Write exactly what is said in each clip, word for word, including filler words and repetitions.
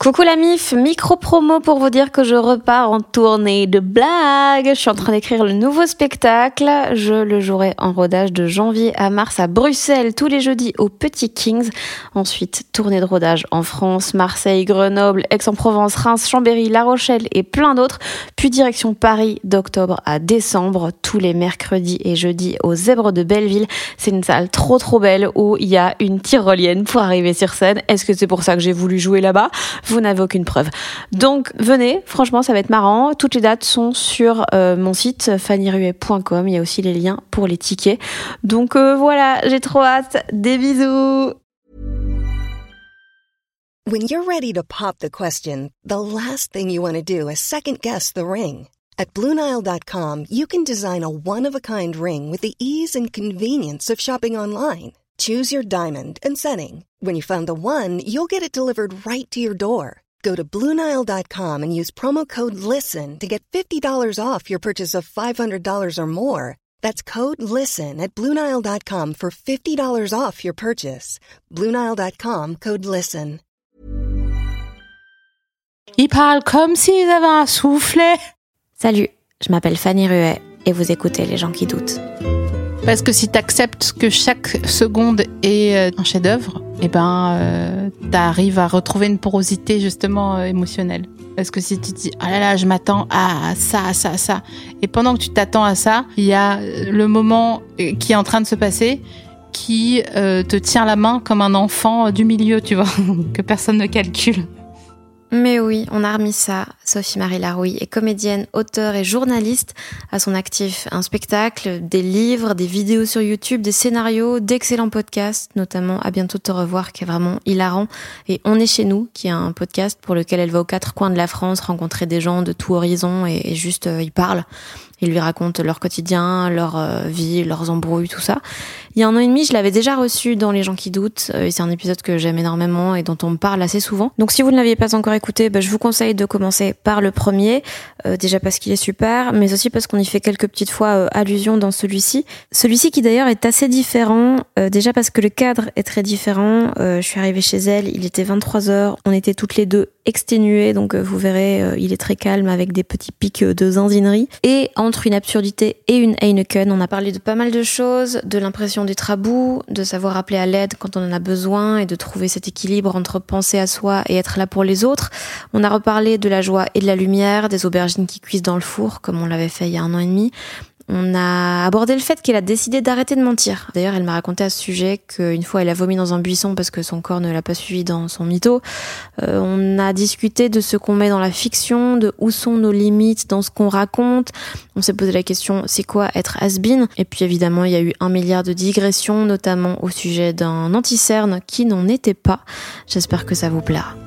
Coucou la mif, micro-promo pour vous dire que je repars en tournée de blagues. Je suis en train d'écrire le nouveau spectacle. Je le jouerai en rodage de janvier à mars à Bruxelles, tous les jeudis au Petit Kings. Ensuite, tournée de rodage en France, Marseille, Grenoble, Aix-en-Provence, Reims, Chambéry, La Rochelle et plein d'autres. Puis direction Paris d'octobre à décembre, tous les mercredis et jeudis au Zèbre de Belleville. C'est une salle trop trop belle où il y a une tyrolienne pour arriver sur scène. Est-ce que c'est pour ça que j'ai voulu jouer là-bas ? Vous n'avez aucune preuve. Donc venez, franchement ça va être marrant. Toutes les dates sont sur euh, mon site fanny ruet point com. Il y a aussi les liens pour les tickets. Donc euh, voilà, j'ai trop hâte. Des bisous. When you're ready to pop the question, the last thing you want to do is second guess the ring. At Blue Nile dot com, you can design a one-of-a-kind ring with the ease and convenience of shopping online. Choose your diamond and setting. When you find the one, you'll get it delivered right to your door. Go to Blue Nile dot com and use promo code LISTEN to get fifty dollars off your purchase of five hundred dollars or more. That's code LISTEN at Blue Nile dot com for fifty dollars off your purchase. Blue Nile dot com, code LISTEN. Ils parlent comme s'ils avaient un soufflet. Salut, je m'appelle Fanny Ruet et vous écoutez Les gens qui doutent. Parce que si t'acceptes que chaque seconde est un chef-d'œuvre, eh ben, euh, t'arrives à retrouver une porosité justement euh, émotionnelle. Parce que si tu te dis « Ah là là, je m'attends à ça, à ça, à ça », et pendant que tu t'attends à ça, il y a le moment qui est en train de se passer qui euh, te tient la main comme un enfant du milieu, tu vois, que personne ne calcule. Mais oui, on a remis ça. Sophie-Marie Larouille est comédienne, auteure et journaliste. À son actif, un spectacle, des livres, des vidéos sur YouTube, des scénarios, d'excellents podcasts, notamment À bientôt te revoir, qui est vraiment hilarant. Et On est chez nous, qui est un podcast pour lequel elle va aux quatre coins de la France rencontrer des gens de tout horizon et, et juste, euh, ils parlent. Ils lui racontent leur quotidien, leur euh, vie, leurs embrouilles, tout ça. Il y a un an et demi, je l'avais déjà reçu dans Les gens qui doutent. Euh, c'est un épisode que j'aime énormément et dont on me parle assez souvent. Donc si vous ne l'aviez pas encore écouté, bah, je vous conseille de commencer par le premier. Euh, déjà parce qu'il est super, mais aussi parce qu'on y fait quelques petites fois euh, allusion dans celui-ci. Celui-ci qui d'ailleurs est assez différent. Euh, déjà parce que le cadre est très différent. Euh, je suis arrivée chez elle, il était vingt-trois heures. On était toutes les deux exténuées, donc euh, vous verrez, euh, il est très calme avec des petits pics de zinzinerie. Et entre une absurdité et une Heineken, on a parlé de pas mal de choses, de l'impression d'être à bout, de savoir appeler à l'aide quand on en a besoin et de trouver cet équilibre entre penser à soi et être là pour les autres. On a reparlé de la joie et de la lumière, des aubergines qui cuisent dans le four, comme on l'avait fait il y a un an et demi. On a abordé le fait qu'elle a décidé d'arrêter de mentir. D'ailleurs, elle m'a raconté à ce sujet qu'une fois, elle a vomi dans un buisson parce que son corps ne l'a pas suivi dans son mytho. Euh, on a discuté de ce qu'on met dans la fiction, de où sont nos limites dans ce qu'on raconte. On s'est posé la question, c'est quoi être has-been ? Et puis évidemment, il y a eu un milliard de digressions, notamment au sujet d'un anti-cerne qui n'en était pas. J'espère que ça vous plaira.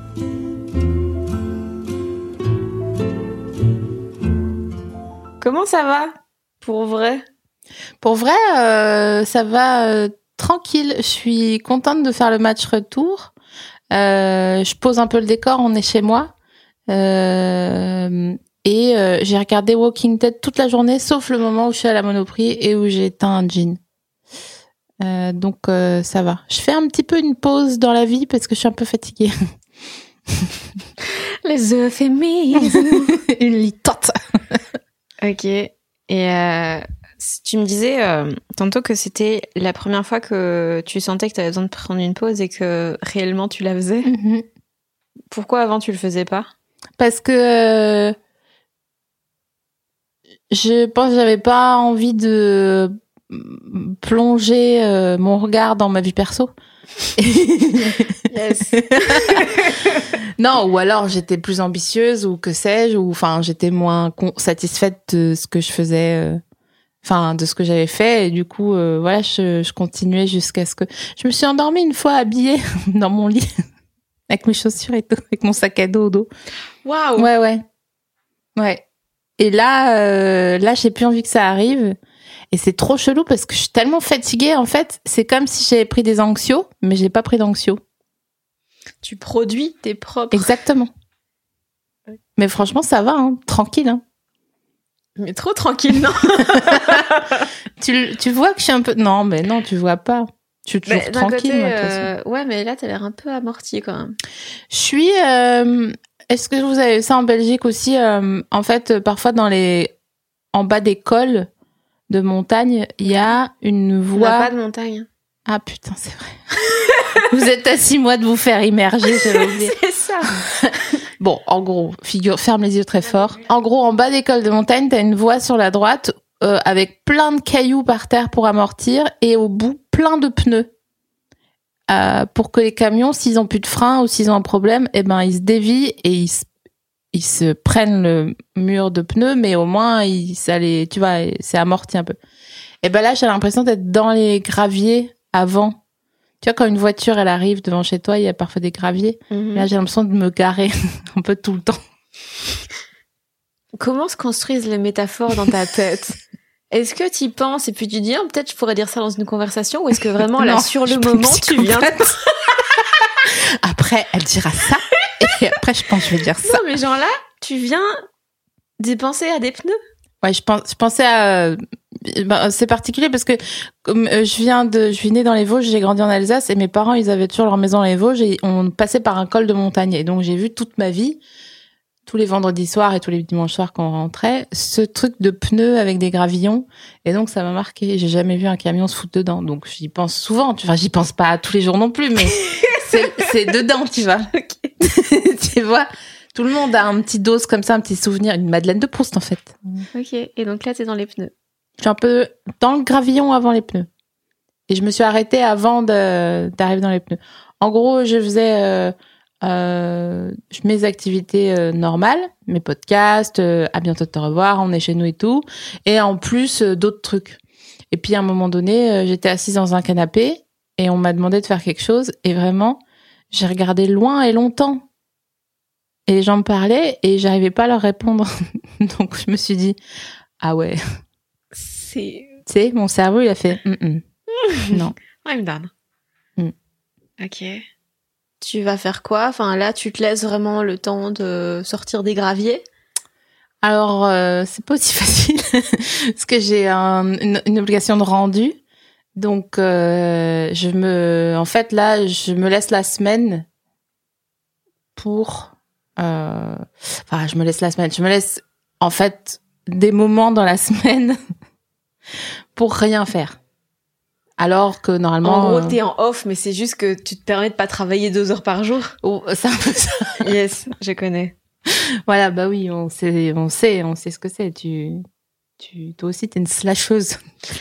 Comment ça va ? Pour vrai ? Pour vrai, euh, ça va euh, tranquille. Je suis contente de faire le match retour. Euh, je pose un peu le décor, on est chez moi. Euh, et euh, j'ai regardé Walking Dead toute la journée, sauf le moment où je suis à la Monoprix et où j'ai éteint un jean. Euh, donc euh, ça va. Je fais un petit peu une pause dans la vie parce que je suis un peu fatiguée. Les euphémismes. Une litante. Ok. Et euh, tu me disais euh, tantôt que c'était la première fois que tu sentais que tu avais besoin de prendre une pause et que réellement tu la faisais. Mm-hmm. Pourquoi avant tu le faisais pas ? Parce que euh, je pense que j'avais pas envie de plonger euh, mon regard dans ma vie perso. Yes. Non, ou alors j'étais plus ambitieuse ou que sais-je, ou enfin j'étais moins con- satisfaite de ce que je faisais, euh, enfin de ce que j'avais fait, et du coup euh, voilà, je, je continuais jusqu'à ce que je me suis endormie une fois habillée dans mon lit avec mes chaussures et tout, avec mon sac à dos au dos. Waouh. Ouais ouais ouais. Et là euh, là j'ai plus envie que ça arrive. Et c'est trop chelou parce que je suis tellement fatiguée, en fait. C'est comme si j'avais pris des anxios, mais j'ai pas pris d'anxios. Tu produis tes propres... Exactement. Ouais. Mais franchement, ça va, hein. Tranquille. Hein. Mais trop tranquille, non? tu, tu vois que je suis un peu... Non, mais non, tu vois pas. Je suis toujours bah, tranquille. Côté, moi, de toute euh, façon. ouais, mais là, t'as l'air un peu amortie quand même. Je suis. Euh, est-ce que vous avez ça en Belgique aussi euh, En fait, parfois dans les, en bas des cols de montagne, il y a une voie. On n'a pas de montagne. Ah putain, c'est vrai. Vous êtes à six mois de vous faire immerger, j'avais oublié. C'est ça. Bon, en gros, figure, ferme les yeux très fort. En gros, en bas des cols de montagne, t'as une voie sur la droite euh, avec plein de cailloux par terre pour amortir et au bout plein de pneus. Euh, pour que les camions, s'ils ont plus de frein ou s'ils ont un problème, eh ben ils se dévient et ils se, ils se prennent le mur de pneus, mais au moins ils, ça les, tu vois, c'est amorti un peu. Et ben là, j'ai l'impression d'être dans les graviers avant. Tu vois, quand une voiture elle arrive devant chez toi, il y a parfois des graviers. Mm-hmm. Là, j'ai l'impression de me garer un peu tout le temps. Comment se construisent les métaphores dans ta tête? Est-ce que tu y penses et puis tu dis, oh, peut-être je pourrais dire ça dans une conversation, ou est-ce que vraiment, là, Non, sur je le suis moment, tu viens... Après, elle dira ça, et après, je pense que je vais dire ça. Non, mais genre là, tu viens de penser à des pneus. Ouais, je pense, je pensais à, ben, c'est particulier parce que comme je viens de, je suis née dans les Vosges, j'ai grandi en Alsace et mes parents, ils avaient toujours leur maison dans les Vosges et on passait par un col de montagne et donc j'ai vu toute ma vie, tous les vendredis soirs et tous les dimanches soirs quand on rentrait, ce truc de pneus avec des gravillons et donc ça m'a marqué. J'ai jamais vu un camion se foutre dedans, donc j'y pense souvent. Enfin, j'y pense pas tous les jours non plus, mais c'est, c'est dedans, tu vois. Okay. Tu vois. Tout le monde a un petit dos comme ça, un petit souvenir, une Madeleine de Proust en fait. Ok, et donc là t'es dans les pneus. Je suis un peu dans le gravillon avant les pneus. Et je me suis arrêtée avant de, d'arriver dans les pneus. En gros, je faisais euh, euh, mes activités euh, normales, mes podcasts, euh, à bientôt de te revoir, on est chez nous et tout. Et en plus, euh, d'autres trucs. Et puis à un moment donné, euh, j'étais assise dans un canapé et on m'a demandé de faire quelque chose. Et vraiment, j'ai regardé loin et longtemps. Et les gens me parlaient et j'arrivais pas à leur répondre. Donc je me suis dit, ah ouais. C'est... Tu sais, mon cerveau, il a fait, mm-mm. Non. I'm done. Mm. Ok. Tu vas faire quoi? Enfin là, tu te laisses vraiment le temps de sortir des graviers? Alors, euh, c'est pas aussi facile. Parce que j'ai un, une, une obligation de rendu. Donc, euh, je me... En fait, là, je me laisse la semaine pour... Euh, enfin, je me laisse la semaine. Je me laisse, en fait, des moments dans la semaine pour rien faire. Alors que normalement... En gros, t'es en off, mais c'est juste que tu te permets de pas travailler deux heures par jour. Oh, c'est un peu ça. Yes, je connais. Voilà, bah oui, on sait, on sait, on sait ce que c'est. Tu, tu, toi aussi, t'es une slasheuse.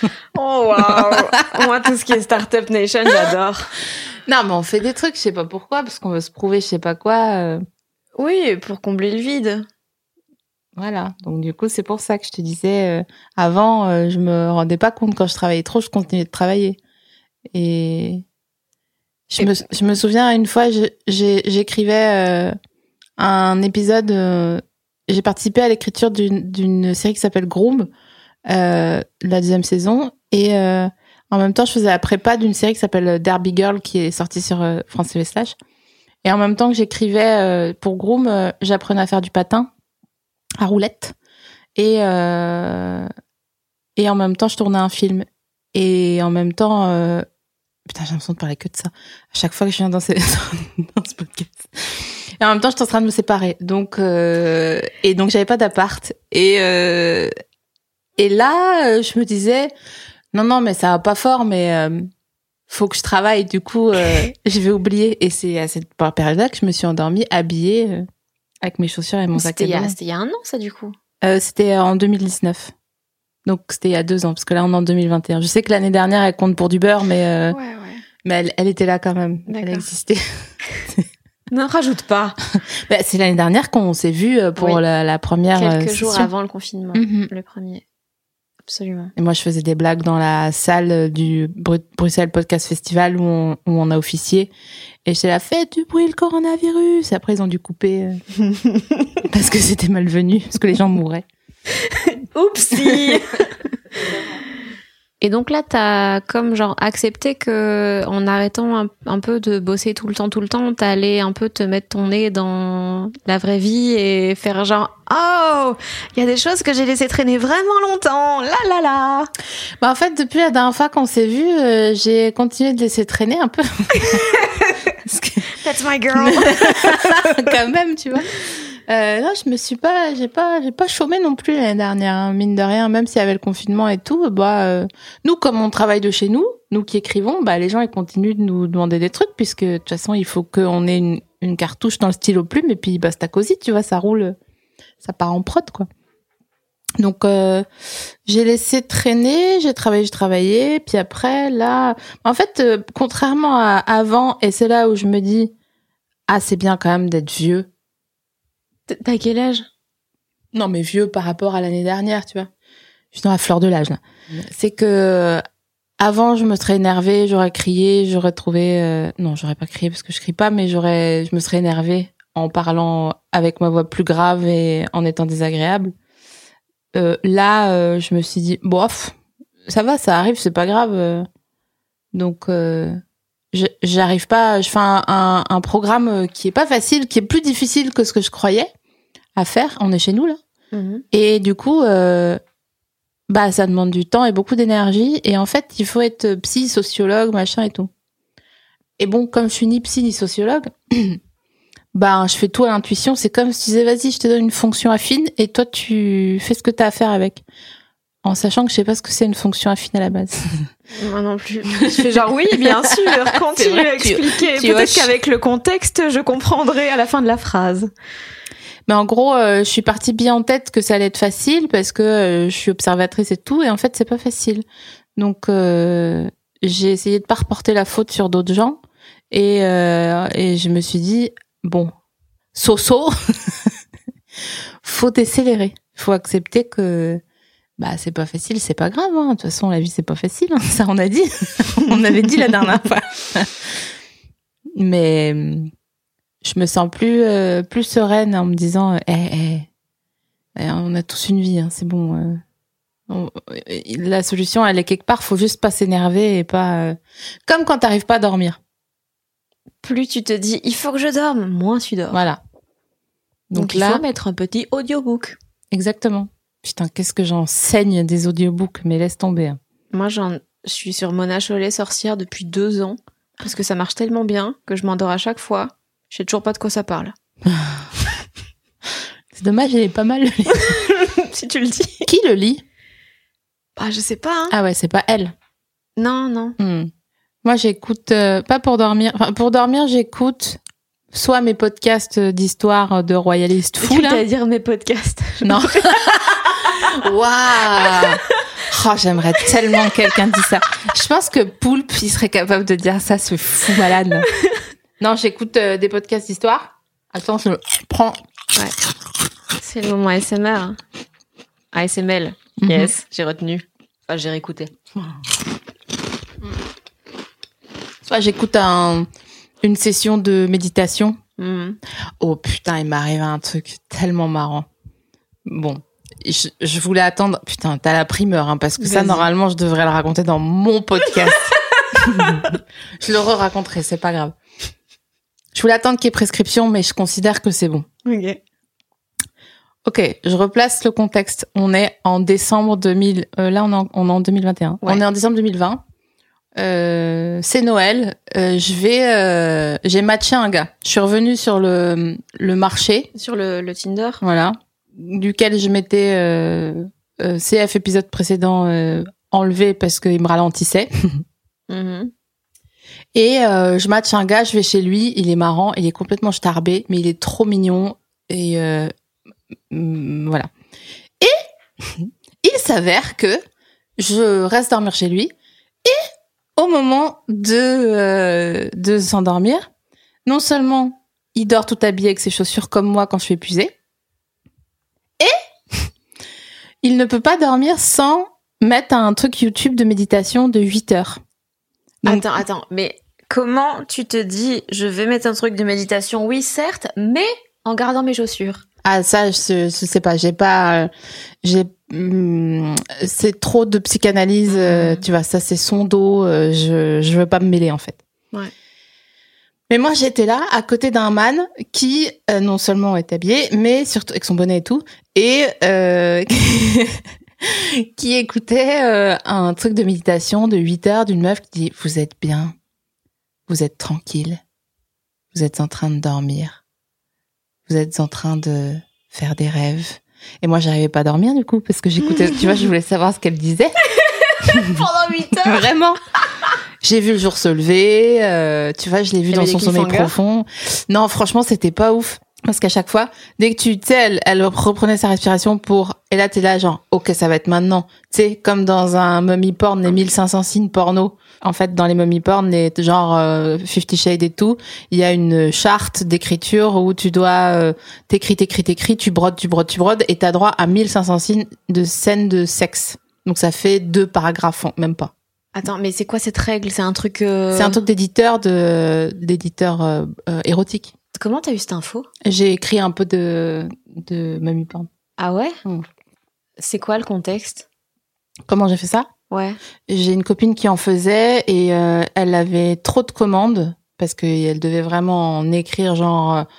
Oh waouh. Moi, tout ce qui est Startup Nation, j'adore. Non, mais on fait des trucs, je sais pas pourquoi, parce qu'on veut se prouver, je sais pas quoi. Euh... Oui, pour combler le vide. Voilà. Donc du coup, c'est pour ça que je te disais, euh, avant, euh, je me rendais pas compte quand je travaillais trop, je continuais de travailler. Et je, Et... Me, je me souviens, une fois, je, j'ai, j'écrivais euh, un épisode, euh, j'ai participé à l'écriture d'une, d'une série qui s'appelle Groom, euh, la deuxième saison, et euh, en même temps, je faisais la prépa d'une série qui s'appelle Derby Girl, qui est sortie sur euh, France T V Slash. Et en même temps que j'écrivais euh, pour Groom, euh, j'apprenais à faire du patin à roulette. Et, euh, et en même temps, je tournais un film. Et en même temps... Euh, putain, j'ai l'impression de parler que de ça. À chaque fois que je viens dans, ces, dans ce podcast. Et en même temps, j'étais en train de me séparer. Donc, euh, et donc, j'avais pas d'appart. Et, euh, et là, je me disais... Non, non, mais ça va pas fort, mais... Euh, faut que je travaille, du coup, euh, je vais oublier. Et c'est à cette période-là que je me suis endormie, habillée, euh, avec mes chaussures et mon sac à dos. C'était il y a un an, ça, du coup? euh, C'était en deux mille dix-neuf. Donc, c'était il y a deux ans, parce que là, on est en deux mille vingt et un. Je sais que l'année dernière, elle compte pour du beurre, mais, euh, ouais, ouais. mais elle, elle était là quand même. D'accord. Elle existait. Ne rajoute pas. Bah, c'est l'année dernière qu'on s'est vu pour oui. la, la première Quelques euh, jours avant le confinement, mm-hmm. le premier. Absolument. Et moi, je faisais des blagues dans la salle du Bru- Bruxelles Podcast Festival où on, où on a officié. Et j'étais là, faites du bruit, le coronavirus. Et après, ils ont dû couper euh, parce que c'était malvenu, parce que les gens mouraient. Oupsie. Et donc là, t'as comme genre accepté que en arrêtant un, un peu de bosser tout le temps, tout le temps, t'allais un peu te mettre ton nez dans la vraie vie et faire genre oh, il y a des choses que j'ai laissé traîner vraiment longtemps, là là là. Bah en fait, depuis la dernière fois qu'on s'est vu, euh, j'ai continué de laisser traîner un peu. que... That's my girl. Quand même, tu vois. Euh, non, je me suis pas, j'ai pas, j'ai pas chômé non plus l'année dernière, hein, mine de rien, même s'il y avait le confinement et tout. Bah, euh, nous, comme on travaille de chez nous, nous qui écrivons, bah, les gens ils continuent de nous demander des trucs puisque de toute façon, il faut qu'on ait une, une cartouche dans le stylo plume et puis basta cosy, tu vois, ça roule, ça part en prod, quoi. Donc, euh, j'ai laissé traîner, j'ai travaillé, j'ai travaillé, puis après, là, en fait, euh, contrairement à avant, et c'est là où je me dis, ah, c'est bien quand même d'être vieux. T'as quel âge? Non, mais vieux par rapport à l'année dernière, tu vois. Je suis dans la fleur de l'âge, là. C'est que, avant, je me serais énervée, j'aurais crié, j'aurais trouvé, euh... non, j'aurais pas crié parce que je crie pas, mais j'aurais, je me serais énervée en parlant avec ma voix plus grave et en étant désagréable. Euh, là, euh, je me suis dit, bof, ça va, ça arrive, c'est pas grave. Donc, euh, j'arrive pas, je fais un, un, un programme qui est pas facile, qui est plus difficile que ce que je croyais à faire. On est chez nous, là. Mmh. Et du coup, euh, bah, ça demande du temps et beaucoup d'énergie. Et en fait, il faut être psy, sociologue, machin et tout. Et bon, comme je suis ni psy ni sociologue, bah, je fais tout à l'intuition. C'est comme si tu disais, vas-y, je te donne une fonction affine et toi, tu fais ce que t'as à faire avec. En sachant que je sais pas ce que c'est une fonction affine à la base. Moi non plus. Je fais genre, oui, bien sûr, continue à expliquer. Tu, tu Peut-être qu'avec le contexte, je comprendrai à la fin de la phrase. Mais en gros, euh, je suis partie bien en tête que ça allait être facile parce que euh, je suis observatrice et tout. Et en fait, c'est pas facile. Donc, euh, j'ai essayé de pas reporter la faute sur d'autres gens. Et, euh, et je me suis dit, bon, so-so, faut décélérer. Faut accepter que... Bah, c'est pas facile, c'est pas grave, hein. De toute façon, la vie, c'est pas facile, hein. Ça, on a dit. On avait dit la dernière fois. Mais, je me sens plus, euh, plus sereine en me disant, eh, eh, eh, on a tous une vie, hein, c'est bon. Euh, on, la solution, elle est quelque part, faut juste pas s'énerver et pas, euh, comme quand t'arrives pas à dormir. Plus tu te dis, il faut que je dorme, moins tu dors. Voilà. Donc, Donc il là, faut mettre un petit audiobook. Exactement. Putain, qu'est-ce que j'en saigne des audiobooks, mais laisse tomber. Hein. Moi, j'en, je suis sur Mona Chollet sorcière depuis deux ans, parce que ça marche tellement bien que je m'endors à chaque fois. Je sais toujours pas de quoi ça parle. C'est dommage, elle est pas mal. Si tu le dis. Qui le lit? Bah, je sais pas. Hein. Ah ouais, c'est pas elle. Non, non. Hmm. Moi, j'écoute, euh, pas pour dormir. Enfin, pour dormir, j'écoute soit mes podcasts d'histoire de royalistes fous, là. Tu vas dire mes podcasts. Non. Waouh! Oh, j'aimerais tellement que quelqu'un dise ça. Je pense que Poulpe, il serait capable de dire ça, ce fou malade. Là. Non, j'écoute euh, des podcasts d'histoire. Attends, je prends. Ouais. C'est le moment A S M R. Hein. A S M L. Mm-hmm. Yes, j'ai retenu. Enfin, j'ai réécouté. Soit j'écoute un, une session de méditation. Mm. Oh putain, il m'arrive un truc tellement marrant. Bon. Je, je voulais attendre. Putain, t'as la primeur, hein, parce que Vas-y. Ça, normalement, je devrais le raconter dans mon podcast. Je le re-raconterai, c'est pas grave. Je voulais attendre qu'il y ait prescription, mais je considère que c'est bon. Ok. Ok, je replace le contexte. On est en décembre deux mille. Euh, là, on est en, on est en deux mille vingt et un. Ouais. On est en décembre deux mille vingt. Euh, c'est Noël. Euh, je vais. Euh, j'ai matché un gars. Je suis revenue sur le le marché. Sur le, le Tinder. Voilà. Duquel je m'étais euh, euh, C F épisode précédent euh, enlevé parce qu'il me ralentissait. Mm-hmm. Et euh, je match un gars, je vais chez lui, il est marrant, il est complètement starbé, mais il est trop mignon et euh, mm, voilà. Et il s'avère que je reste dormir chez lui et au moment de euh, de s'endormir, non seulement il dort tout habillé avec ses chaussures comme moi quand je suis épuisée. Il ne peut pas dormir sans mettre un truc YouTube de méditation de huit heures. Donc... Attends, attends, mais comment tu te dis, je vais mettre un truc de méditation, oui, certes, mais en gardant mes chaussures? Ah ça, je, je sais pas, j'ai pas, euh, j'ai, hum, c'est trop de psychanalyse, euh, tu vois, ça c'est son dos, euh, je je veux pas me mêler en fait. Ouais. Mais moi j'étais là à côté d'un man qui euh, non seulement est habillé, mais surtout avec son bonnet et tout, et euh, qui écoutait euh, un truc de méditation de huit heures d'une meuf qui dit vous êtes bien, vous êtes tranquille, vous êtes en train de dormir. Vous êtes en train de faire des rêves. Et moi, j'arrivais pas à dormir, du coup, parce que j'écoutais, tu vois, je voulais savoir ce qu'elle disait. Pendant huit heures. Vraiment. J'ai vu le jour se lever, euh, tu vois, je l'ai vu dans son sommeil profond. Non, franchement, c'était pas ouf. Parce qu'à chaque fois, dès que tu, tu sais, elle, elle reprenait sa respiration pour, et là, t'es là, genre, ok, ça va être maintenant. Tu sais, comme dans un mummy porn, les mille cinq cents signes porno. En fait, dans les mummy porn, les, genre, euh, Fifty Shades et tout, il y a une charte d'écriture où tu dois, euh, t'écris, t'écris, t'écris, tu brodes, tu brodes, tu brodes, et t'as droit à mille cinq cents signes de scènes de sexe. Donc ça fait deux paragraphes, même pas. Attends, mais c'est quoi cette règle? C'est un truc... Euh... C'est un truc d'éditeur, de, d'éditeur, euh, euh, érotique. Comment t'as eu cette info? J'ai écrit un peu de, de mummy porn. Ah ouais? Mmh. C'est quoi le contexte? Comment j'ai fait ça? Ouais. J'ai une copine qui en faisait et euh, elle avait trop de commandes parce qu'elle devait vraiment en écrire genre euh,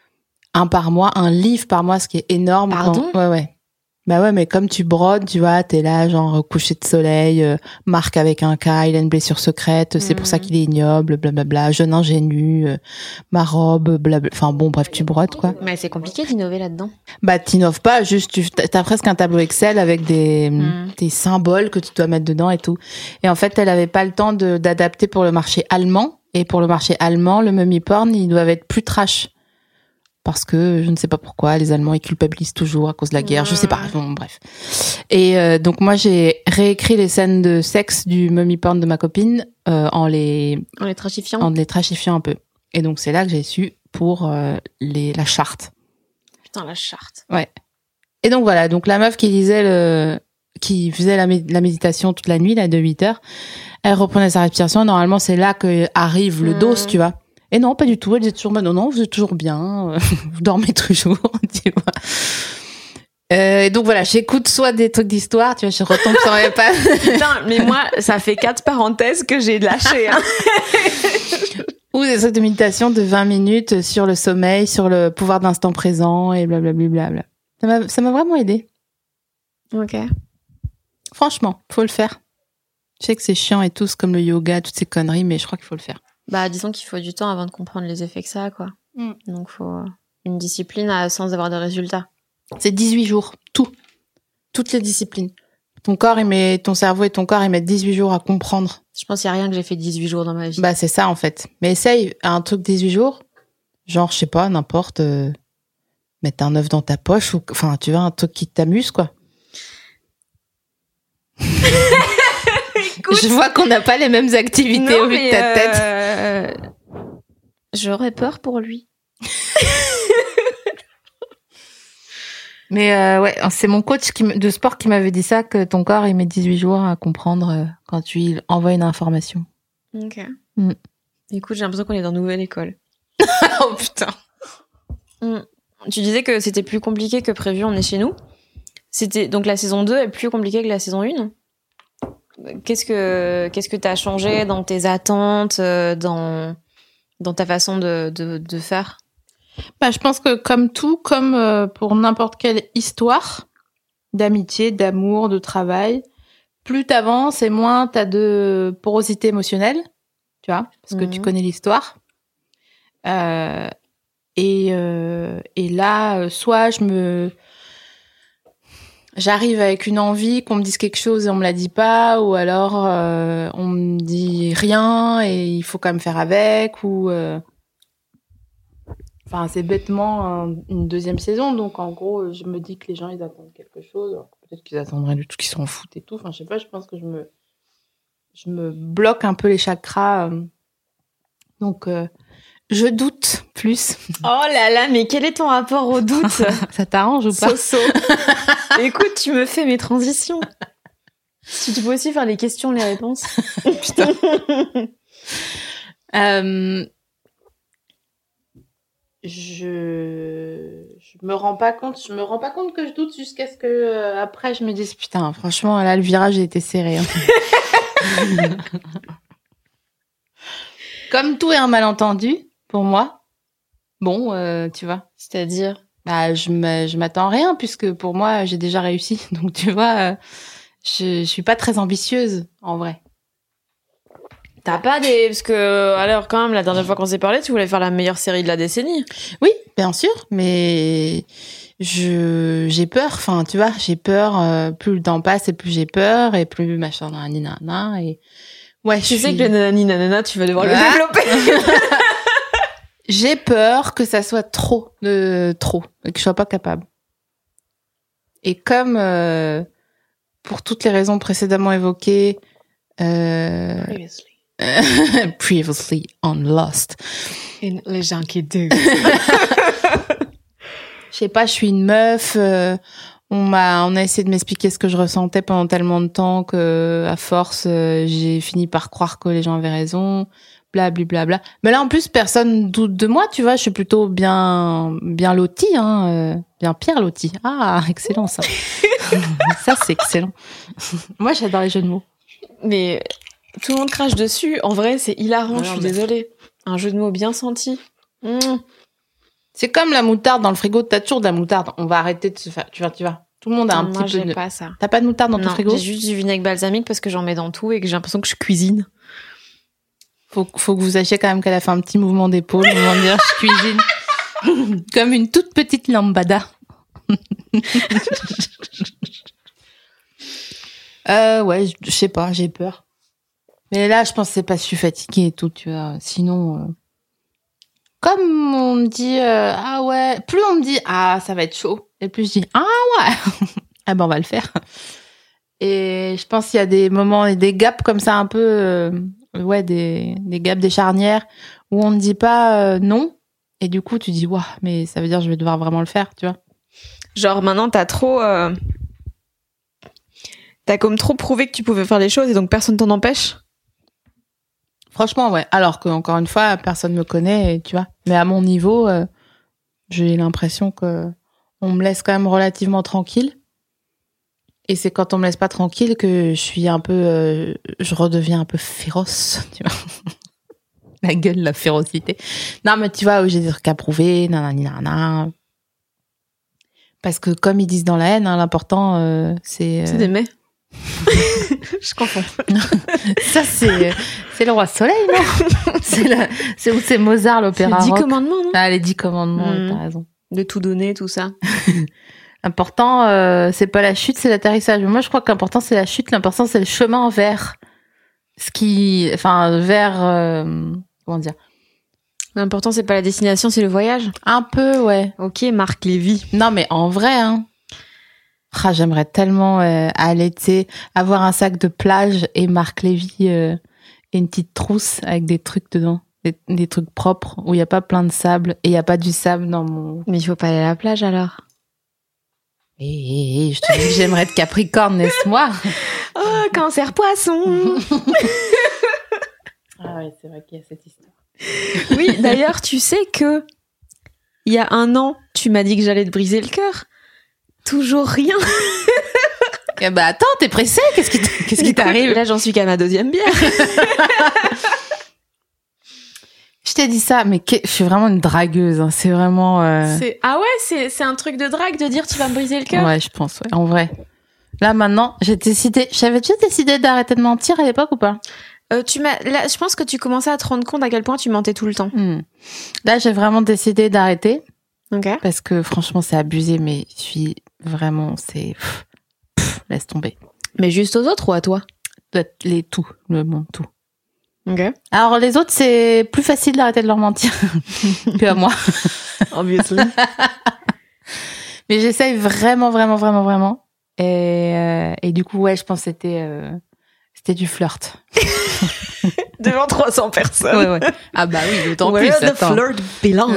un par mois, un livre par mois, ce qui est énorme. Pardon? Quand... Ouais, ouais. Bah ouais, mais comme tu brodes, tu vois, t'es là, genre coucher de soleil, euh, marque avec un K, il a une blessure secrète, c'est mmh. pour ça qu'il est ignoble, blablabla, jeune ingénu, euh, ma robe, blablabla. Enfin bon, bref, tu brodes, quoi. Mais c'est compliqué d'innover là-dedans. Bah, t'innoves pas, juste, tu t'as presque un tableau Excel avec des, mmh. des symboles que tu dois mettre dedans et tout. Et en fait, elle avait pas le temps de, d'adapter pour le marché allemand. Et pour le marché allemand, le mummy porn, ils doivent être plus trash. Parce que je ne sais pas pourquoi les Allemands ils culpabilisent toujours à cause de la guerre, ouais. je sais pas. Bon, bref. Et euh, donc moi j'ai réécrit les scènes de sexe du mummy porn de ma copine euh, en les en les trashifiant, en les trashifiant un peu. Et donc c'est là que j'ai su pour euh, les la charte. Putain la charte. Ouais. Et donc voilà, donc la meuf qui lisait le qui faisait la, mé- la méditation toute la nuit là de huit heures, elle reprenait sa respiration. Normalement c'est là que arrive le mmh. dos, tu vois. Et non, pas du tout. Elle disait toujours, bah non, non, vous êtes toujours bien, vous dormez toujours, tu vois. Euh, et donc voilà, j'écoute soit des trucs d'histoire, tu vois, je retombe sur mes pas. Putain, mais moi, ça fait quatre parenthèses que j'ai lâché. Hein. Ou des trucs de méditation de vingt minutes sur le sommeil, sur le pouvoir d'instant présent et blablabla. Ça m'a, ça m'a vraiment aidé. Ok. Franchement, faut le faire. Je sais que c'est chiant et tout, c'est comme le yoga, toutes ces conneries, mais je crois qu'il faut le faire. Bah, disons qu'il faut du temps avant de comprendre les effets que ça a, quoi. Mm. Donc, faut une discipline sans avoir de résultats. C'est dix-huit jours, tout. Toutes les disciplines. Ton corps, il met, ton cerveau et ton corps, ils mettent dix-huit jours à comprendre. Je pense qu'il n'y a rien que j'ai fait dix-huit jours dans ma vie. Bah, c'est ça, en fait. Mais essaye un truc dix-huit jours. Genre, je sais pas, n'importe, euh, mettre un œuf dans ta poche ou, enfin, tu vois, un truc qui t'amuse, quoi. Écoute, je vois qu'on n'a pas les mêmes activités non, au vu de ta tête. Euh... J'aurais peur pour lui. Mais euh, ouais, c'est mon coach qui, de sport qui m'avait dit ça, que ton corps il met dix-huit jours à comprendre euh, quand tu lui envoies une information. Ok. Mm. Écoute, j'ai l'impression qu'on est dans une nouvelle école. Oh putain. Mm. Tu disais que c'était plus compliqué que prévu, on est chez nous. C'était donc la saison deux est plus compliquée que la saison un. Qu'est-ce que qu'est-ce que t'as changé dans tes attentes, dans dans ta façon de de, de faire? Bah, je pense que comme tout, comme euh, pour n'importe quelle histoire d'amitié, d'amour, de travail, plus t'avances et moins t'as de porosité émotionnelle, tu vois, parce que mmh. tu connais l'histoire. Euh, et euh, et là, soit je me J'arrive avec une envie qu'on me dise quelque chose et on me la dit pas, ou alors euh, on me dit rien et il faut quand même faire avec, ou euh... enfin c'est bêtement un, une deuxième saison, donc en gros je me dis que les gens ils attendent quelque chose, alors peut-être qu'ils attendent rien du tout, qu'ils s'en foutent et tout, enfin je sais pas, je pense que je me je me bloque un peu les chakras, euh... donc euh... je doute plus. Oh là là, mais quel est ton rapport au doute? Ça t'arrange ou pas? So-so. Écoute, tu me fais mes transitions. Si tu peux aussi faire les questions, les réponses. Putain. euh, je... je me rends pas compte, je me rends pas compte que je doute jusqu'à ce que euh, après je me dise putain, franchement là le virage a été serré. Hein. Comme tout est un malentendu pour moi. Bon, euh, tu vois. C'est-à-dire, bah je me, je m'attends à rien puisque pour moi j'ai déjà réussi. Donc tu vois, euh, je, je suis pas très ambitieuse en vrai. t'as pas des... Parce que, alors, quand même, la dernière fois qu'on s'est parlé, tu voulais faire la meilleure série de la décennie. Oui, bien sûr, mais je j'ai peur. Enfin, tu vois, j'ai peur. Euh, plus le temps passe et plus j'ai peur et plus machin nanani nanana et ouais. Tu je sais suis... que le nanani nanana, tu vas devoir Ah. le développer. J'ai peur que ça soit trop de trop et que je sois pas capable. Et comme euh, pour toutes les raisons précédemment évoquées. Euh... Previously. Previously on Lost. Et les gens qui doutent. Je sais pas, je suis une meuf. Euh, on m'a, on a essayé de m'expliquer ce que je ressentais pendant tellement de temps que, à force, euh, j'ai fini par croire que les gens avaient raison. Blablabla. Bla, bla. Mais là, en plus, personne doute de moi. Tu vois, je suis plutôt bien, bien lotie, hein, euh, bien Pierre lotie. Ah, excellent ça. Ça, c'est excellent. Moi, j'adore les jeux de mots. Mais tout le monde crache dessus. En vrai, c'est hilarant, Non, je suis mais- désolée. Un jeu de mots bien senti. Mmh. C'est comme la moutarde dans le frigo. T'as toujours de la moutarde. On va arrêter de se faire. Tu vois, tu vois. Tout le monde a un Moi, petit peu j'ai de. pas ça. T'as pas de moutarde dans ton Non, frigo? j'ai juste du vinaigre balsamique parce que j'en mets dans tout et que j'ai l'impression que je cuisine. Faut, faut que vous sachiez quand même qu'elle a fait un petit mouvement d'épaule au moment de dire je cuisine. Comme une toute petite lambada. euh, ouais, je je sais pas, j'ai peur. Mais là, je pense que c'est parce que je suis fatiguée et tout, tu vois. Sinon, euh, comme on me dit, euh, ah ouais, plus on me dit, ah, ça va être chaud. Et plus je dis, ah ouais, ah ben on va le faire. Et je pense qu'il y a des moments et des gaps comme ça un peu, euh, ouais, des, des gaps, des charnières où on ne dit pas euh, non. Et du coup, tu dis, waouh, mais ça veut dire que je vais devoir vraiment le faire, tu vois. Genre, maintenant, t'as trop... euh, T'as comme trop prouvé que tu pouvais faire les choses et donc personne t'en empêche. Franchement, ouais. Alors que, encore une fois, personne me connaît, et, tu vois. Mais à mon niveau, euh, j'ai l'impression que on me laisse quand même relativement tranquille. Et c'est quand on me laisse pas tranquille que je suis un peu, euh, je redeviens un peu féroce, tu vois. La gueule, la férocité. Non, mais tu vois, j'ai des trucs à prouver, nanani, nanana. Parce que comme ils disent dans la haine, hein, l'important, euh, c'est... euh, C'est des mets. Je confonds. Ça, c'est, c'est le roi soleil, non? c'est, la, c'est où c'est Mozart, l'opéra C'est dix rock. commandements, non? Ah, les dix commandements, Mm. t'as raison. De tout donner, tout ça. L'important, euh, c'est pas la chute, c'est l'atterrissage. Moi, je crois que l'important, c'est la chute. L'important, c'est le chemin vers ce qui... Enfin, vers... euh, comment dire? L'important, c'est pas la destination, c'est le voyage. Un peu, ouais. Ok, Marc Lévy. Non, mais en vrai, hein. Ah, j'aimerais tellement euh, aller, tu sais, avoir un sac de plage et Marc Lévy euh, et une petite trousse avec des trucs dedans. Des, des trucs propres où il n'y a pas plein de sable et il n'y a pas du sable dans mon... Mais il faut pas aller à la plage, alors. Hé, hé, hé, je te dis que j'aimerais être Capricorne, laisse-moi. Oh, cancer poisson. Ah ouais, c'est vrai qu'il y a cette histoire. Oui, d'ailleurs, tu sais que il y a un an, tu m'as dit que j'allais te briser le cœur. Toujours rien. Eh bah attends, t'es pressée? Qu'est-ce qui, t'- qu'est-ce qui Écoute, t'arrive? Là, j'en suis qu'à ma deuxième bière. Je t'ai dit ça, mais que- je suis vraiment une dragueuse. Hein. C'est vraiment... euh, C'est... Ah ouais, c'est, c'est un truc de drague de dire tu vas me briser le cœur. Ouais, je pense, ouais. En vrai. Là, maintenant, j'ai décidé... J'avais déjà décidé d'arrêter de mentir à l'époque ou pas? Euh, tu m'as, là, je pense que tu commençais à te rendre compte à quel point tu mentais tout le temps. Hmm. Là, j'ai vraiment décidé d'arrêter. Ok. Parce que franchement, c'est abusé, mais je suis vraiment... C'est... pff, pff, laisse tomber. Mais juste aux autres ou à toi? Les tout, le monde, tout. Ok. Alors, les autres, c'est plus facile d'arrêter de leur mentir que à moi. Obviously. Mais j'essaye vraiment, vraiment, vraiment, vraiment. Et, euh, et du coup, ouais, je pense que c'était, euh, c'était du flirt. Devant trois cents personnes. Ouais, ouais. Ah bah oui, d'autant Where plus. the attends. flirt belongs.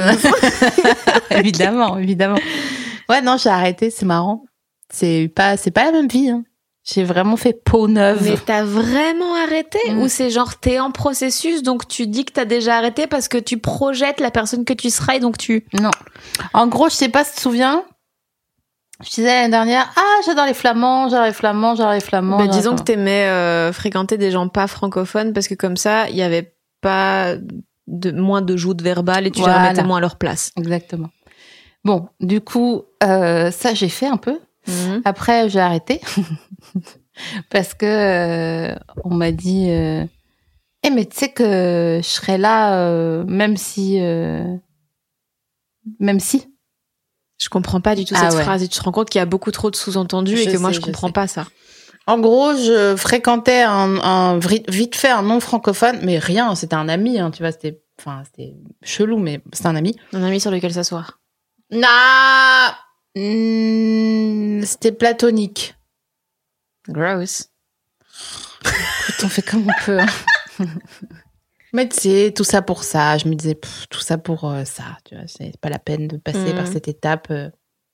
Évidemment, évidemment. Ouais, non, j'ai arrêté, c'est marrant. C'est pas, c'est pas la même vie. Hein. J'ai vraiment fait peau neuve. Mais t'as vraiment arrêté Mm. ou c'est genre t'es en processus donc tu dis que t'as déjà arrêté parce que tu projettes la personne que tu seras et donc tu... Non. En gros, je sais pas si tu te souviens, je disais l'année dernière, ah, j'adore les flamands, j'adore les flamands, j'adore les flamands. Bah, j'adore les disons que flamands. t'aimais euh, fréquenter des gens pas francophones parce que comme ça, il y avait pas de, moins de joutes verbales et tu Voilà. les remettais moins à leur place. Exactement. Bon, du coup, euh, ça, j'ai fait un peu. Mhm. Après, j'ai arrêté. Parce que euh, on m'a dit euh, eh mais tu sais que je serais là euh, même si euh, même si Je comprends pas du tout Ah cette ouais. phrase et tu te rends compte qu'il y a beaucoup trop de sous-entendus et Je que moi sais, je je comprends sais. pas ça. en gros je fréquentais un, un vri- vite fait un non francophone mais rien, c'était un ami hein, tu vois, c'était enfin c'était chelou mais c'était un ami. Un ami sur lequel s'asseoir. Nah, hmm, c'était platonique. Gross. Écoute, on fait comme on peut. Hein. Mais tu sais, tout ça pour ça. Je me disais, pff, tout ça pour euh, ça. Tu vois, c'est pas la peine de passer Mm. par cette étape. euh.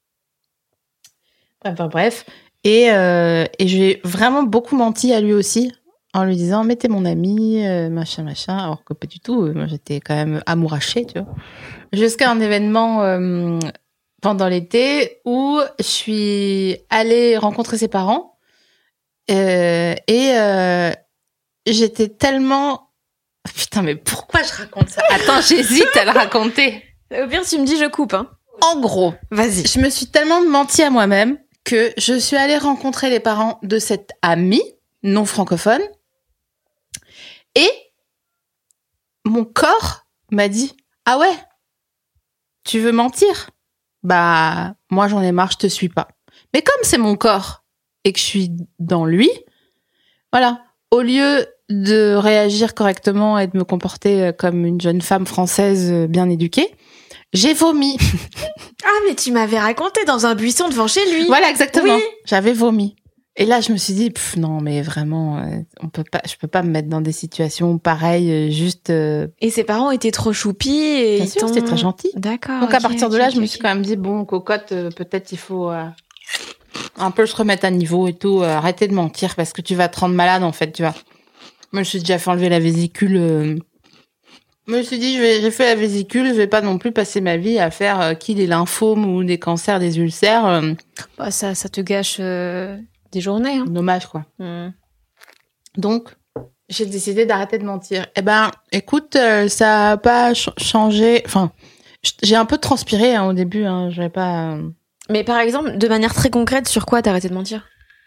Enfin, bref. Et, euh, et j'ai vraiment beaucoup menti à lui aussi en lui disant, mais t'es mon ami, euh, machin, machin. Alors que pas du tout. euh, Moi, j'étais quand même amourachée, tu vois. Jusqu'à un événement euh, pendant l'été où je suis allée rencontrer ses parents. Euh, et euh, j'étais tellement... Putain, mais pourquoi je raconte ça? Attends, j'hésite à le raconter. Au pire, tu me dis je coupe, hein. En gros, Vas-y. je me suis tellement menti à moi-même que je suis allée rencontrer les parents de cette amie non francophone et mon corps m'a dit « Ah ouais, tu veux mentir? Bah, moi j'en ai marre, je te suis pas. » Mais comme c'est mon corps et que je suis dans lui, voilà, au lieu de réagir correctement et de me comporter comme une jeune femme française bien éduquée, j'ai vomi. Ah, mais tu m'avais raconté dans un buisson devant chez lui. Voilà, exactement. Oui. J'avais vomi. Et là, je me suis dit, pff, non, mais vraiment, euh, on peut pas, je peux pas me mettre dans des situations pareilles, euh, juste. euh, Et ses parents étaient trop choupis et Bien ils sûr, t'ont- c'était très gentil. D'accord. Donc à ok, partir de ok, là, ok, je me ok. suis quand même dit, bon, cocotte, euh, peut-être il faut euh, un peu se remettre à niveau et tout, euh, arrêter de mentir parce que tu vas te rendre malade en fait, tu vois. Moi, je me suis déjà fait enlever la vésicule. euh, Je me suis dit, je vais, j'ai fait la vésicule, je vais pas non plus passer ma vie à faire euh, qui des lymphomes ou des cancers, des ulcères. euh, Bah, ça, ça te gâche euh, des journées. Hein. dommage, quoi. Mm. Donc, j'ai décidé d'arrêter de mentir. Eh ben, écoute, euh, ça a pas ch- changé. Enfin, j- j'ai un peu transpiré hein, au début. Hein, j'avais pas. euh, Mais par exemple, de manière très concrète, sur quoi t'as arrêté de mentir?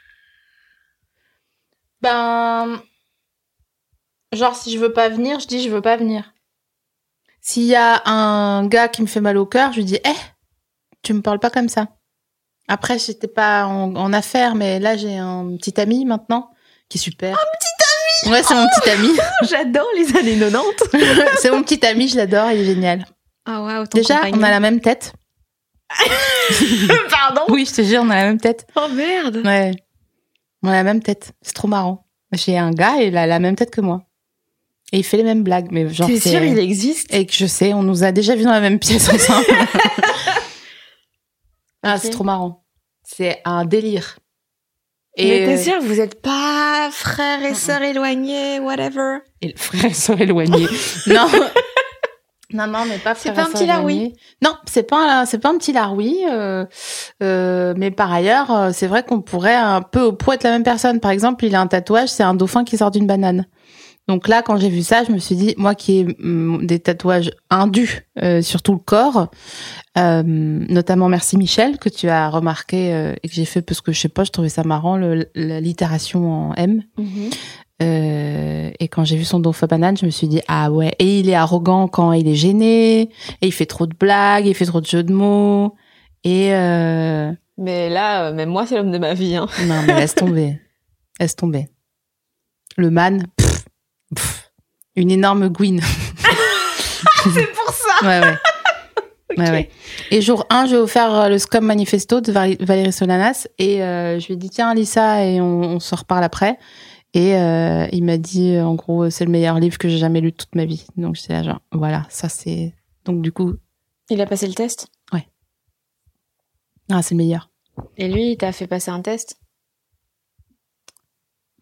Ben, genre si je veux pas venir, je dis je veux pas venir. S'il y a un gars qui me fait mal au cœur, je lui dis, eh, tu me parles pas comme ça. Après, j'étais pas en, en affaires, mais là j'ai un petit ami maintenant qui est super. Un petit ami. Ouais, c'est mon petit ami. J'adore les années quatre-vingt-dix. C'est mon petit ami, je l'adore, il est génial. Ah waouh, ton Déjà, compagnon. on a la même tête. Pardon. Oui, je te jure, on a la même tête. Oh merde. Ouais. On a la même tête. C'est trop marrant. J'ai un gars et il a la même tête que moi. Et il fait les mêmes blagues, mais genre. T'es c'est- sûr il existe? Et que je sais, on nous a déjà vus dans la même pièce ensemble. Ah, Ok. c'est trop marrant. C'est un délire. Mais t'es euh, sûr vous êtes pas frères et sœurs éloignés, whatever? Et le frère et sœur éloignés. Non. Non, non, mais pas C'est frère pas et un sœur petit laroui. éloignés. Non, c'est pas, un- c'est pas un petit laroui. Euh, euh, mais par ailleurs, euh, c'est vrai qu'on pourrait un peu au poids être la même personne. Par exemple, il a un tatouage, c'est un dauphin qui sort d'une banane. Donc là, quand j'ai vu ça, je me suis dit, moi qui ai hum, des tatouages indus euh, sur tout le corps, euh, notamment Merci Michel, que tu as remarqué euh, et que j'ai fait parce que je sais pas, je trouvais ça marrant, le, la littération en M. Euh, et quand j'ai vu son dauphin banane, je me suis dit, ah ouais, et il est arrogant quand il est gêné, et il fait trop de blagues, il fait trop de jeux de mots, et euh... Mais là, euh, même moi, c'est l'homme de ma vie. Hein. non mais laisse tomber, laisse tomber. Le man, pff, pff, une énorme gouine. C'est pour ça. Ouais, ouais. Ok. Ouais, ouais. Et jour un, j'ai offert le Scum Manifesto de Val- Valérie Solanas et euh, je lui ai dit tiens Lisa et on, on se reparle après. Et euh, il m'a dit en gros c'est le meilleur livre que j'ai jamais lu de toute ma vie. Donc j'étais là genre voilà ça c'est donc du coup Il a passé le test. ah c'est le meilleur. Et lui, il t'a fait passer un test.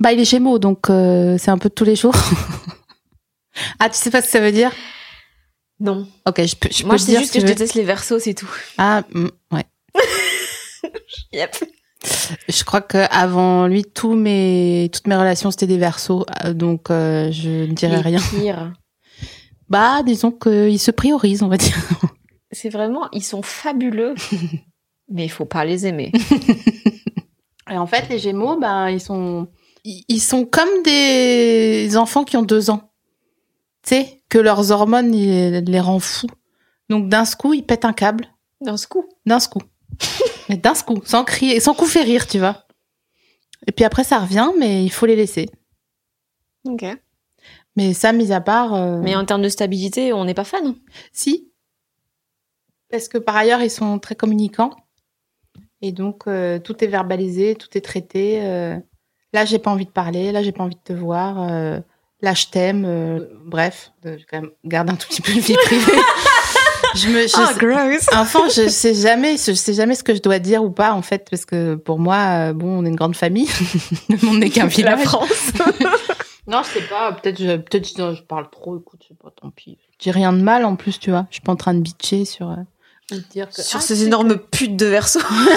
Bah, il est Gémeaux, donc euh, c'est un peu tous les jours. Ah, tu sais pas ce que ça veut dire? Non. Ok, je peux, je Moi, peux je te sais dire juste si que tu je veux. déteste les Verseaux, c'est tout. Ah, mm, ouais. Yep. Je crois que avant lui, tous mes, toutes mes relations, c'était des Verseaux, euh, donc euh, je ne dirais Les rien. pires. Bah, disons qu'ils se priorisent, on va dire. C'est vraiment, ils sont fabuleux. Mais il faut pas les aimer. Et en fait, les Gémeaux, ben, ils sont, ils sont comme des enfants qui ont deux ans. Tu sais, que leurs hormones ils, les rend fous. Donc d'un coup, ils pètent un câble. Dans ce coup. D'un coup. Mais d'un coup, sans crier, sans coup fait rire, tu vois. Et puis après, ça revient, mais il faut les laisser. Ok. Mais ça, mis à part... euh, Mais en termes de stabilité, on n'est pas fan. Si. Parce que par ailleurs, ils sont très communicants. Et donc, euh, tout est verbalisé, tout est traité. euh, Là, j'ai pas envie de parler. Là, j'ai pas envie de te voir. euh, Là, je t'aime. euh, Bref, euh, je quand même garde un tout petit peu de vie privée. je me... Je... Ah, gross. Enfin, je sais jamais, je sais jamais ce que je dois dire ou pas, en fait, parce que pour moi, euh, bon, on est une grande famille. Le monde n'est qu'un La village. France. Non, je sais pas. Peut-être, je, peut-être, je, je parle trop. Écoute, je sais pas. Tant pis. Je dis rien de mal en plus, tu vois. Je suis pas en train de bitcher sur. Euh, ou de dire que, Sur ah, ces c'est énormes putes de Verseaux.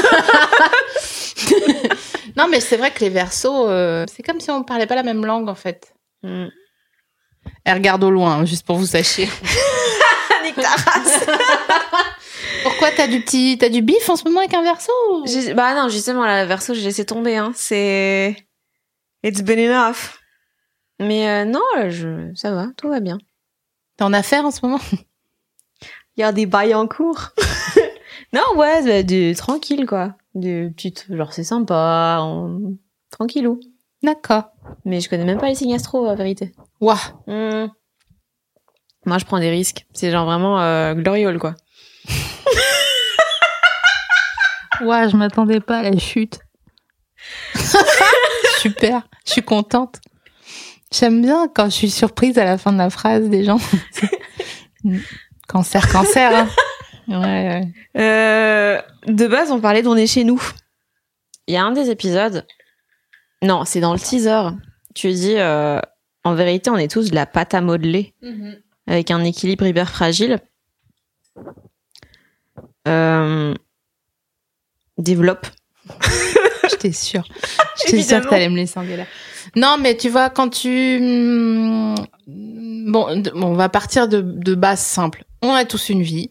que- Non, mais c'est vrai que les Verseaux, euh, c'est comme si on parlait pas la même langue, en fait. Mm. Elle regarde au loin, hein, juste pour vous sachiez. Nique ta race. Pourquoi t'as du petit, t'as du bif en ce moment avec un Verseau? J'ai- Bah non, justement, la Verseau, j'ai laissé tomber. Hein. C'est... It's been enough. Mais euh, non, je... ça va, tout va bien. T'es en affaires en ce moment? Il y a des bails en cours. Non, ouais, bah, du... tranquille, quoi. Des petites... Genre, c'est sympa. On... Tranquillou. D'accord. Mais je connais même pas les signes astro, en vérité. Ouah. Hmm. Moi, je prends des risques. C'est genre vraiment euh, gloriole, quoi. Ouah, je m'attendais pas à la chute. Super. Je suis contente. J'aime bien quand je suis surprise à la fin de la phrase des gens. Cancer, cancer. Hein. Ouais, ouais. Euh, de base, on parlait d'On est chez nous. Il y a un des épisodes. Non, c'est dans le teaser. Tu dis, euh, en vérité, on est tous de la pâte à modeler, Mm-hmm. avec un équilibre hyper fragile. Euh, Développe. J'étais sûre. J'étais sûre Évidemment. que t'allais me laisser engueuler. Non, mais tu vois, quand tu... Bon, de- bon on va partir de, de base simple. On a tous une vie.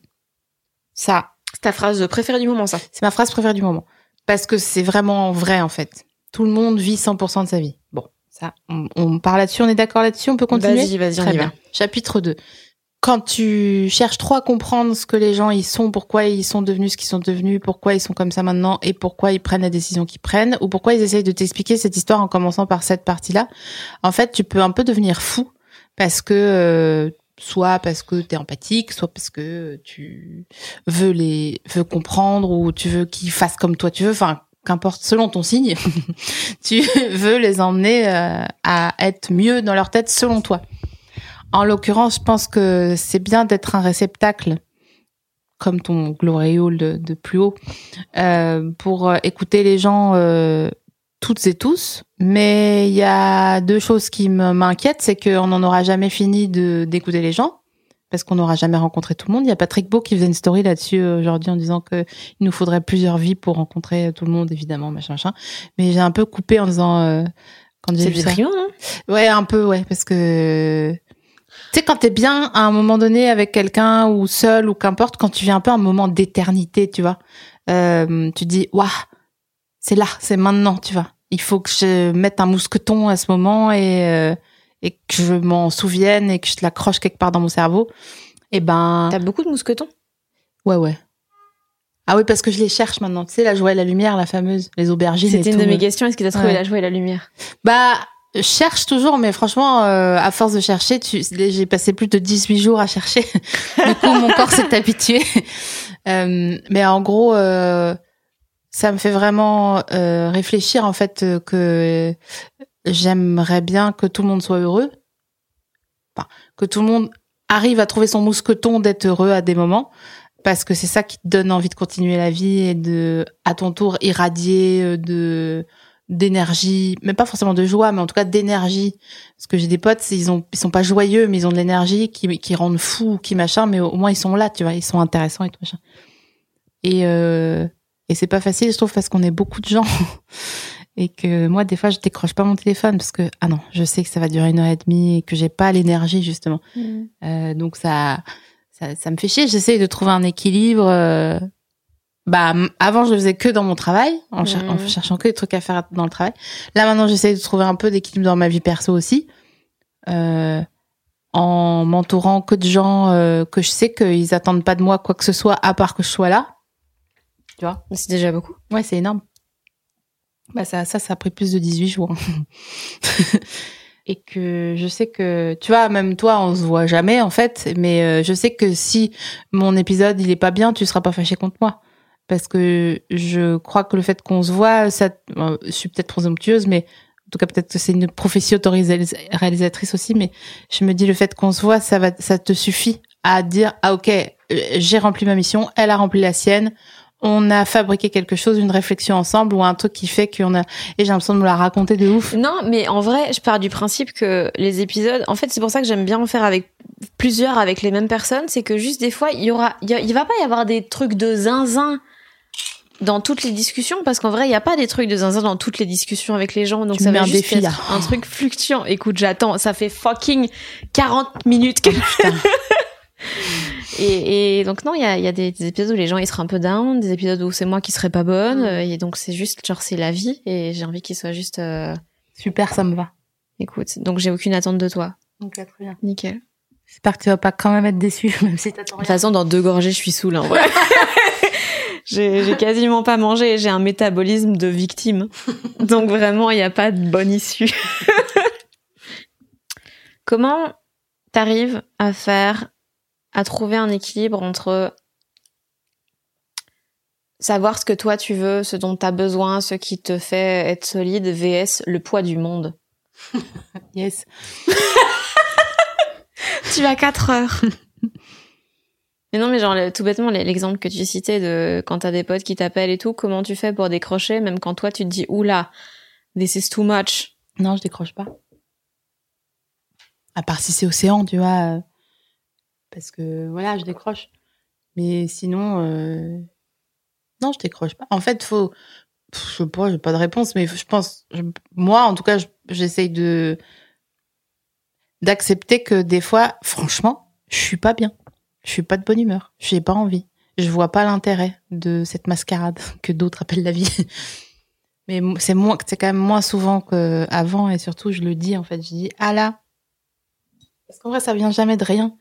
Ça, C'est ta phrase préférée du moment, ça. c'est ma phrase préférée du moment. Parce que c'est vraiment vrai, en fait. Tout le monde vit cent pour cent de sa vie. Bon, ça, on, on parle là-dessus, on est d'accord là-dessus, on peut continuer? Vas-y, vas-y, on Très y bien. va. Chapitre deux. Quand tu cherches trop à comprendre ce que les gens ils sont, pourquoi ils sont devenus ce qu'ils sont devenus, pourquoi ils sont comme ça maintenant et pourquoi ils prennent la décision qu'ils prennent ou pourquoi ils essayent de t'expliquer cette histoire en commençant par cette partie-là, en fait, tu peux un peu devenir fou parce que euh, soit parce que t'es empathique, soit parce que tu veux les veux comprendre ou tu veux qu'ils fassent comme toi tu veux, enfin qu'importe, selon ton signe, tu veux les emmener euh, à être mieux dans leur tête selon toi. En l'occurrence, je pense que c'est bien d'être un réceptacle, comme ton gloriole de, de plus haut, euh, pour euh, écouter les gens euh, toutes et tous. Mais il y a deux choses qui me- m'inquiètent, c'est qu'on n'en aura jamais fini de d'écouter les gens, parce qu'on n'aura jamais rencontré tout le monde. Il y a Patrick Beau qui faisait une story là-dessus euh, aujourd'hui en disant que il nous faudrait plusieurs vies pour rencontrer tout le monde, évidemment, machin, machin. Mais j'ai un peu coupé en disant euh, quand j'ai C'est vu ça. déprimant, non? Ouais, un peu, ouais, parce que tu sais, quand t'es bien à un moment donné avec quelqu'un ou seul ou qu'importe, quand tu vis un peu un moment d'éternité, tu vois, euh, tu dis, waouh, c'est là, c'est maintenant, tu vois. Il faut que je mette un mousqueton à ce moment et euh, et que je m'en souvienne et que je te l'accroche quelque part dans mon cerveau. Et ben, T'as beaucoup de mousquetons? ouais, ouais. Ah oui, parce que je les cherche maintenant. Tu sais, la joie et la lumière, la fameuse, les aubergines. C'était et une tout. de mes questions. Est-ce que t'as trouvé Ouais. la joie et la lumière? Bah, je cherche toujours, mais franchement, euh, à force de chercher, tu, j'ai passé plus de dix-huit jours à chercher. Du coup, mon corps s'est habitué. Euh, mais en gros, euh, ça me fait vraiment euh, réfléchir en fait euh, que j'aimerais bien que tout le monde soit heureux, enfin, que tout le monde arrive à trouver son mousqueton d'être heureux à des moments, parce que c'est ça qui te donne envie de continuer la vie et de, à ton tour, irradier de d'énergie, mais pas forcément de joie, mais en tout cas d'énergie. Parce que j'ai des potes, ils ont, ils sont pas joyeux, mais ils ont de l'énergie qui, qui rendent fou, qui machin, mais au moins ils sont là, tu vois, ils sont intéressants et tout machin. Et, euh, et c'est pas facile, je trouve, parce qu'on est beaucoup de gens. Et que moi, des fois, je décroche pas mon téléphone parce que, ah non, je sais que ça va durer une heure et demie et que j'ai pas l'énergie, justement. Mmh. Euh, donc ça, ça, ça me fait chier. J'essaye de trouver un équilibre, euh, Bah, avant, je le faisais que dans mon travail, en, cher- mmh. en cherchant que des trucs à faire dans le travail. Là, maintenant, j'essaie de trouver un peu d'équilibre dans ma vie perso aussi, euh, en m'entourant que de gens euh, que je sais qu'ils attendent pas de moi quoi que ce soit, à part que je sois là. Tu vois ? C'est déjà beaucoup. Ouais, c'est énorme. Bah, ça, ça, ça a pris plus de dix-huit jours. Et que je sais que, tu vois, même toi, on se voit jamais, en fait, mais euh, je sais que si mon épisode, il est pas bien, tu seras pas fâché contre moi. Parce que je crois que le fait qu'on se voit, ça, euh, je suis peut-être présomptueuse, mais en tout cas peut-être que c'est une prophétie autoréalisatrice aussi, mais je me dis le fait qu'on se voit, ça va, ça te suffit à dire ah ok, j'ai rempli ma mission, elle a rempli la sienne, on a fabriqué quelque chose, une réflexion ensemble ou un truc qui fait qu'on a, et j'ai l'impression de me la raconter de ouf. Non, mais en vrai, je pars du principe que les épisodes, en fait, c'est pour ça que j'aime bien en faire avec plusieurs, avec les mêmes personnes, c'est que juste des fois, il y aura, il, y a, il va pas y avoir des trucs de zinzin dans toutes les discussions, parce qu'en vrai, il y a pas des trucs de zinzin dans toutes les discussions avec les gens, donc tu ça va va un juste défi, être là. un truc fluctuant. Écoute, j'attends, ça fait fucking quarante minutes que... et, et donc non, il y a, y a des, des épisodes où les gens ils seraient un peu down, des épisodes où c'est moi qui serais pas bonne, mmh. et donc c'est juste, genre c'est la vie, et j'ai envie qu'il soit juste... Euh... Super, ça me va. Écoute, donc j'ai aucune attente de toi. Ok, très bien. Nickel. J'espère que tu vas pas quand même être déçu, même si t'attends rien. De toute façon, dans deux gorgées, je suis saoule, en vrai. j'ai, j'ai quasiment pas mangé, j'ai un métabolisme de victime. Donc vraiment, il n'y a pas de bonne issue. Comment t'arrives à faire, à trouver un équilibre entre savoir ce que toi tu veux, ce dont t'as besoin, ce qui te fait être solide, vs le poids du monde? Yes. Tu as quatre heures. Mais non, mais genre, tout bêtement, l'exemple que tu citais de quand t'as des potes qui t'appellent et tout, comment tu fais pour décrocher, même quand toi, tu te dis, oula, this is too much? Non, je décroche pas. À part si c'est océan, tu vois. Parce que, voilà, je décroche. Mais sinon, euh... non, je décroche pas. En fait, faut, je sais pas, j'ai pas de réponse, mais je pense, je... moi, en tout cas, je... j'essaye de, d'accepter que des fois, franchement, je suis pas bien. Je suis pas de bonne humeur. J'ai pas envie. Je vois pas l'intérêt de cette mascarade que d'autres appellent la vie. Mais c'est moins, c'est quand même moins souvent qu'avant, et surtout, je le dis, en fait. Je dis, ah là. Parce qu'en vrai, ça vient jamais de rien.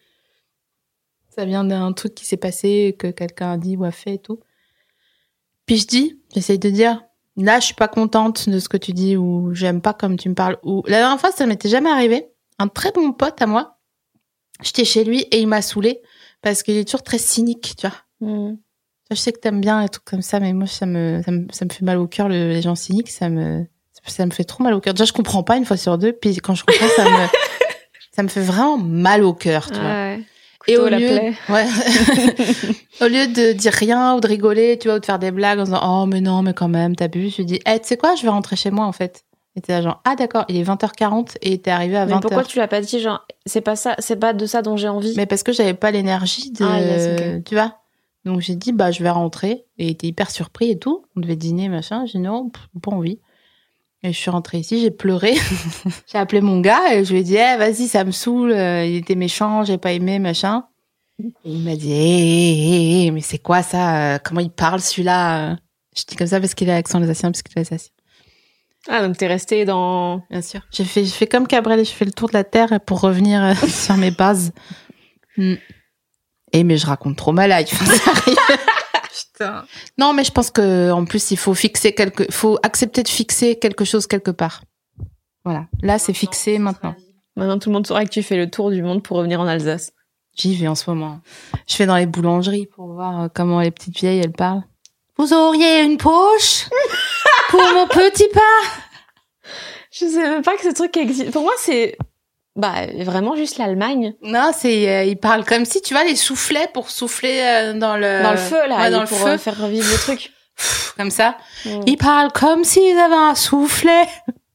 Ça vient d'un truc qui s'est passé, que quelqu'un a dit ou a fait et tout. Puis je dis, j'essaye de dire, là, je suis pas contente de ce que tu dis, ou j'aime pas comme tu me parles, ou la dernière fois, ça m'était jamais arrivé. Un très bon pote à moi, j'étais chez lui et il m'a saoulée parce qu'il est toujours très cynique, tu vois. Mm. Je sais que t'aimes bien les trucs comme ça, mais moi, ça me, ça me, ça me fait mal au cœur, le, les gens cyniques, ça me, ça me fait trop mal au cœur. Déjà, je comprends pas une fois sur deux, puis quand je comprends, ça me, ça me fait vraiment mal au cœur, tu vois. Ouais. Et au lieu, ouais. Au lieu de dire rien ou de rigoler, tu vois, ou de faire des blagues en disant, oh, mais non, mais quand même, t'as bu, je lui dis, eh, hey, tu sais quoi, je vais rentrer chez moi, en fait. Et t'es là genre, ah d'accord, il est vingt heures quarante et t'es arrivé à vingt heures. Mais pourquoi tu l'as pas dit, genre, c'est pas ça, c'est pas de ça dont j'ai envie? Mais parce que j'avais pas l'énergie de, ah, yes, okay. Tu vois. Donc j'ai dit, bah, je vais rentrer. Et il était hyper surpris et tout. On devait dîner, machin. J'ai dit, non, pff, pas envie. Et je suis rentrée ici, j'ai pleuré. J'ai appelé mon gars et je lui ai dit, eh, vas-y, ça me saoule. Il était méchant, j'ai pas aimé, machin. Et il m'a dit, hé, hé, hé, mais c'est quoi ça? Comment il parle, celui-là? Je dis comme ça parce qu'il a l'accent alsacien, parce qu'il est alsacien. Ah, donc t'es restée dans... Bien sûr. J'ai fait, j'ai fait comme Cabrel et je fais le tour de la Terre pour revenir sur mes bases. Mm. Et mais je raconte trop ma life. Ça arrive. Putain. Non, mais je pense que en plus il faut fixer quelque, faut accepter de fixer quelque chose quelque part. Voilà. Là, c'est fixé maintenant. Maintenant, tout le monde saura que tu fais le tour du monde pour revenir en Alsace. J'y vais en ce moment. Je vais dans les boulangeries pour voir comment les petites vieilles elles parlent. Vous auriez une poche pour mon petit pain? Je sais même pas que ce truc existe. Pour moi, c'est bah vraiment juste l'Allemagne. Non, c'est euh, ils parlent comme si tu vois les soufflets pour souffler euh, dans le dans le feu là, ouais, dans le pour feu. Euh, faire revivre le truc. comme ça. Mm. Ils parlent comme s'ils avaient un soufflet.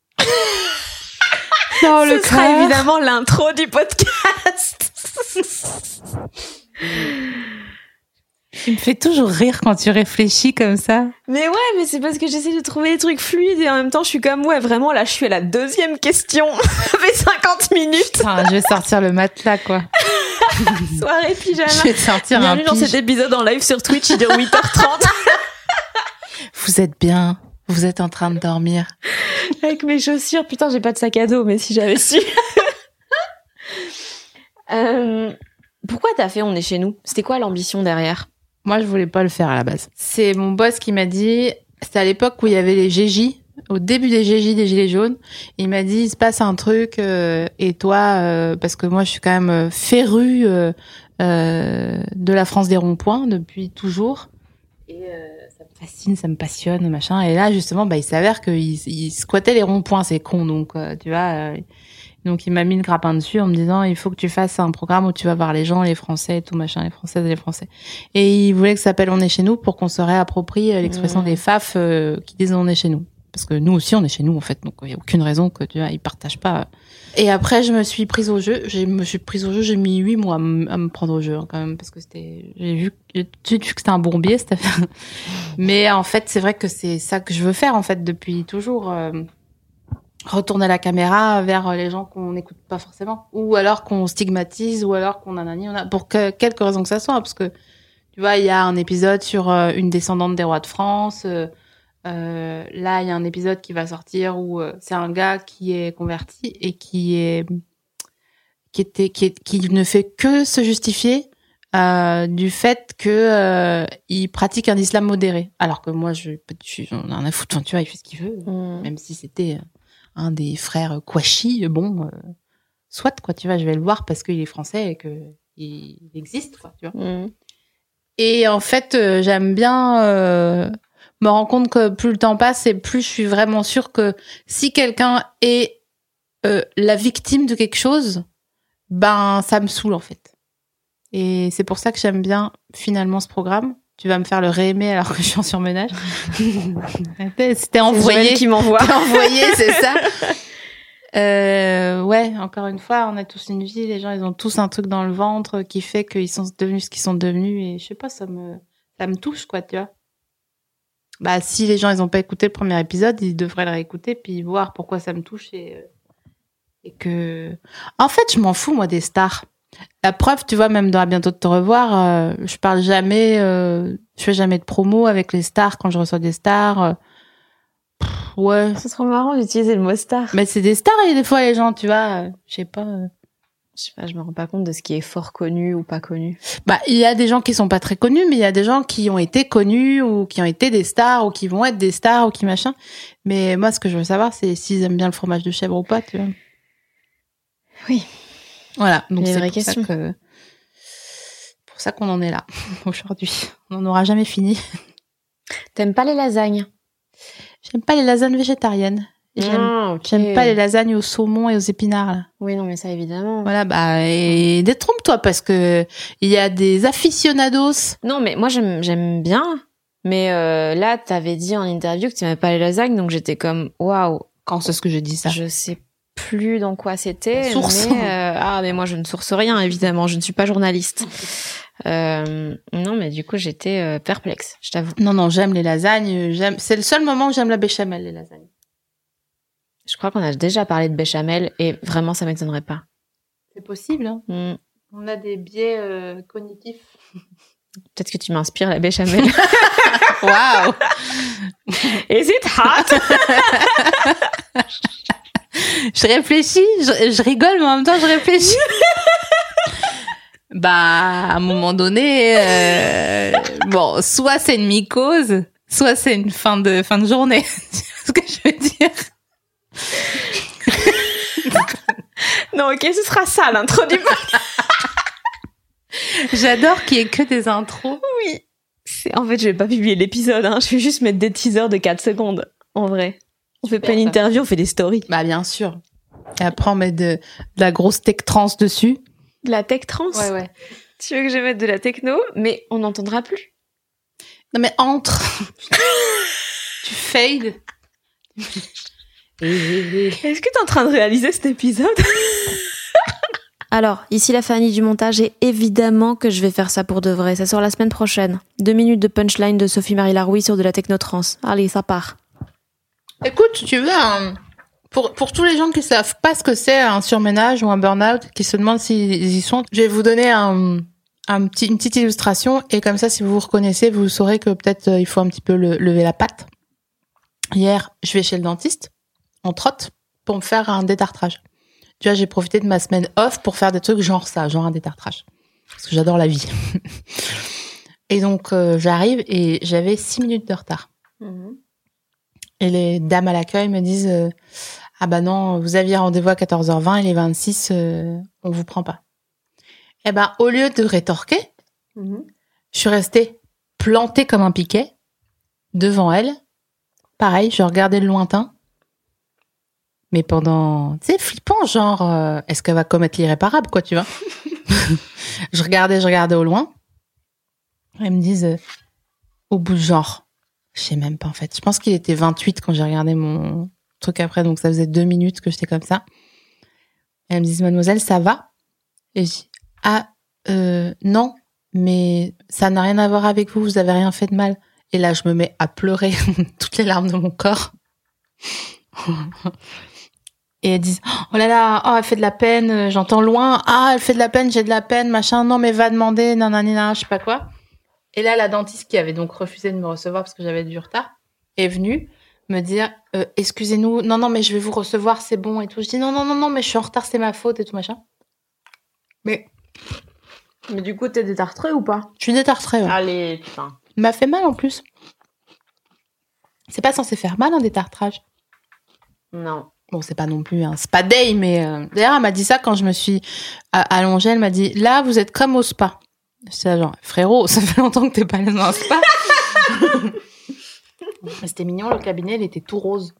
Dans Ce le sera cœur. évidemment l'intro du podcast. Tu me fais toujours rire quand tu réfléchis comme ça. Mais ouais, mais c'est parce que j'essaie de trouver des trucs fluides et en même temps je suis comme ouais vraiment là je suis à la deuxième question. Ça fait cinquante minutes. Putain, je vais sortir le matelas quoi. Soirée pyjama. Je vais te sortir un Bienvenue dans pige. cet épisode en live sur Twitch, il dure huit heures trente. Vous êtes bien. Vous êtes en train de dormir. Avec mes chaussures, putain j'ai pas de sac à dos mais si j'avais su. euh, pourquoi t'as fait On est chez nous? C'était quoi l'ambition derrière? Moi, je voulais pas le faire à la base. C'est mon boss qui m'a dit, c'était à l'époque où il y avait les G J, au début des G J, des Gilets jaunes. Il m'a dit, il se passe un truc, euh, et toi, euh, parce que moi, je suis quand même férue euh, euh, de la France des ronds-points depuis toujours. Et euh, ça me fascine, ça me passionne, machin. Et là, justement, bah, il s'avère qu'il il squattait les ronds-points, c'est con, donc, euh, tu vois... Euh, Donc, il m'a mis le grappin dessus en me disant, il faut que tu fasses un programme où tu vas voir les gens, les Français et tout, machin, les Françaises et les Français. Et il voulait que ça s'appelle On est chez nous pour qu'on se réapproprie l'expression Mmh. des F A F euh, qui disent On est chez nous. Parce que nous aussi, on est chez nous, en fait. Donc, il n'y a aucune raison que, tu vois, ils partagent pas. Et après, je me suis prise au jeu. Je me suis prise au jeu. J'ai mis huit mois à, m- à me prendre au jeu, hein, quand même, parce que c'était, j'ai vu, j'ai tout de suite vu que c'était un bourbier, cette affaire. Mais en fait, c'est vrai que c'est ça que je veux faire, en fait, depuis toujours. Euh, retourner la caméra vers les gens qu'on n'écoute pas forcément, ou alors qu'on stigmatise, ou alors qu'on a nani, on a pour que, quelque raison que ça soit, parce que tu vois, il y a un épisode sur euh, une descendante des rois de France. Euh, euh, là, il y a un épisode qui va sortir où euh, c'est un gars qui est converti et qui est qui était qui est qui ne fait que se justifier euh, du fait que euh, il pratique un islam modéré, alors que moi, je, je j'en ai rien à foutre. Enfin, tu vois, il fait ce qu'il veut, Mmh. même si c'était un des frères Kouachi, bon, euh, soit, quoi, tu vois, je vais le voir parce qu'il est français et que il existe, quoi, tu vois. Mmh. Et en fait, euh, j'aime bien euh, me rendre compte que plus le temps passe et plus je suis vraiment sûre que si quelqu'un est euh, la victime de quelque chose, ben, ça me saoule, en fait. Et c'est pour ça que j'aime bien, finalement, ce programme. Tu vas me faire le réaimer alors que je suis en surmenage. C'était envoyé. Joël qui m'envoie. C'était envoyé, c'est ça. Euh, ouais, encore une fois, on a tous une vie. Les gens, ils ont tous un truc dans le ventre qui fait qu'ils sont devenus ce qu'ils sont devenus. Et je sais pas, ça me, ça me touche, quoi, tu vois. Bah, si les gens, ils ont pas écouté le premier épisode, ils devraient le réécouter puis voir pourquoi ça me touche et, euh, et que, en fait, je m'en fous, moi, des stars. La preuve, tu vois, même dans À bientôt de te revoir, euh, je parle jamais, euh, je fais jamais de promo avec les stars quand je reçois des stars. Euh, pff, ouais. C'est trop marrant d'utiliser le mot star. Mais c'est des stars et des fois les gens, tu vois, euh, je sais pas. euh. Je sais pas, je me rends pas compte de ce qui est fort connu ou pas connu. Bah, il y a des gens qui sont pas très connus, mais il y a des gens qui ont été connus ou qui ont été des stars ou qui vont être des stars ou qui machin. Mais moi, ce que je veux savoir, c'est s'ils aiment bien le fromage de chèvre ou pas, tu vois. Oui. Voilà. Donc Les c'est vraies pour ça questions. que, pour ça qu'on en est là aujourd'hui. On n'en aura jamais fini. T'aimes pas les lasagnes? J'aime pas les lasagnes végétariennes. J'aime, Ah, ok. j'aime pas les lasagnes au saumon et aux épinards, là. Oui, non, mais ça, évidemment. Voilà, bah, et détrompe-toi parce que il y a des aficionados. Non, mais moi, j'aime, j'aime bien. Mais euh, là, t'avais dit en interview que tu n'aimais pas les lasagnes, donc j'étais comme, waouh. Quand c'est ce que je dis ça? Je sais plus dans quoi c'était. Source. Mais, euh, ah, mais moi, je ne source rien, évidemment. Je ne suis pas journaliste. Euh, non, mais du coup, j'étais euh, perplexe, je t'avoue. Non, non, j'aime les lasagnes. J'aime. C'est le seul moment où j'aime la béchamel, les lasagnes. Je crois qu'on a déjà parlé de béchamel et vraiment, ça m'étonnerait pas. C'est possible, hein. Hmm. On a des biais euh, cognitifs. Peut-être que tu m'inspires la béchamel. Waouh! Is it hot? Je réfléchis, je, je rigole, mais en même temps, je réfléchis. Bah, à un moment donné, euh, bon, soit c'est une mycose, soit c'est une fin de fin de journée. C'est ce que je veux dire. Non, ok, ce sera ça, l'intro du podcast. J'adore qu'il y ait que des intros. Oui. C'est... En fait, je vais pas publier l'épisode, hein. Je vais juste mettre des teasers de quatre secondes, en vrai. On fait Super, pas une ça. interview, on fait des stories. Bah, bien sûr. Et après, on met de, de la grosse tech trance dessus. De la tech trans. ouais. Tu veux que je mette de la techno, mais on n'entendra plus. Non, mais entre. fade. Est-ce que t'es en train de réaliser cet épisode? Alors, ici la Fanny du montage, et évidemment que je vais faire ça pour de vrai. Ça sort la semaine prochaine. Deux minutes de punchline de Sophie-Marie Larouille sur de la technotrance. Allez, ça part. Écoute, tu veux un... Pour, pour tous les gens qui savent pas ce que c'est un surménage ou un burn-out, qui se demandent s'ils y sont, je vais vous donner un, un petit, une petite illustration, et comme ça, si vous vous reconnaissez, vous saurez que peut-être euh, il faut un petit peu le, lever la patte. Hier, je vais chez le dentiste, en trotte, pour me faire un détartrage. Tu vois, j'ai profité de ma semaine off pour faire des trucs genre ça, genre un détartrage. Parce que j'adore la vie. Et donc, euh, j'arrive et j'avais six minutes de retard. Mmh. Et les dames à l'accueil me disent euh, « Ah bah non, vous aviez rendez-vous à quatorze heures vingt, il est vingt-six, euh, on vous prend pas. » Eh ben, au lieu de rétorquer, mmh. je suis restée plantée comme un piquet devant elle. Pareil, je regardais le lointain. Mais pendant, tu sais, flippant, genre, euh, est-ce qu'elle va commettre l'irréparable, quoi, tu vois? Je regardais, je regardais au loin. Elles me disent, euh, au bout de genre, je sais même pas, en fait. Je pense qu'il était vingt-huit quand j'ai regardé mon truc après, donc ça faisait deux minutes que j'étais comme ça. Et elles me disent, mademoiselle, ça va? Et je dis, ah, euh, non, mais ça n'a rien à voir avec vous, vous avez rien fait de mal. Et là, je me mets à pleurer toutes les larmes de mon corps. Et elles disent, oh là là, oh, elle fait de la peine, j'entends loin, ah, elle fait de la peine, j'ai de la peine, machin, non, mais va demander, nanana, je sais pas quoi. Et là, la dentiste qui avait donc refusé de me recevoir parce que j'avais du retard, est venue me dire, euh, excusez-nous, non, non, mais je vais vous recevoir, c'est bon et tout. Je dis, non, non, non, non, mais je suis en retard, c'est ma faute et tout, machin. Mais, mais du coup, t'es détartrée ou pas? Je suis détartrée, ouais. Allez, putain. Il m'a fait mal, en plus. C'est pas censé faire mal, un détartrage. Non. Bon, c'est pas non plus un spa day, mais euh... d'ailleurs, elle m'a dit ça quand je me suis allongée. Elle m'a dit, là, vous êtes comme au spa. J'étais genre, frérot, ça fait longtemps que t'es pas allé dans un spa. Mais c'était mignon, le cabinet, il était tout rose.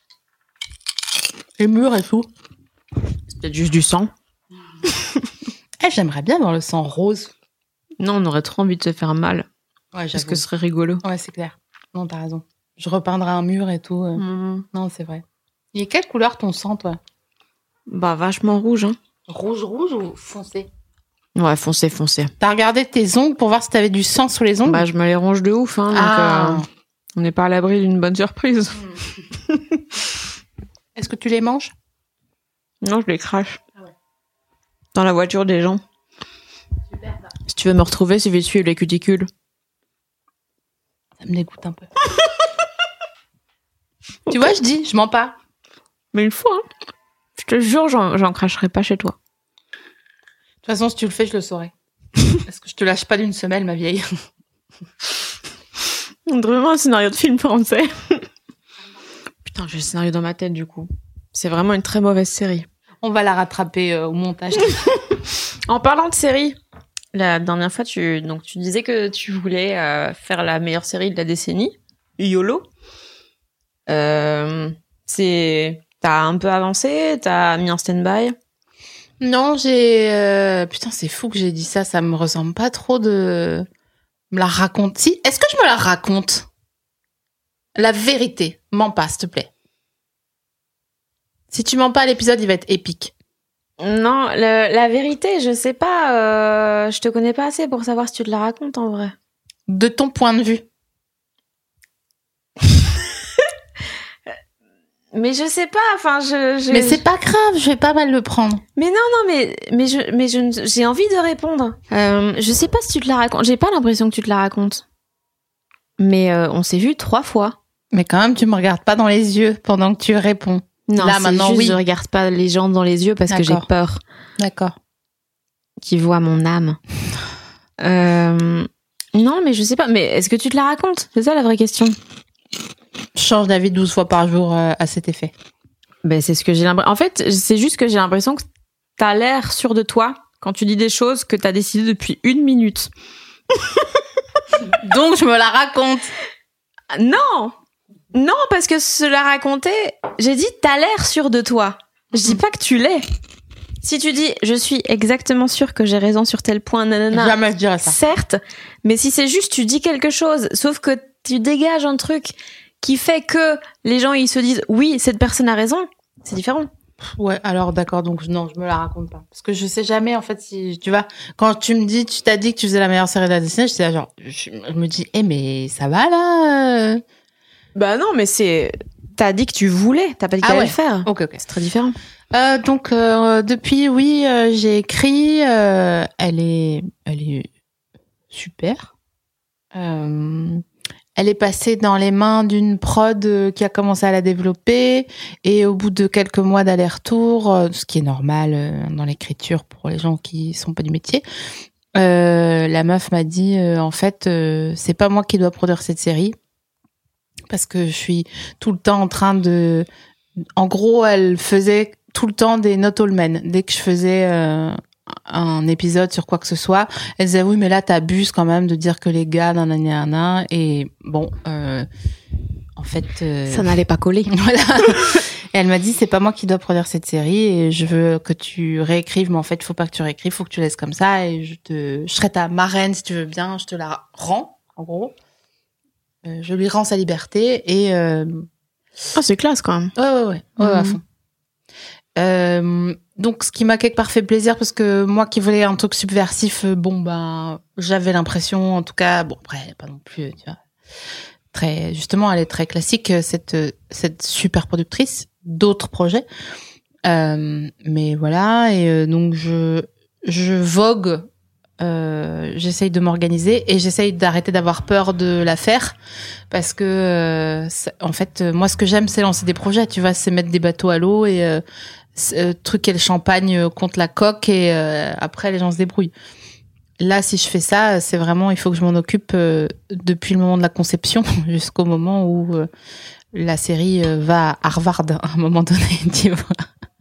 Les murs et tout. C'est peut-être juste du sang. Eh, j'aimerais bien voir le sang rose. Non, on aurait trop envie de se faire mal. Ouais, parce que ce serait rigolo. Ouais, c'est clair. Non, t'as raison. Je repeindrai un mur et tout. Euh... Mmh. Non, c'est vrai. Il est quelle couleur ton sang, toi? Bah, vachement rouge, hein. Rouge, rouge ou foncé? Ouais, foncé, foncé. T'as regardé tes ongles pour voir si t'avais du sang sous les ongles? Bah, je me les ronge de ouf, hein. Ah. Donc, euh, on n'est pas à l'abri d'une bonne surprise. Mmh. Est-ce que tu les manges? Non, je les crache. Ah ouais. Dans la voiture des gens. Super, ça. Si tu veux me retrouver, c'est vite suivre les cuticules. Ça me dégoûte un peu. Tu vois, je dis, je mens pas. Mais une fois, hein. Je te jure, j'en, j'en cracherai pas chez toi. De toute façon, si tu le fais, je le saurai. Parce que je te lâche pas d'une semelle, ma vieille. On dirait vraiment un scénario de film français. Putain, j'ai le scénario dans ma tête, du coup. C'est vraiment une très mauvaise série. On va la rattraper euh, au montage. En parlant de série, la dernière fois, tu, donc, tu disais que tu voulais euh, faire la meilleure série de la décennie. YOLO. Euh, c'est... T'as un peu avancé? T'as mis en stand-by? Non, j'ai... Euh... Putain, c'est fou que j'ai dit ça. Ça me ressemble pas trop de... Me la raconte. Si, est-ce que je me la raconte? La vérité. Mens pas, s'il te plaît. Si tu mens pas, l'épisode, il va être épique. Non, le, la vérité, je sais pas. Euh, je te connais pas assez pour savoir si tu te la racontes, en vrai. De ton point de vue. Mais je sais pas, enfin, je, je... Mais c'est pas grave, je vais pas mal le prendre. Mais non, non, mais, mais je, mais je, j'ai envie de répondre. Euh, je sais pas si tu te la racontes. J'ai pas l'impression que tu te la racontes. Mais euh, on s'est vu trois fois. Mais quand même, tu me regardes pas dans les yeux pendant que tu réponds. Non, là, c'est maintenant, juste, oui. je regarde pas les gens dans les yeux parce D'accord. que j'ai peur. D'accord. Qu'ils voient mon âme. Euh, non, mais je sais pas. Mais est-ce que tu te la racontes? C'est ça la vraie question. Je change d'avis douze fois par jour euh, à cet effet. Ben, c'est ce que j'ai l'impression. En fait, c'est juste que j'ai l'impression que t'as l'air sûr de toi quand tu dis des choses que t'as décidé depuis une minute. Donc, je me la raconte. Non! Non, parce que se la raconter, j'ai dit t'as l'air sûr de toi. Je dis pas que tu l'es. Si tu dis je suis exactement sûre que j'ai raison sur tel point, nanana. Jamais je dirais ça. Certes, mais si c'est juste tu dis quelque chose, sauf que tu dégages un truc qui fait que les gens ils se disent oui, cette personne a raison, c'est différent. Ouais, alors d'accord, donc non, je me la raconte pas. Parce que je sais jamais, en fait, si, tu vois, quand tu me dis, tu t'as dit que tu faisais la meilleure série de la Disney, je, genre, je, je me dis, eh, mais ça va là? Bah non, mais c'est... T'as dit que tu voulais, t'as pas dit que ah t'allais ouais. le faire. Ok, ok. C'est très différent. Euh, donc, euh, depuis, oui, euh, j'ai écrit, euh, elle est, elle est super. Euh, Elle est passée dans les mains d'une prod qui a commencé à la développer et au bout de quelques mois d'aller-retour, ce qui est normal dans l'écriture pour les gens qui sont pas du métier, euh, la meuf m'a dit euh, en fait euh, c'est pas moi qui dois produire cette série parce que je suis tout le temps en train de, en gros elle faisait tout le temps des not all men dès que je faisais euh, un épisode sur quoi que ce soit, elle disait oui mais là t'abuses quand même de dire que les gars nanana et bon euh, en fait euh, ça n'allait pas coller. Voilà. Et elle m'a dit c'est pas moi qui dois produire cette série et je veux que tu réécrives mais en fait faut pas que tu réécrives, faut que tu laisses comme ça et je te je serai ta marraine si tu veux bien, je te la rends en gros. Euh, je lui rends sa liberté et euh... ah c'est classe quand même. Ouais ouais ouais, ouais, ouais à fond. Euh, donc, ce qui m'a quelque part fait plaisir parce que moi qui voulais un truc subversif, bon ben, j'avais l'impression, en tout cas, bon après, pas non plus, tu vois, très, justement, elle est très classique cette cette super productrice d'autres projets, euh, mais voilà et euh, donc je je vogue, euh, j'essaye de m'organiser et j'essaye d'arrêter d'avoir peur de la faire parce que euh, en fait, moi ce que j'aime c'est lancer des projets, tu vois, c'est mettre des bateaux à l'eau et euh, Euh, truquer le champagne contre la coque et euh, après les gens se débrouillent. Là, si je fais ça, c'est vraiment, il faut que je m'en occupe euh, depuis le moment de la conception jusqu'au moment où euh, la série euh, va à Harvard à un moment donné, tu vois.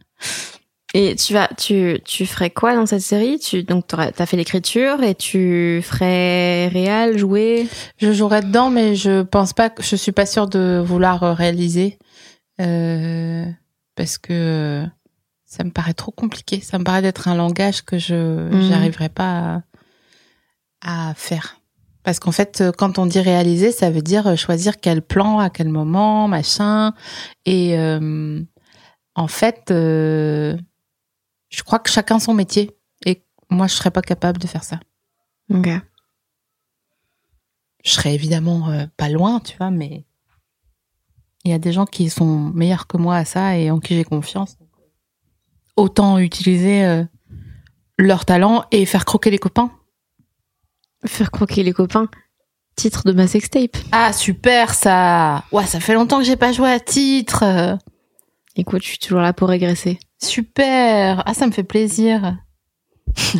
Et tu vas, tu, tu ferais quoi dans cette série? Tu, donc, t'as fait l'écriture et tu ferais réal, jouer? Je jouerais dedans, mais je pense pas que, je suis pas sûre de vouloir réaliser, euh, parce que ça me paraît trop compliqué. Ça me paraît d'être un langage que je mmh. j'arriverai pas à, à faire. Parce qu'en fait, quand on dit réaliser, ça veut dire choisir quel plan, à quel moment, machin. Et euh, en fait, euh, je crois que chacun son métier. Et moi, je serais pas capable de faire ça. Ok. Je serais évidemment euh, pas loin, tu vois, mais il y a des gens qui sont meilleurs que moi à ça et en qui j'ai confiance. Autant utiliser euh, leur talent et faire croquer les copains. Faire croquer les copains. Titre de ma sextape. Ah, super, ça. Ouais, ça fait longtemps que j'ai pas joué à titre. Écoute, je suis toujours là pour régresser. Super. Ah, ça me fait plaisir. C'est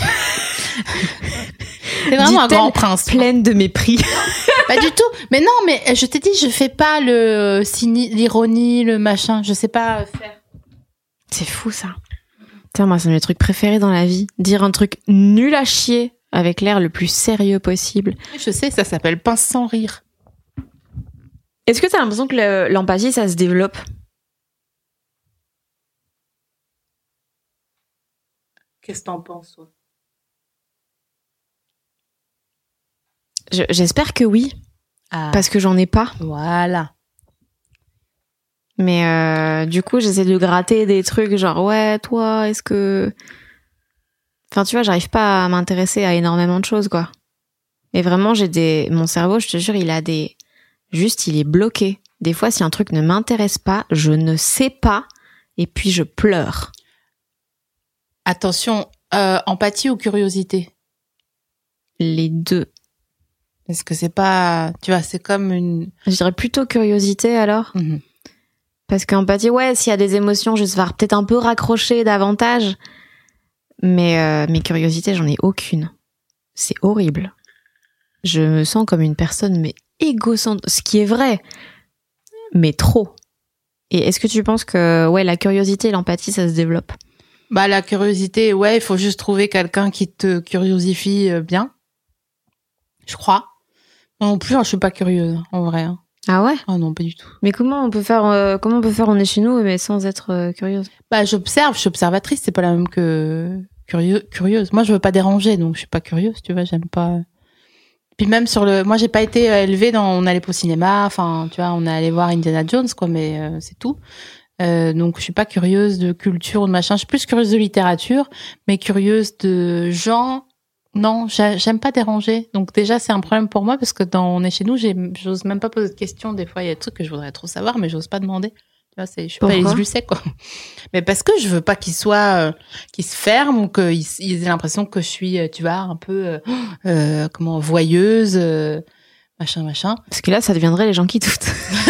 vraiment un grand prince. Pleine de mépris. Pas du tout. Mais non, mais je t'ai dit, je fais pas le cyni- l'ironie, le machin. Je sais pas faire. C'est fou, ça. Tiens, moi, c'est un de mes trucs préférés dans la vie. Dire un truc nul à chier avec l'air le plus sérieux possible. Je sais, ça s'appelle pince sans rire. Est-ce que t'as l'impression que le, l'empathie, ça se développe? Qu'est-ce que t'en penses, toi? Je, j'espère que oui. Ah. Parce que j'en ai pas. Voilà. Mais euh, du coup, j'essaie de gratter des trucs genre, ouais, toi, est-ce que... Enfin, tu vois, j'arrive pas à m'intéresser à énormément de choses, quoi. Mais vraiment, j'ai des... Mon cerveau, je te jure, il a des... Juste, il est bloqué. Des fois, si un truc ne m'intéresse pas, je ne sais pas, et puis je pleure. Attention, euh, empathie ou curiosité? Les deux. Est-ce que c'est pas... Tu vois, c'est comme une... Je dirais plutôt curiosité, alors. Mm-hmm. Parce qu'empathie, ouais, s'il y a des émotions, je vais peut-être un peu raccrocher davantage. Mais, euh, mes curiosités, j'en ai aucune. C'est horrible. Je me sens comme une personne, mais égocentrique. Ce qui est vrai. Mais trop. Et est-ce que tu penses que, ouais, la curiosité et l'empathie, ça se développe? Bah, la curiosité, ouais, il faut juste trouver quelqu'un qui te curiosifie bien. Je crois. Moi non plus, hein, je suis pas curieuse, en vrai. Hein. Ah ouais? Ah non, pas du tout. Mais comment on peut faire, euh, comment on peut faire, on est chez nous, mais sans être euh, curieuse? Bah, j'observe, je suis observatrice, c'est pas la même que curieux, curieuse. Moi, je veux pas déranger, donc je suis pas curieuse, tu vois, j'aime pas. Puis même sur le, moi j'ai pas été élevée dans, on allait au cinéma, enfin tu vois, on est allé voir Indiana Jones quoi, mais euh, c'est tout. Euh, donc je suis pas curieuse de culture ou de machin, je suis plus curieuse de littérature, mais curieuse de gens. Non, j'aime pas déranger. Donc déjà c'est un problème pour moi parce que dans on est chez nous, j'ai, j'ose même pas poser de questions. Des fois il y a des trucs que je voudrais trop savoir, mais j'ose pas demander. Tu vois, c'est, je suis Pourquoi pas Élise Lucet quoi. Mais parce que je veux pas qu'ils soient, euh, qu'ils se ferment ou qu'ils ils aient l'impression que je suis, tu vois, un peu euh, euh, comment voyeuse, euh, machin machin. Parce que là ça deviendrait les gens qui doutent.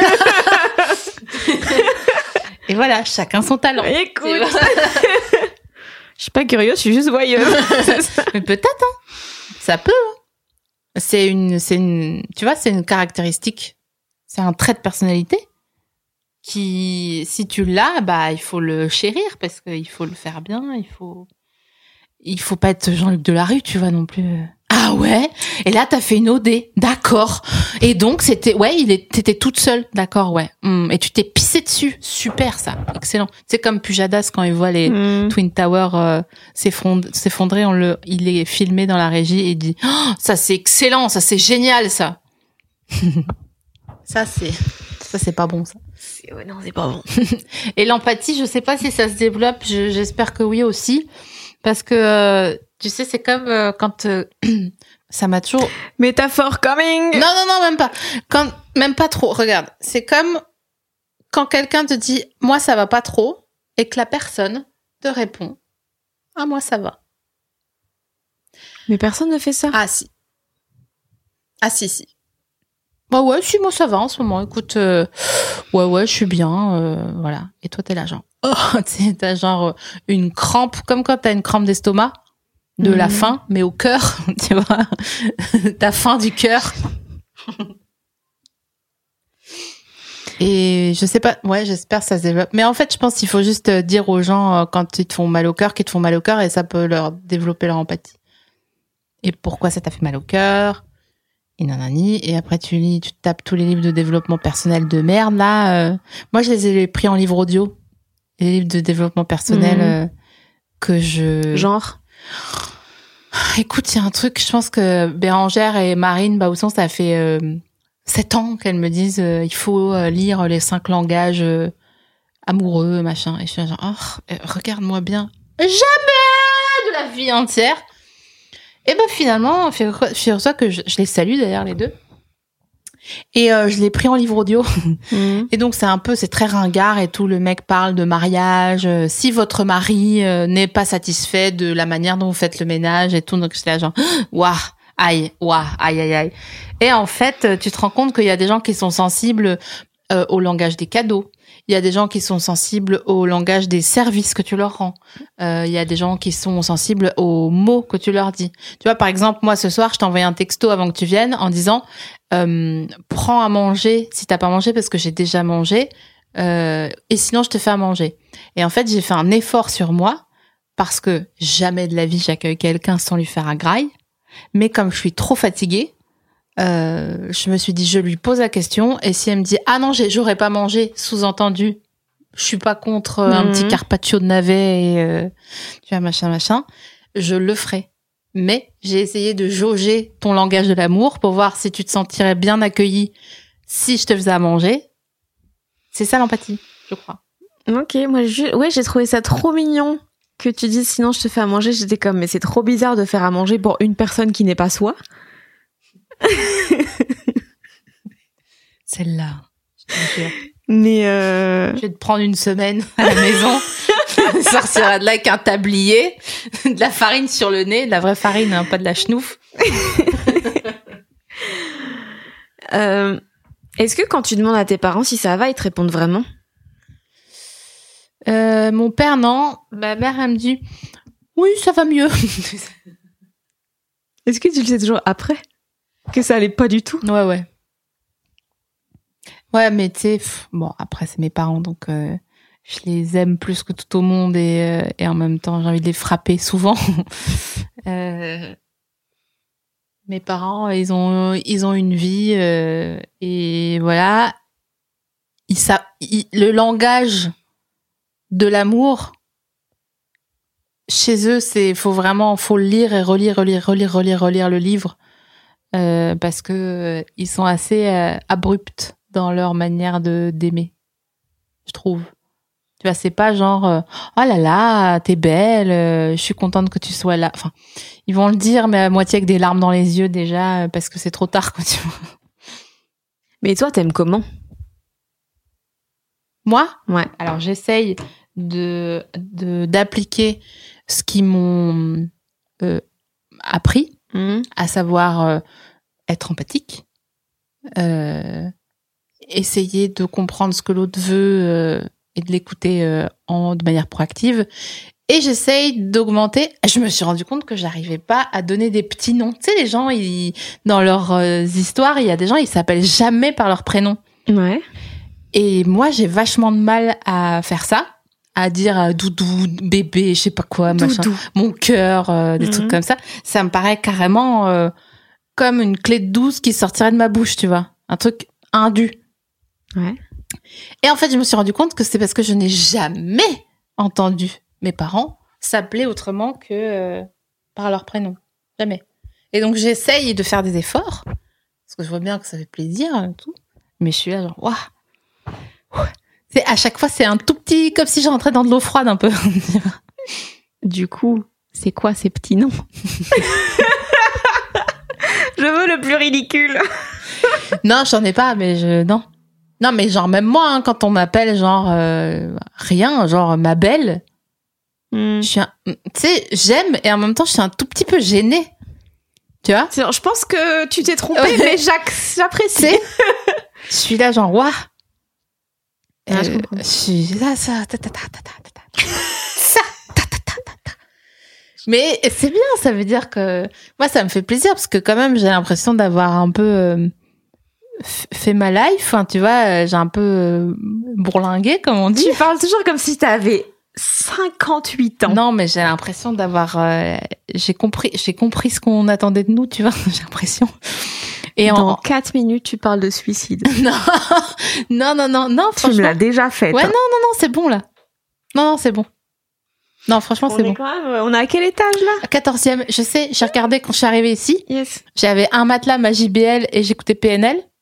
Et voilà, chacun son talent. Écoute, je suis pas curieuse, je suis juste voyeuse. Mais peut-être, hein. Ça peut. Hein. C'est une, c'est une, tu vois, c'est une caractéristique, c'est un trait de personnalité qui, si tu l'as, bah il faut le chérir parce qu'il faut le faire bien, il faut, il faut pas être Jean-Luc Delarue, tu vois non plus. Ah ouais. Et là t'as fait une O D, d'accord. Et donc c'était, ouais, il est, t'étais toute seule, d'accord, ouais. Hum, et tu t'es pissé dessus, super ça, excellent. C'est comme Pujadas quand il voit les mmh. Twin Towers euh, s'effondrer, s'effondrer, on le, il est filmé dans la régie et il dit, oh, ça c'est excellent, ça c'est génial ça. Ça c'est, ça c'est pas bon ça. C'est, ouais, non c'est pas bon. Et l'empathie, je sais pas si ça se développe, je, j'espère que oui aussi, parce que. Euh, Tu sais, c'est comme euh, quand euh, ça m'a toujours. Métaphore coming. Non, non, non, même pas. Quand même pas trop. Regarde, c'est comme quand quelqu'un te dit moi ça va pas trop et que la personne te répond ah moi ça va. Mais personne ne fait ça. Ah si. Ah si si. Bah ouais, si moi ça va en ce moment. Écoute, euh, ouais ouais, je suis bien, euh, voilà. Et toi t'es là genre oh, tu sais, t'as genre une crampe comme quand t'as une crampe d'estomac. De mmh. la faim, mais au cœur, tu vois. Ta faim du cœur. Et je sais pas, ouais, j'espère que ça se développe. Mais en fait, je pense qu'il faut juste dire aux gens quand ils te font mal au cœur, qu'ils te font mal au cœur et ça peut leur développer leur empathie. Et pourquoi ça t'a fait mal au cœur? Et nanani. Et après, tu lis, tu tapes tous les livres de développement personnel de merde, là. Euh... Moi, je les ai pris en livre audio. Les livres de développement personnel mmh. euh, que je... Genre? Écoute, il y a un truc, je pense que Bérangère et Marine Baousson, ça fait euh, sept ans qu'elles me disent euh, il faut euh, lire les cinq langages euh, amoureux, machin. Et je suis genre, oh, regarde-moi bien. Jamais de la vie entière. Et ben finalement, figure-toi que je, je les salue d'ailleurs les deux. Et euh, je l'ai pris en livre audio. Mmh. Et donc c'est un peu, c'est très ringard et tout. Le mec parle de mariage. Euh, si votre mari euh, n'est pas satisfait de la manière dont vous faites le ménage et tout, donc c'est là genre, waouh, aïe, waouh, aïe, aïe, aïe. Et en fait, tu te rends compte qu'il y a des gens qui sont sensibles euh, au langage des cadeaux. Il y a des gens qui sont sensibles au langage des services que tu leur rends. Euh, il y a des gens qui sont sensibles aux mots que tu leur dis. Tu vois, par exemple, moi, ce soir, je t'ai envoyé un texto avant que tu viennes en disant euh, « Prends à manger si t'as pas mangé parce que j'ai déjà mangé euh, et sinon, je te fais à manger. » Et en fait, j'ai fait un effort sur moi parce que jamais de la vie, j'accueille quelqu'un sans lui faire un graille. Mais comme je suis trop fatiguée, Euh, je me suis dit, je lui pose la question, et si elle me dit, ah non, j'ai, j'aurais pas mangé, sous-entendu, je suis pas contre euh, mmh. un petit carpaccio de navet, et, euh, tu vois, machin, machin, je le ferai. Mais j'ai essayé de jauger ton langage de l'amour pour voir si tu te sentirais bien accueilli si je te faisais à manger. C'est ça l'empathie, je crois. Ok, moi, je... ouais, j'ai trouvé ça trop mignon que tu dises, sinon je te fais à manger. J'étais comme, mais c'est trop bizarre de faire à manger pour une personne qui n'est pas soi. Celle-là, je te jure. Mais euh... je vais te prendre une semaine à la maison, sortira de là avec un tablier, de la farine sur le nez, de la vraie farine, hein, pas de la chenouf. euh, est-ce que quand tu demandes à tes parents si ça va, ils te répondent vraiment? euh, Mon père, non. Ma mère, elle me dit oui, ça va mieux. Est-ce que tu le sais toujours après? Que ça allait pas du tout? Ouais, ouais. Ouais, mais tu sais, bon, après, c'est mes parents, donc euh, je les aime plus que tout au monde et, euh, et en même temps, j'ai envie de les frapper souvent. euh, mes parents, ils ont, ils ont une vie euh, et voilà. Ils, ça, ils, le langage de l'amour, chez eux, c'est, faut vraiment, faut le lire et relire, relire, relire, relire, relire le livre. euh, parce que euh, ils sont assez euh, abrupts dans leur manière de d'aimer, je trouve. Tu vois, c'est pas genre euh, oh là là, t'es belle, euh, je suis contente que tu sois là. Enfin, ils vont le dire, mais à moitié avec des larmes dans les yeux déjà, euh, parce que c'est trop tard, quoi, tu vois. Mais toi, t'aimes comment? Moi, Ouais. alors j'essaye de, de d'appliquer ce qu'ils m'ont euh, appris, Mmh. à savoir euh, être empathique, euh, essayer de comprendre ce que l'autre veut euh, et de l'écouter euh, en de manière proactive. Et j'essaye d'augmenter. Je me suis rendu compte que j'arrivais pas à donner des petits noms. Tu sais, les gens, ils, dans leurs euh, histoires, il y a des gens, ils s'appellent jamais par leur prénom. Ouais. Et moi, j'ai vachement de mal à faire ça, à dire euh, doudou, bébé, je sais pas quoi, machin, Doudou. mon cœur, euh, des Mhm. trucs comme ça. Ça me paraît carrément euh, comme une clé de douze qui sortirait de ma bouche, tu vois. Un truc indu. Ouais. Et en fait, je me suis rendu compte que c'est parce que je n'ai jamais entendu mes parents s'appeler autrement que euh, par leur prénom. Jamais. Et donc, j'essaye de faire des efforts, parce que je vois bien que ça fait plaisir et tout. Mais je suis là, genre, waouh! C'est, à chaque fois, c'est un tout petit, comme si je rentrais dans de l'eau froide un peu. Du coup, c'est quoi ces petits noms? Je veux le plus ridicule. Non, j'en ai pas, mais je, non. Non, mais genre, même moi, hein, quand on m'appelle, genre, euh, rien, genre, ma belle, Mmh. je suis un, tu sais, j'aime et en même temps, je suis un tout petit peu gênée. Tu vois? Je pense que tu t'es trompée, Ouais. mais j'ac- j'apprécie. Je suis là, genre, waouh! Ah, je Euh, comprends. je suis là, ça, ta, ta, ta, ta, ta, ta. Ça, ta, ta, ta, ta, ta. Mais c'est bien, ça veut dire que moi, ça me fait plaisir parce que quand même, j'ai l'impression d'avoir un peu euh, f- fait ma life. Enfin, tu vois, euh, j'ai un peu euh, bourlingué, comme on dit. Tu parles toujours comme si t'avais cinquante-huit ans. Non, mais j'ai l'impression d'avoir, euh, j'ai compris, j'ai compris ce qu'on attendait de nous, tu vois. J'ai l'impression. Et Dans en quatre minutes, tu parles de suicide. non, non, non, non, non, Tu me franchement. l'as déjà fait. Ouais, non, non, non, c'est bon là. Non, non, c'est bon. Non, franchement, on c'est est bon. quand même, on est à quel étage là? quatorzième, je sais, j'ai regardé quand je suis arrivée ici. Yes. J'avais un matelas, ma J B L et j'écoutais P N L.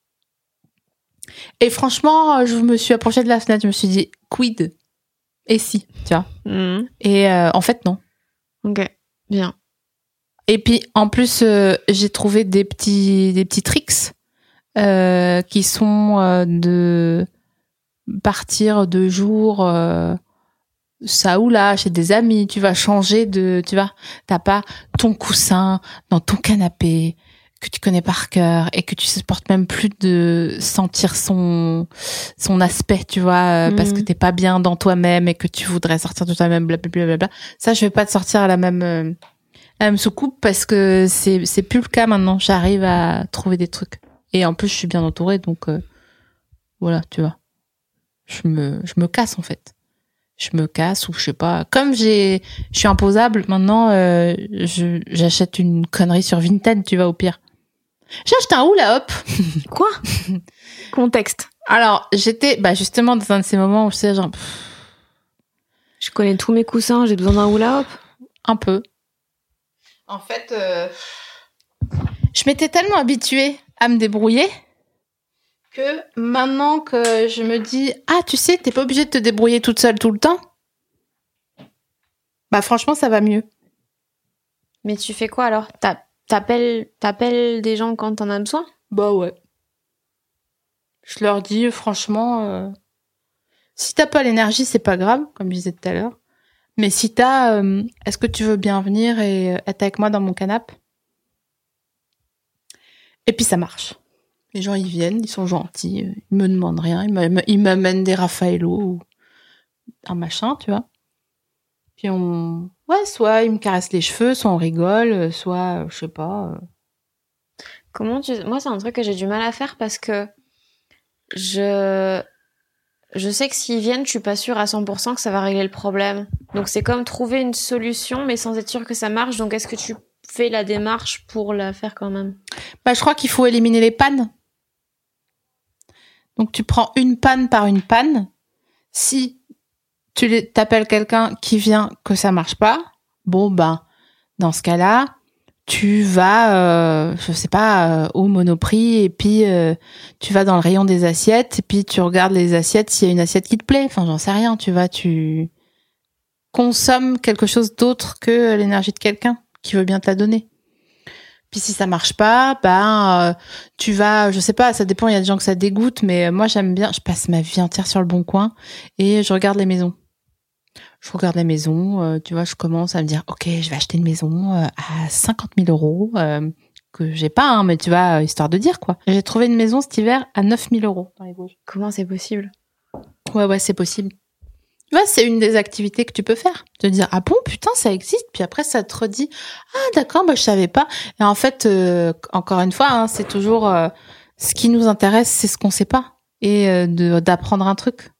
Et franchement, je me suis approchée de la fenêtre, je me suis dit, quid? Et si, tu vois. Mmh. Et euh, en fait, non. Ok, bien. Et puis, en plus, euh, j'ai trouvé des petits, des petits tricks euh, qui sont euh, de partir de jour euh, ça ou là chez des amis. Tu vas changer de, tu vois, t'as pas ton coussin dans ton canapé que tu connais par cœur et que tu supportes même plus de sentir son son aspect, tu vois, euh, Mhm. parce que t'es pas bien dans toi-même et que tu voudrais sortir de toi-même, blablabla. Ça, je vais pas te sortir à la même euh, la même soucoupe parce que c'est c'est plus le cas maintenant. J'arrive à trouver des trucs et en plus je suis bien entourée, donc euh, voilà, tu vois. Je me je me casse en fait. Je me casse ou je sais pas. Comme j'ai je suis imposable maintenant, euh, je j'achète une connerie sur Vinted, tu vois, au pire. J'ai acheté un hula hop. Quoi? Contexte. Alors, j'étais bah justement dans un de ces moments où c'est genre pff, Je connais tous mes coussins, j'ai besoin d'un hula hop. un peu. En fait, euh, je m'étais tellement habituée à me débrouiller que maintenant que je me dis ah tu sais t'es pas obligée de te débrouiller toute seule tout le temps. Bah franchement ça va mieux. Mais tu fais quoi alors? T'a- T'appelles, t'appelles des gens quand t'en as besoin? Bah ouais. Je leur dis franchement, euh, si t'as pas l'énergie, c'est pas grave, comme je disais tout à l'heure. Mais si t'as, euh, est-ce que tu veux bien venir et être avec moi dans mon canapé? Et puis ça marche. Les gens ils viennent, ils sont gentils, euh, ils me demandent rien, ils m'a- ils m'amènent des Raffaello ou un machin, tu vois. Puis on, ouais, soit ils me caressent les cheveux, soit on rigole, soit, euh, je sais pas. euh, Comment tu... Moi, c'est un truc que j'ai du mal à faire parce que je... Je sais que s'ils viennent, je suis pas sûre à cent pour cent que ça va régler le problème. Donc c'est comme trouver une solution, mais sans être sûre que ça marche. Donc est-ce que tu fais la démarche pour la faire quand même? Bah, je crois qu'il faut éliminer les pannes. Donc, tu prends une panne par une panne. Si tu les- t'appelles quelqu'un qui vient que ça marche pas, bon, ben, dans ce cas-là, tu vas, euh, je sais pas, euh, au Monoprix, et puis euh, tu vas dans le rayon des assiettes, et puis tu regardes les assiettes, s'il y a une assiette qui te plaît. Enfin, j'en sais rien, tu vas, tu consommes quelque chose d'autre que l'énergie de quelqu'un qui veut bien te la donner. Puis si ça marche pas, ben euh, tu vas, je sais pas, ça dépend, il y a des gens que ça dégoûte, mais moi j'aime bien, je passe ma vie entière sur le Bon Coin, et je regarde les maisons. Je regarde les maisons, euh, tu vois, je commence à me dire, ok, je vais acheter une maison euh, à cinquante mille euros, euh, que j'ai pas, hein, mais tu vois, histoire de dire, quoi. J'ai trouvé une maison cet hiver à neuf mille euros dans les Vosges. Comment c'est possible? Ouais, ouais, c'est possible. Tu vois, c'est une des activités que tu peux faire. Te dire, ah bon, putain, ça existe. Puis après, ça te redit, ah d'accord, bah je savais pas. Et en fait, euh, encore une fois, hein, c'est toujours, euh, ce qui nous intéresse, c'est ce qu'on sait pas. Et euh, de, d'apprendre un truc.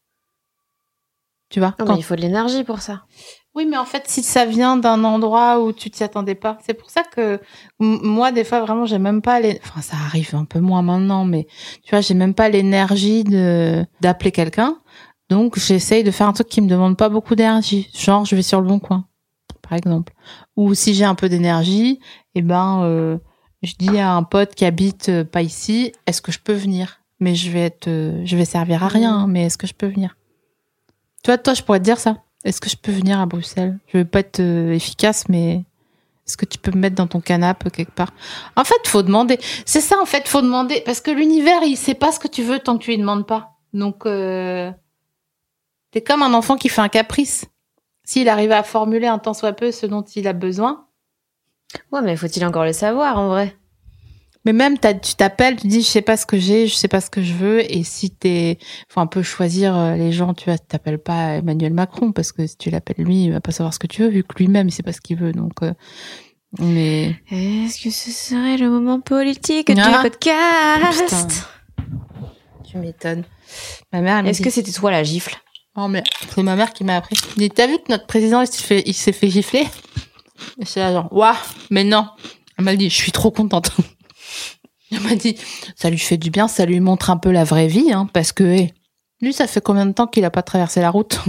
Tu vois, non, quand... mais il faut de l'énergie pour ça. Oui, mais en fait, si ça vient d'un endroit où tu t'y attendais pas, c'est pour ça que m- moi, des fois, vraiment, j'ai même pas les... Enfin, ça arrive un peu moins maintenant, mais tu vois, j'ai même pas l'énergie de d'appeler quelqu'un. Donc, j'essaye de faire un truc qui me demande pas beaucoup d'énergie. Genre, je vais sur le Bon Coin, par exemple. Ou si j'ai un peu d'énergie, eh ben, euh, je dis à un pote qui habite euh, pas ici, est-ce que je peux venir? Mais je vais être, euh, je vais servir à rien, hein, mais est-ce que je peux venir? Tu vois, toi, je pourrais te dire ça. Est-ce que je peux venir à Bruxelles? Je veux pas être euh, efficace, mais est-ce que tu peux me mettre dans ton canapé quelque part? En fait, faut demander. C'est ça, en fait, faut demander. Parce que l'univers, il sait pas ce que tu veux tant que tu lui demandes pas. Donc, euh, t'es comme un enfant qui fait un caprice. S'il arrive à formuler un tant soit peu ce dont il a besoin. Ouais, mais faut-il encore le savoir, en vrai? Mais même, t'as, tu t'appelles, tu dis, je sais pas ce que j'ai, je sais pas ce que je veux. Et si t'es, faut un peu choisir euh, les gens, tu vois, t'appelles pas Emmanuel Macron, parce que si tu l'appelles lui, il va pas savoir ce que tu veux, vu que lui-même, il sait pas ce qu'il veut. Donc, euh, mais. Est-ce que ce serait le moment politique Ah. du podcast? Putain. Tu m'étonnes. Ma mère, elle me Est-ce dit... que c'était toi la gifle? Oh, mais c'est ma mère qui m'a appris. Elle dit, t'as vu que notre président, il s'est fait, il s'est fait gifler? Et c'est là, genre, waouh, mais non. Elle m'a dit, je suis trop contente. Elle m'a dit, ça lui fait du bien, ça lui montre un peu la vraie vie, hein, parce que hey, lui, ça fait combien de temps qu'il a pas traversé la route?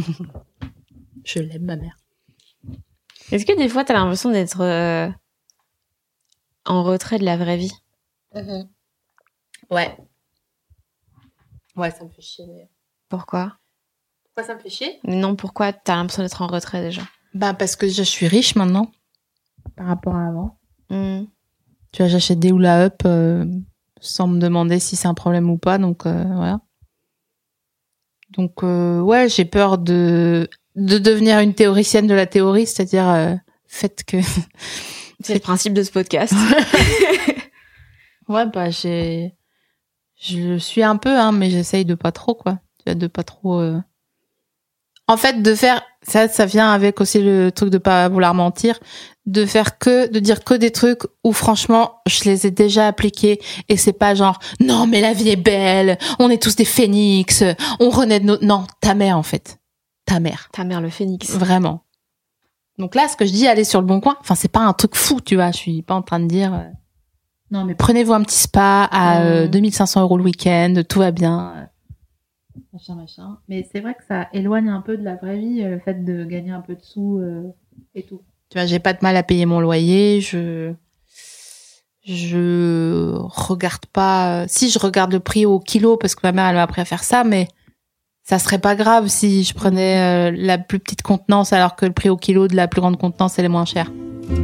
Je l'aime, ma mère. Est-ce que des fois, t'as l'impression d'être euh, en retrait de la vraie vie? Mm-hmm. Ouais. Ouais, ça me fait chier. Mais... Pourquoi? Pourquoi ça me fait chier? Non, pourquoi t'as l'impression d'être en retrait déjà? Bah, parce que je suis riche maintenant, par rapport à avant. Mm. Tu vois, j'achète des hula up euh, sans me demander si c'est un problème ou pas, donc euh, voilà. Donc euh, ouais, j'ai peur de de devenir une théoricienne de la théorie, c'est-à-dire euh, fait que c'est le principe de ce podcast. Ouais, bah j'ai je suis un peu hein, mais j'essaye de pas trop quoi, de pas trop euh... En fait, de faire ça ça vient avec aussi le truc de pas vouloir mentir, de faire que de dire que des trucs où franchement, je les ai déjà appliqués et c'est pas genre non, mais la vie est belle, on est tous des phénix, on renaît de nos non, ta mère en fait. Ta mère. Ta mère le phénix. Vraiment. Donc là, ce que je dis, aller sur le Bon Coin, enfin, c'est pas un truc fou, tu vois, je suis pas en train de dire euh... non, mais prenez-vous un petit spa à euh, deux mille cinq cents euros le week-end, tout va bien. Machin, machin. Mais c'est vrai que ça éloigne un peu de la vraie vie, le fait de gagner un peu de sous euh, et tout. Tu vois, j'ai pas de mal à payer mon loyer, je je regarde pas... Si, je regarde le prix au kilo, parce que ma mère, elle m'a appris à faire ça, mais ça serait pas grave si je prenais euh, la plus petite contenance, alors que le prix au kilo de la plus grande contenance, elle est moins chère.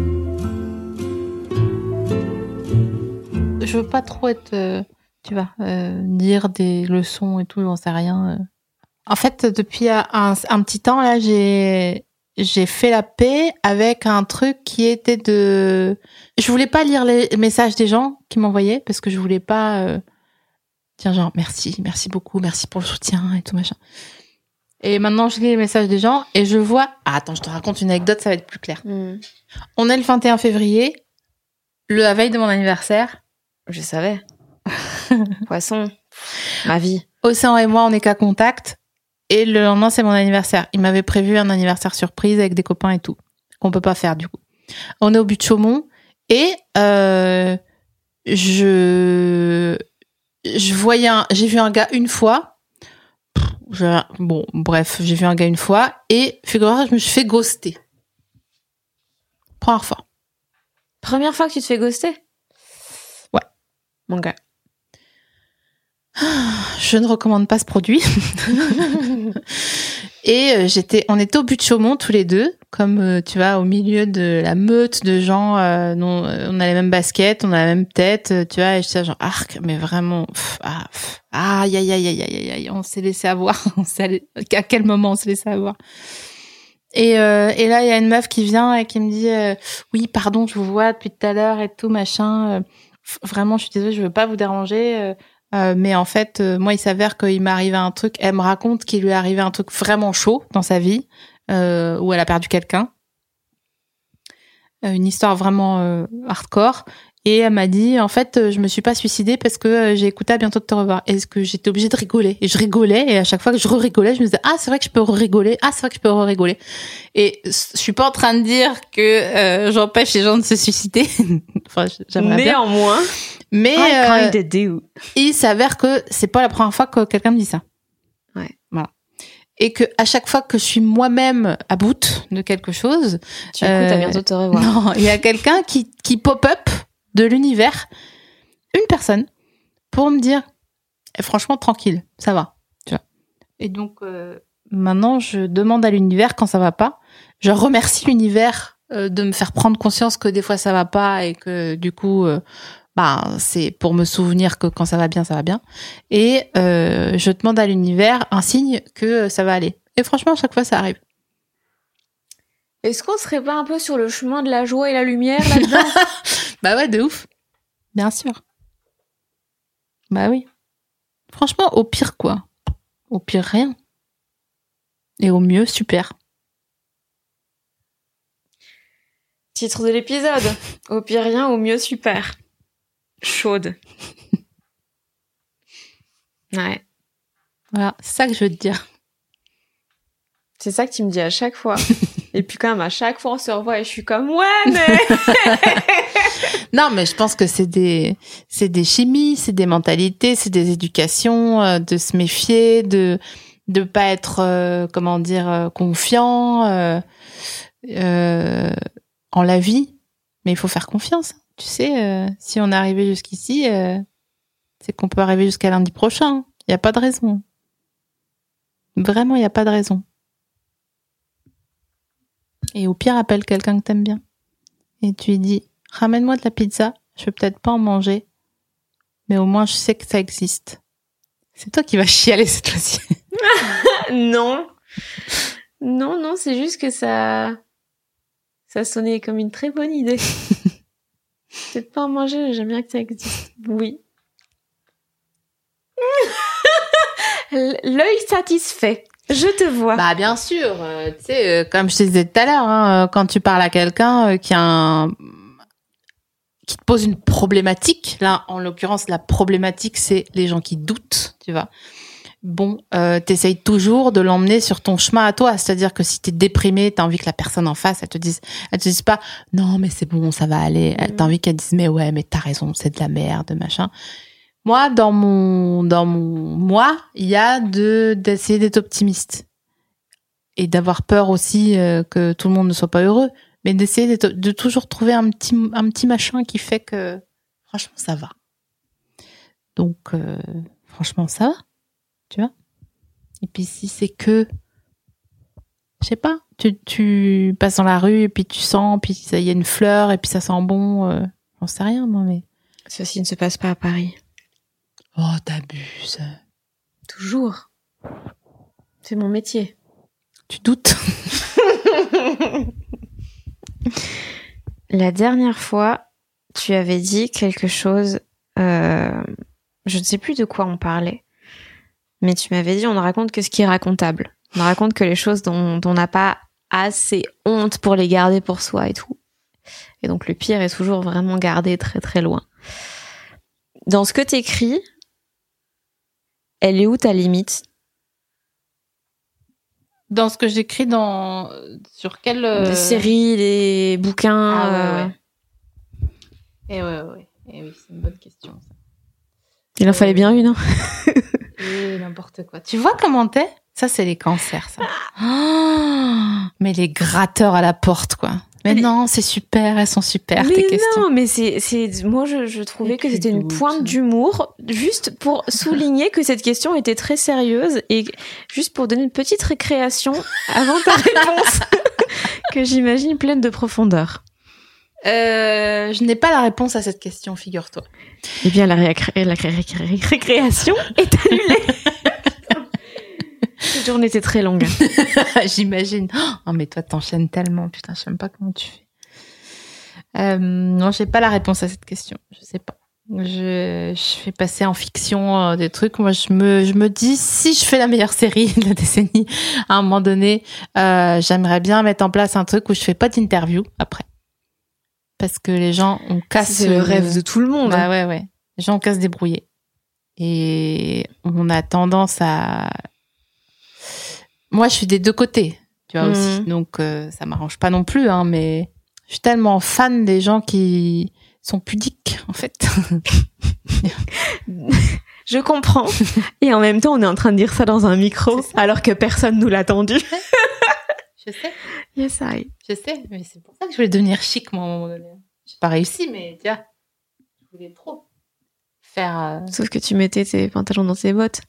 Je veux pas trop être... Euh... tu vois, euh, dire des leçons et tout, j'en sais rien. En fait, depuis un, un petit temps, là, j'ai, j'ai fait la paix avec un truc qui était de... Je voulais pas lire les messages des gens qui m'envoyaient, parce que je voulais pas... Euh... Tiens, genre, merci, merci beaucoup, merci pour le soutien et tout, machin. Et maintenant, je lis les messages des gens et je vois... Ah, attends, je te raconte une anecdote, ça va être plus clair. Mm. On est le vingt et un février, le la veille de mon anniversaire. Je savais. Poisson, ma vie. Océan et moi, on est qu'à contact. Et le lendemain, c'est mon anniversaire. Il m'avait prévu un anniversaire surprise avec des copains et tout, qu'on peut pas faire du coup. On est au but de Chaumont et euh, je je voyais un, j'ai vu un gars une fois. Je, bon, bref, j'ai vu un gars une fois et figure-toi, je me suis fait ghoster. Première fois. Première fois que tu te fais ghoster? Ouais. Mon gars. Je ne recommande pas ce produit. Et euh, j'étais, on était au but de Chaumont tous les deux, comme euh, tu vois, au milieu de la meute de gens euh, dont euh, on a les mêmes baskets, on a la même tête, euh, tu vois, et j'étais genre arc, mais vraiment, pff, ah, pff, aïe aïe aïe aïe aïe aïe, on s'est laissé avoir, on s'est allé, à quel moment on s'est laissé avoir. Et euh, et là il y a une meuf qui vient et qui me dit euh, oui pardon, je vous vois depuis tout à l'heure et tout machin, euh, vraiment je suis désolée, je veux pas vous déranger. Euh, Euh, mais en fait, euh, moi, il s'avère qu'il m'est arrivé un truc. Elle me raconte qu'il lui est arrivé un truc vraiment chaud dans sa vie, euh, où elle a perdu quelqu'un. Euh, une histoire vraiment euh, hardcore. Et elle m'a dit, en fait, je me suis pas suicidée parce que euh, j'ai écouté À bientôt de te revoir. Et que j'étais obligée de rigoler. Et je rigolais. Et à chaque fois que je rigolais, je me disais, ah, c'est vrai que je peux rigoler. Ah, c'est vrai que je peux rigoler. Et je suis pas en train de dire que euh, j'empêche les gens de se suicider. Enfin, j'aimerais bien. Néanmoins. Mais I kinda euh, do. il s'avère que c'est pas la première fois que quelqu'un me dit ça. Ouais. Voilà. Et que à chaque fois que je suis moi-même à bout de quelque chose, tu écoutes euh, À bientôt de te revoir. Non, il y a quelqu'un qui qui pop-up de l'univers, une personne, pour me dire, eh, franchement tranquille, ça va, tu vois. Et donc euh, maintenant, je demande à l'univers quand ça va pas. Je remercie l'univers euh, de me faire prendre conscience que des fois ça va pas et que du coup. Euh, Bah, c'est pour me souvenir que quand ça va bien, ça va bien. Et euh, je demande à l'univers un signe que ça va aller. Et franchement, à chaque fois, ça arrive. Est-ce qu'on serait pas un peu sur le chemin de la joie et la lumière là-dedans? Bah ouais, de ouf. Bien sûr. Bah oui. Franchement, au pire, quoi. Au pire, rien. Et au mieux, super. Titre de l'épisode. Au pire, rien. Au mieux, super. Chaude. Ouais. Voilà, c'est ça que je veux te dire. C'est ça que tu me dis à chaque fois. Et puis quand même, à chaque fois, on se revoit et je suis comme, ouais, mais... Non, mais je pense que c'est des, c'est des chimies, c'est des mentalités, c'est des éducations, euh, de se méfier, de de pas être, euh, comment dire, euh, confiant euh, euh, en la vie. Mais il faut faire confiance. Tu sais, euh, si on est arrivé jusqu'ici, euh, c'est qu'on peut arriver jusqu'à lundi prochain. Il n'y a pas de raison. Vraiment, il n'y a pas de raison. Et au pire, appelle quelqu'un que t'aimes bien. Et tu lui dis, ramène-moi de la pizza. Je vais peut-être pas en manger, mais au moins, je sais que ça existe. C'est toi qui vas chialer cette fois-ci. Non. Non, non, c'est juste que ça... Ça sonnait comme une très bonne idée. Peut-être pas en manger, j'aime bien que ça existe. Oui. L'œil satisfait. Je te vois. Bah bien sûr, euh, tu sais, euh, comme je te disais tout à l'heure, hein, quand tu parles à quelqu'un euh, qui a un... qui te pose une problématique, là en l'occurrence la problématique c'est les gens qui doutent, tu vois. Bon, euh, t'essayes toujours de l'emmener sur ton chemin à toi, c'est-à-dire que si t'es déprimé, t'as envie que la personne en face, elle te dise, elle te dise pas, non mais c'est bon, ça va aller. Mmh. T'as envie qu'elle dise, mais ouais, mais t'as raison, c'est de la merde, machin. Moi, dans mon, dans mon moi, il y a de d'essayer d'être optimiste et d'avoir peur aussi euh, que tout le monde ne soit pas heureux, mais d'essayer d'être, de toujours trouver un petit, un petit machin qui fait que, franchement, ça va. Donc, euh, franchement, ça va. Tu vois? Et puis si c'est que, je sais pas, tu, tu passes dans la rue et puis tu sens, puis il y a une fleur et puis ça sent bon, euh, j'en sais rien moi, mais... Ceci ne se passe pas à Paris. Oh, t'abuses. Toujours. C'est mon métier. Tu doutes? La dernière fois, tu avais dit quelque chose, euh, je ne sais plus de quoi on parlait. Mais tu m'avais dit, on ne raconte que ce qui est racontable. On ne raconte que les choses dont, dont on n'a pas assez honte pour les garder pour soi et tout. Et donc le pire est toujours vraiment gardé très très loin. Dans ce que t'écris, elle est où ta limite? Dans ce que j'écris dans... Sur quelle... Les séries, les bouquins... Ah ouais, euh... ouais. Eh ouais, ouais. Eh oui, c'est une bonne question, ça. Il en fallait bien une, hein. Et n'importe quoi. Tu vois comment t'es? Ça, c'est les cancers, ça. Oh, mais les gratteurs à la porte, quoi. Mais, mais non, c'est super, elles sont super, mais tes questions. Non, mais c'est, c'est, moi, je, je trouvais et que c'était doutes. Une pointe d'humour, juste pour souligner que cette question était très sérieuse et juste pour donner une petite récréation avant ta réponse, que j'imagine pleine de profondeur. Euh, je n'ai pas la réponse à cette question, figure-toi. Eh bien, la, récré- la ré- ré- ré- récréation est annulée. Cette journée était très longue. J'imagine. Oh, mais toi, t'enchaînes tellement. Putain, je sais même pas comment tu fais. Euh, non, j'ai pas la réponse à cette question. Je sais pas. Je, je fais passer en fiction euh, des trucs. Moi, je me, je me dis, si je fais la meilleure série de la décennie, à un moment donné, euh, j'aimerais bien mettre en place un truc où je fais pas d'interview après. Parce que les gens, on casse... C'est le rêve de tout le monde. Bah ouais, ouais. Les gens, on casse débrouiller. Et on a tendance à... Moi, je suis des deux côtés, tu vois, mmh. aussi. Donc, euh, ça m'arrange pas non plus, hein, mais je suis tellement fan des gens qui sont pudiques, en fait. Je comprends. Et en même temps, on est en train de dire ça dans un micro, alors que personne nous l'a tendu. Je sais. Yes, I. Je sais, mais c'est pour ça que je voulais devenir chic, moi, à un moment donné. J'ai pas réussi, mais tu vois, je voulais trop faire... Euh... Sauf que tu mettais tes pantalons dans tes bottes.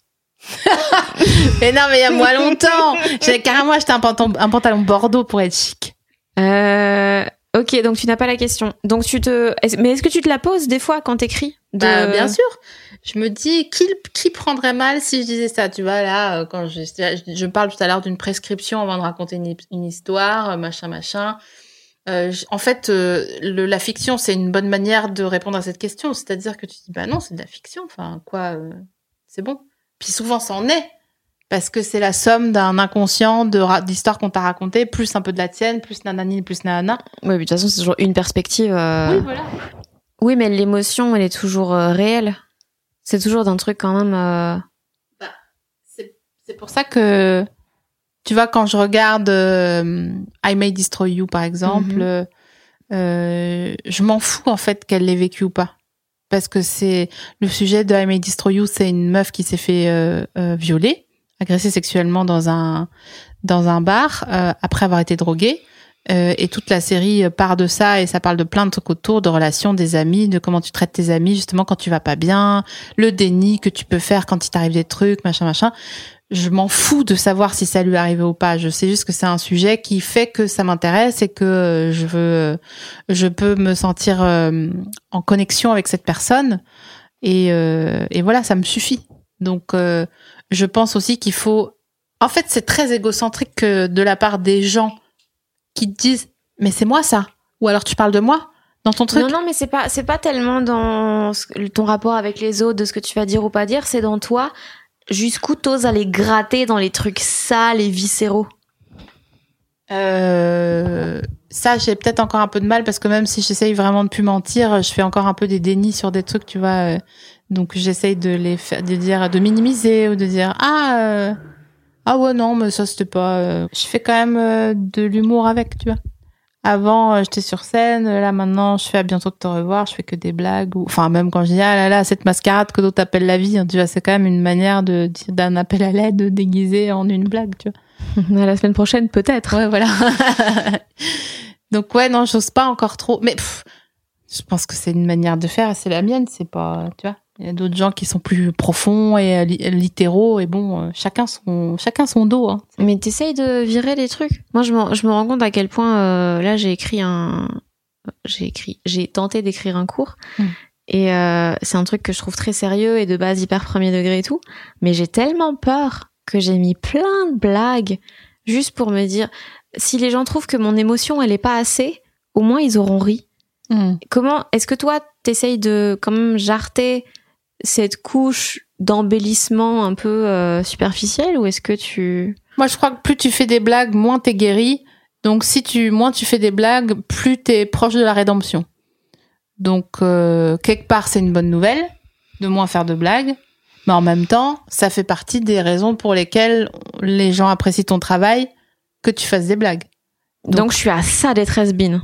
Mais non, mais il y a moins longtemps. J'avais carrément acheté un pantalon, un pantalon bordeaux pour être chic. Euh, ok, donc tu n'as pas la question. Donc tu te, mais est-ce que tu te la poses des fois quand t'écris de... Bah, bien sûr. Je me dis qui qui prendrait mal si je disais ça. Tu vois là, quand je je parle tout à l'heure d'une prescription avant de raconter une, une histoire, machin machin. Euh, en fait, euh, le, la fiction, c'est une bonne manière de répondre à cette question. C'est-à-dire que tu dis bah non, c'est de la fiction. Enfin quoi, euh, c'est bon. Puis souvent, ça en est. Parce que c'est la somme d'un inconscient de ra- d'histoires qu'on t'a racontées, plus un peu de la tienne, plus nanani, plus nanana. Oui, mais de toute façon, c'est toujours une perspective. Euh... Oui, voilà. Oui, mais l'émotion, elle est toujours euh, réelle. C'est toujours d'un truc quand même... Euh... Bah, c'est, c'est pour ça que, tu vois, quand je regarde euh, I May Destroy You, par exemple, mm-hmm. euh, je m'en fous, en fait, qu'elle l'ait vécu ou pas. Parce que c'est le sujet de I May Destroy You, c'est une meuf qui s'est fait euh, euh, violer, agressée sexuellement dans un dans un bar euh, après avoir été droguée. Euh, et toute la série part de ça et ça parle de plein de trucs autour, de relations, des amis, de comment tu traites tes amis justement quand tu vas pas bien, le déni que tu peux faire quand il t'arrive des trucs, machin machin. Je m'en fous de savoir si ça lui est arrivé ou pas. Je sais juste que c'est un sujet qui fait que ça m'intéresse et que je veux, je peux me sentir euh, en connexion avec cette personne. Et, euh, et voilà, ça me suffit. Donc, euh, je pense aussi qu'il faut... En fait, c'est très égocentrique que de la part des gens qui te disent « Mais c'est moi, ça !» Ou alors, tu parles de moi dans ton truc. Non, non, mais c'est pas, c'est pas tellement dans ton rapport avec les autres, de ce que tu vas dire ou pas dire, c'est dans toi... Jusqu'où t'oses aller gratter dans les trucs sales et viscéraux? Euh, ça, j'ai peut-être encore un peu de mal parce que même si j'essaye vraiment de plus mentir, je fais encore un peu des dénis sur des trucs, tu vois. Donc j'essaye de les faire, de dire, de minimiser ou de dire ah euh, ah ouais non mais ça c'était pas. Euh... Je fais quand même euh, de l'humour avec, tu vois. Avant, euh, j'étais sur scène. Là, maintenant, je fais à bientôt de te revoir. Je fais que des blagues. Ou... Enfin, même quand je dis, ah là là, cette mascarade que d'autres appellent la vie, hein, tu vois, c'est quand même une manière de dire d'un appel à l'aide déguisé en une blague, tu vois. La semaine prochaine, peut-être. Ouais, voilà. Donc, ouais, non, j'ose pas encore trop. Mais pff, je pense que c'est une manière de faire. C'est la mienne. C'est pas, tu vois. Il y a d'autres gens qui sont plus profonds et littéraux et bon, euh, chacun son chacun son dos. Hein. Mais t'essayes de virer les trucs. Moi, je me je me rends compte à quel point euh, là j'ai écrit un j'ai écrit j'ai tenté d'écrire un cours mm. et euh, c'est un truc que je trouve très sérieux et de base hyper premier degré et tout. Mais j'ai tellement peur que j'ai mis plein de blagues juste pour me dire si les gens trouvent que mon émotion elle est pas assez, au moins ils auront ri. Mm. Comment est-ce que toi t'essayes de quand même jarter cette couche d'embellissement un peu euh, superficielle ou est-ce que tu... Moi, je crois que plus tu fais des blagues, moins t'es guéri. Donc, si tu moins tu fais des blagues, plus t'es proche de la rédemption. Donc, euh, quelque part, c'est une bonne nouvelle de moins faire de blagues. Mais en même temps, ça fait partie des raisons pour lesquelles les gens apprécient ton travail, que tu fasses des blagues. Donc, Donc je suis à ça d'être has-been.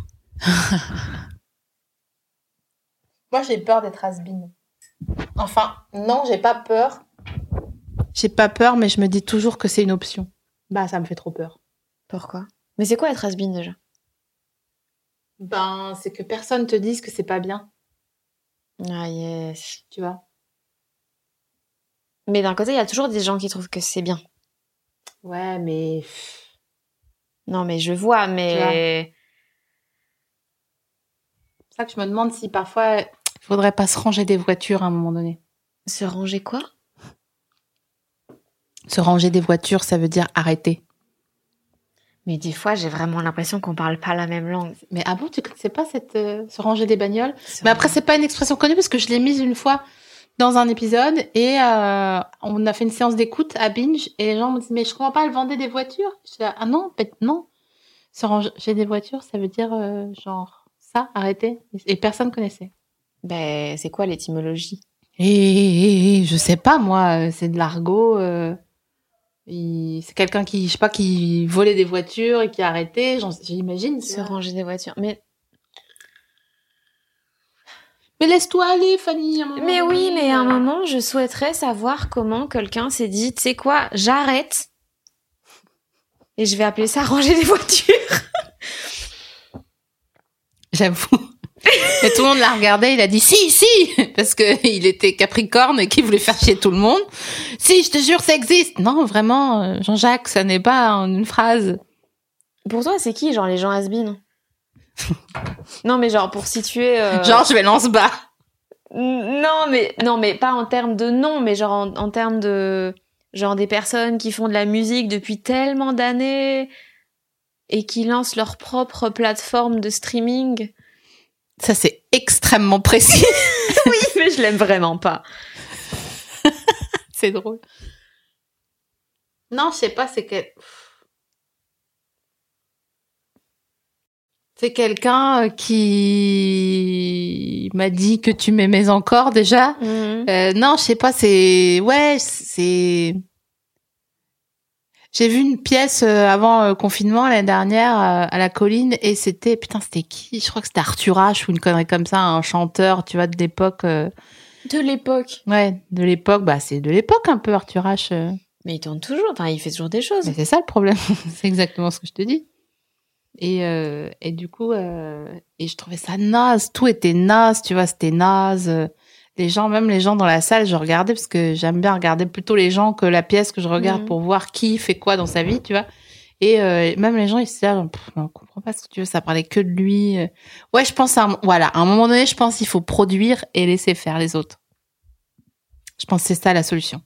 Moi, j'ai peur d'être has-been. Enfin, non, j'ai pas peur. J'ai pas peur, mais je me dis toujours que c'est une option. Bah, ça me fait trop peur. Pourquoi ? Mais c'est quoi être has-been déjà ? Ben, c'est que personne te dise que c'est pas bien. Ah yes. Tu vois ? Mais d'un côté, il y a toujours des gens qui trouvent que c'est bien. Ouais, mais... Non, mais je vois, mais... C'est ça que je me demande si parfois, il faudrait pas se ranger des voitures à un moment donné. Se ranger quoi ? Se ranger des voitures, ça veut dire arrêter. Mais des fois, j'ai vraiment l'impression qu'on parle pas la même langue. Mais ah bon, tu connaissais pas cette euh, se ranger des bagnoles ? Se Mais après, c'est pas une expression connue parce que je l'ai mise une fois dans un épisode et euh, on a fait une séance d'écoute à Binge et les gens m'ont dit mais je comprends pas, elle vendait des voitures. Je dis ah non, peut-être non. Se ranger des voitures, ça veut dire euh, genre ça, arrêter. Et personne connaissait. Ben, c'est quoi l'étymologie ? Et, et, et je sais pas moi, c'est de l'argot. Euh, il, c'est quelqu'un qui, je sais pas, qui volait des voitures et qui a arrêté. J'en, j'imagine. Se ranger des voitures. Mais mais laisse-toi aller, Fanny. Un moment mais oui, donné, mais à un euh... moment, je souhaiterais savoir comment quelqu'un s'est dit, tu sais quoi, j'arrête et je vais appeler ça ranger des voitures. J'avoue. Et tout le monde l'a regardé, il a dit si, si, parce que il était Capricorne et qu'il voulait faire chier tout le monde. Si, je te jure, ça existe. Non, vraiment, Jean-Jacques, ça n'est pas en une phrase. Pour toi, c'est qui, genre les gens has-been ? Non, mais genre pour situer. Euh... Genre, je vais lance-bas. Non, mais non, mais pas en termes de nom, mais genre en, en termes de genre des personnes qui font de la musique depuis tellement d'années et qui lancent leur propre plateforme de streaming. Ça, c'est extrêmement précis. Oui, mais je l'aime vraiment pas. C'est drôle. Non, je sais pas, c'est que... C'est quelqu'un qui m'a dit que tu m'aimais encore, déjà. Mmh. Euh, non, je sais pas, c'est... Ouais, c'est... J'ai vu une pièce avant le confinement l'année dernière à la Colline et c'était putain c'était qui ? Je crois que c'était Arthur H ou une connerie comme ça, un chanteur, tu vois, de l'époque. Euh... De l'époque. Ouais, de l'époque, bah c'est de l'époque un peu Arthur H. Euh... Mais il tourne toujours, enfin il fait toujours des choses. Mais c'est ça le problème, c'est exactement ce que je te dis. Et euh, et du coup euh, et je trouvais ça naze, tout était naze, tu vois, c'était naze. Les gens, même les gens dans la salle, je regardais parce que j'aime bien regarder plutôt les gens que la pièce que je regarde mmh. pour voir qui fait quoi dans sa vie, tu vois. Et euh, même les gens, ils se disent, on comprend pas ce que tu veux, ça parlait que de lui. Ouais, je pense à un, voilà, à un moment donné, je pense qu'il faut produire et laisser faire les autres. Je pense que c'est ça la solution.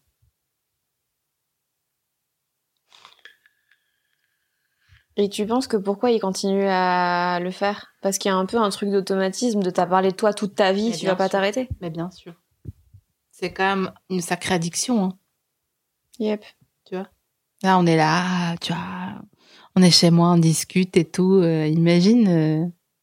Et tu penses que pourquoi il continue à le faire ? Parce qu'il y a un peu un truc d'automatisme de t'as parlé de toi toute ta vie, mais tu vas pas sûr. t'arrêter. Mais bien sûr. C'est quand même une sacrée addiction. Hein. Yep. Tu vois ? Là, on est là, tu vois, on est chez moi, on discute et tout. Euh, imagine, euh,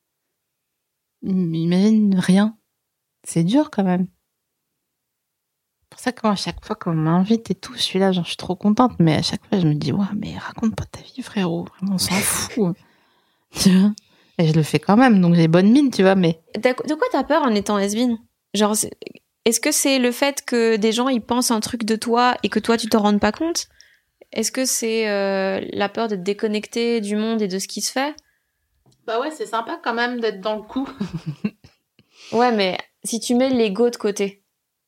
imagine rien. C'est dur quand même. C'est pour ça que moi, à chaque fois qu'on m'invite et tout, je suis là, genre, je suis trop contente. Mais à chaque fois, je me dis, ouais, mais raconte pas ta vie, frérot. Vraiment, on s'en fout. Tu vois ? Et je le fais quand même, donc j'ai bonne mine, tu vois, mais... De quoi t'as peur en étant has-been ? Genre, est-ce que c'est le fait que des gens, ils pensent un truc de toi et que toi, tu t'en rendes pas compte ? Est-ce que c'est euh, la peur d'être déconnecté du monde et de ce qui se fait ? Bah ouais, c'est sympa quand même d'être dans le coup. Ouais, mais si tu mets l'ego de côté.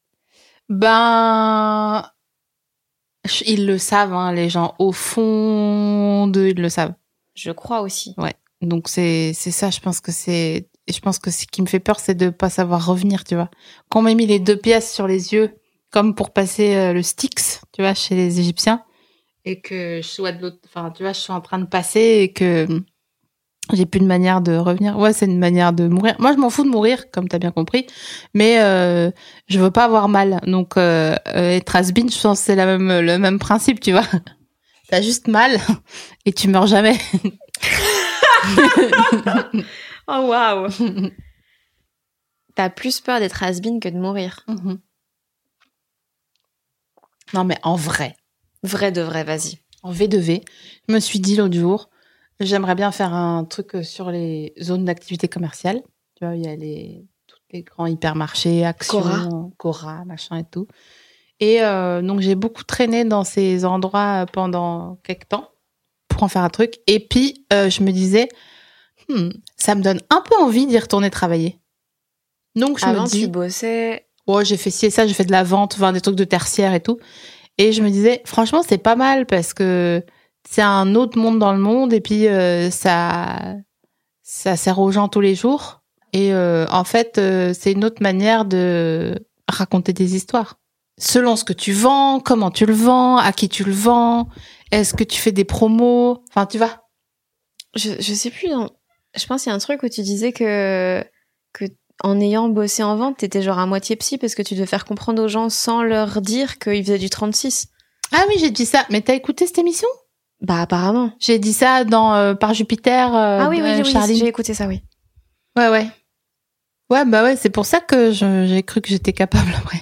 Ben... Ils le savent, hein, les gens. Au fond d'eux, ils le savent. Je crois aussi. Ouais. Donc c'est c'est ça, je pense que c'est... Je pense que ce qui me fait peur, c'est de pas savoir revenir, tu vois. Quand on m'a mis les deux pièces sur les yeux, comme pour passer euh, le Styx, tu vois, chez les Égyptiens, et que je sois de l'autre... Enfin, tu vois, je suis en train de passer et que j'ai plus de manière de revenir. Ouais, c'est une manière de mourir. Moi, je m'en fous de mourir, comme t'as bien compris, mais euh, je veux pas avoir mal. Donc, euh, être has-been, je pense que c'est la même, le même principe, tu vois. T'as juste mal et tu meurs jamais. Oh, waouh. T'as plus peur d'être has-been que de mourir. Mm-hmm. Non, mais en vrai. Vrai de vrai, vas-y. En V de V, je me suis dit l'autre jour, j'aimerais bien faire un truc sur les zones d'activité commerciale. Tu vois, il y a les, tous les grands hypermarchés, Action, Cora. Cora, machin et tout. Et euh, donc, j'ai beaucoup traîné dans ces endroits pendant quelques temps pour en faire un truc. Et puis, euh, je me disais, hmm, ça me donne un peu envie d'y retourner travailler. Donc, je Avant, me dis... tu bossais... Ouais, j'ai fait ci et ça, j'ai fait de la vente, enfin, des trucs de tertiaire et tout. Et je me disais, franchement, c'est pas mal parce que c'est un autre monde dans le monde et puis euh, ça, ça sert aux gens tous les jours. Et euh, en fait, euh, c'est une autre manière de raconter des histoires. Selon ce que tu vends, comment tu le vends, à qui tu le vends, est-ce que tu fais des promos, enfin, tu vois. Je, je sais plus, non. Je pense qu'il y a un truc où tu disais que, que en ayant bossé en vente, t'étais genre à moitié psy parce que tu devais faire comprendre aux gens sans leur dire qu'ils faisaient du trente-six. Ah oui, j'ai dit ça. Mais t'as écouté cette émission ? Bah, apparemment. J'ai dit ça dans euh, Par Jupiter. Euh, ah oui, oui, oui, Charline. J'ai écouté ça, oui. Ouais, ouais. Ouais, bah ouais, c'est pour ça que je, j'ai cru que j'étais capable après.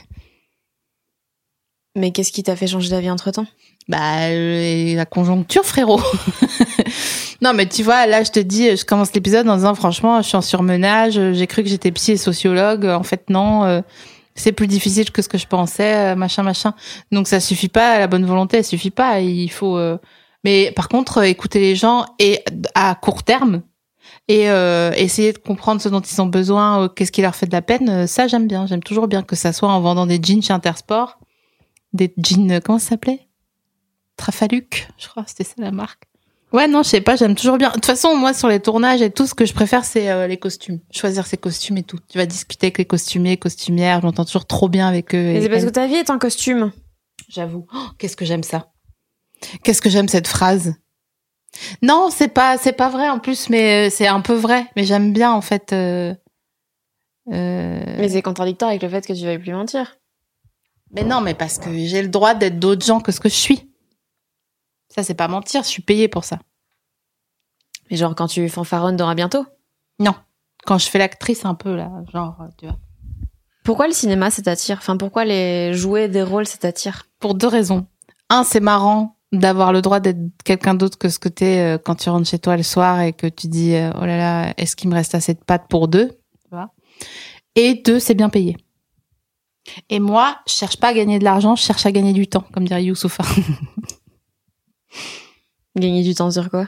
Mais qu'est-ce qui t'a fait changer d'avis entre-temps ? Bah, euh, la conjoncture, frérot. Non, mais tu vois, là, je te dis, je commence l'épisode en disant, franchement, je suis en surmenage, j'ai cru que j'étais psy et sociologue. En fait, non, euh, c'est plus difficile que ce que je pensais, euh, machin, machin. Donc, ça suffit pas, la bonne volonté, elle suffit pas. Il faut... Euh... Mais par contre, euh, écouter les gens et à court terme et euh, essayer de comprendre ce dont ils ont besoin, euh, qu'est-ce qui leur fait de la peine, euh, ça, j'aime bien. J'aime toujours bien que ça soit en vendant des jeans chez Intersport. Des jeans, euh, comment ça s'appelait ? Trafaluc, je crois, c'était ça la marque. Ouais, non, je sais pas, j'aime toujours bien. De toute façon, moi, sur les tournages et tout, ce que je préfère, c'est euh, les costumes. Choisir ses costumes et tout. Tu vas discuter avec les costumiers, costumières, je m'entends toujours trop bien avec eux. Et et c'est parce elles. que ta vie est en costume. J'avoue. Oh, qu'est-ce que j'aime ça. Qu'est-ce que j'aime cette phrase. Non, c'est pas, c'est pas vrai en plus, mais c'est un peu vrai. Mais j'aime bien, en fait. Euh... Euh... Mais c'est contradictoire avec le fait que tu veuilles plus mentir. Mais non, mais parce que j'ai le droit d'être d'autres gens que ce que je suis. Ça, c'est pas mentir, je suis payée pour ça. Mais genre quand tu fanfaronnes d'Aura bientôt ? Non. Quand je fais l'actrice un peu, là, genre, tu vois. Pourquoi le cinéma, ça t'attire ? Enfin, pourquoi les jouer des rôles, ça t'attire ? Pour deux raisons. Un, c'est marrant d'avoir le droit d'être quelqu'un d'autre que ce que t'es quand tu rentres chez toi le soir et que tu dis, oh là là, est-ce qu'il me reste assez de pâtes pour deux ? Tu vois. Et deux, c'est bien payé. Et moi, je cherche pas à gagner de l'argent, je cherche à gagner du temps, comme dirait Youssoufa. Gagner du temps sur quoi ?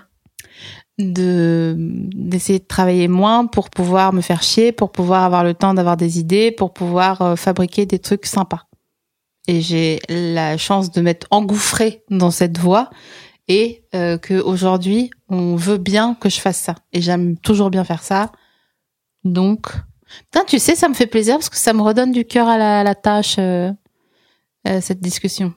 De d'essayer de travailler moins pour pouvoir me faire chier, pour pouvoir avoir le temps d'avoir des idées, pour pouvoir euh, fabriquer des trucs sympas. Et j'ai la chance de m'être engouffrée dans cette voie et euh, que aujourd'hui on veut bien que je fasse ça. Et j'aime toujours bien faire ça. Donc, putain, tu sais, ça me fait plaisir parce que ça me redonne du cœur à la, à la tâche euh, euh, cette discussion.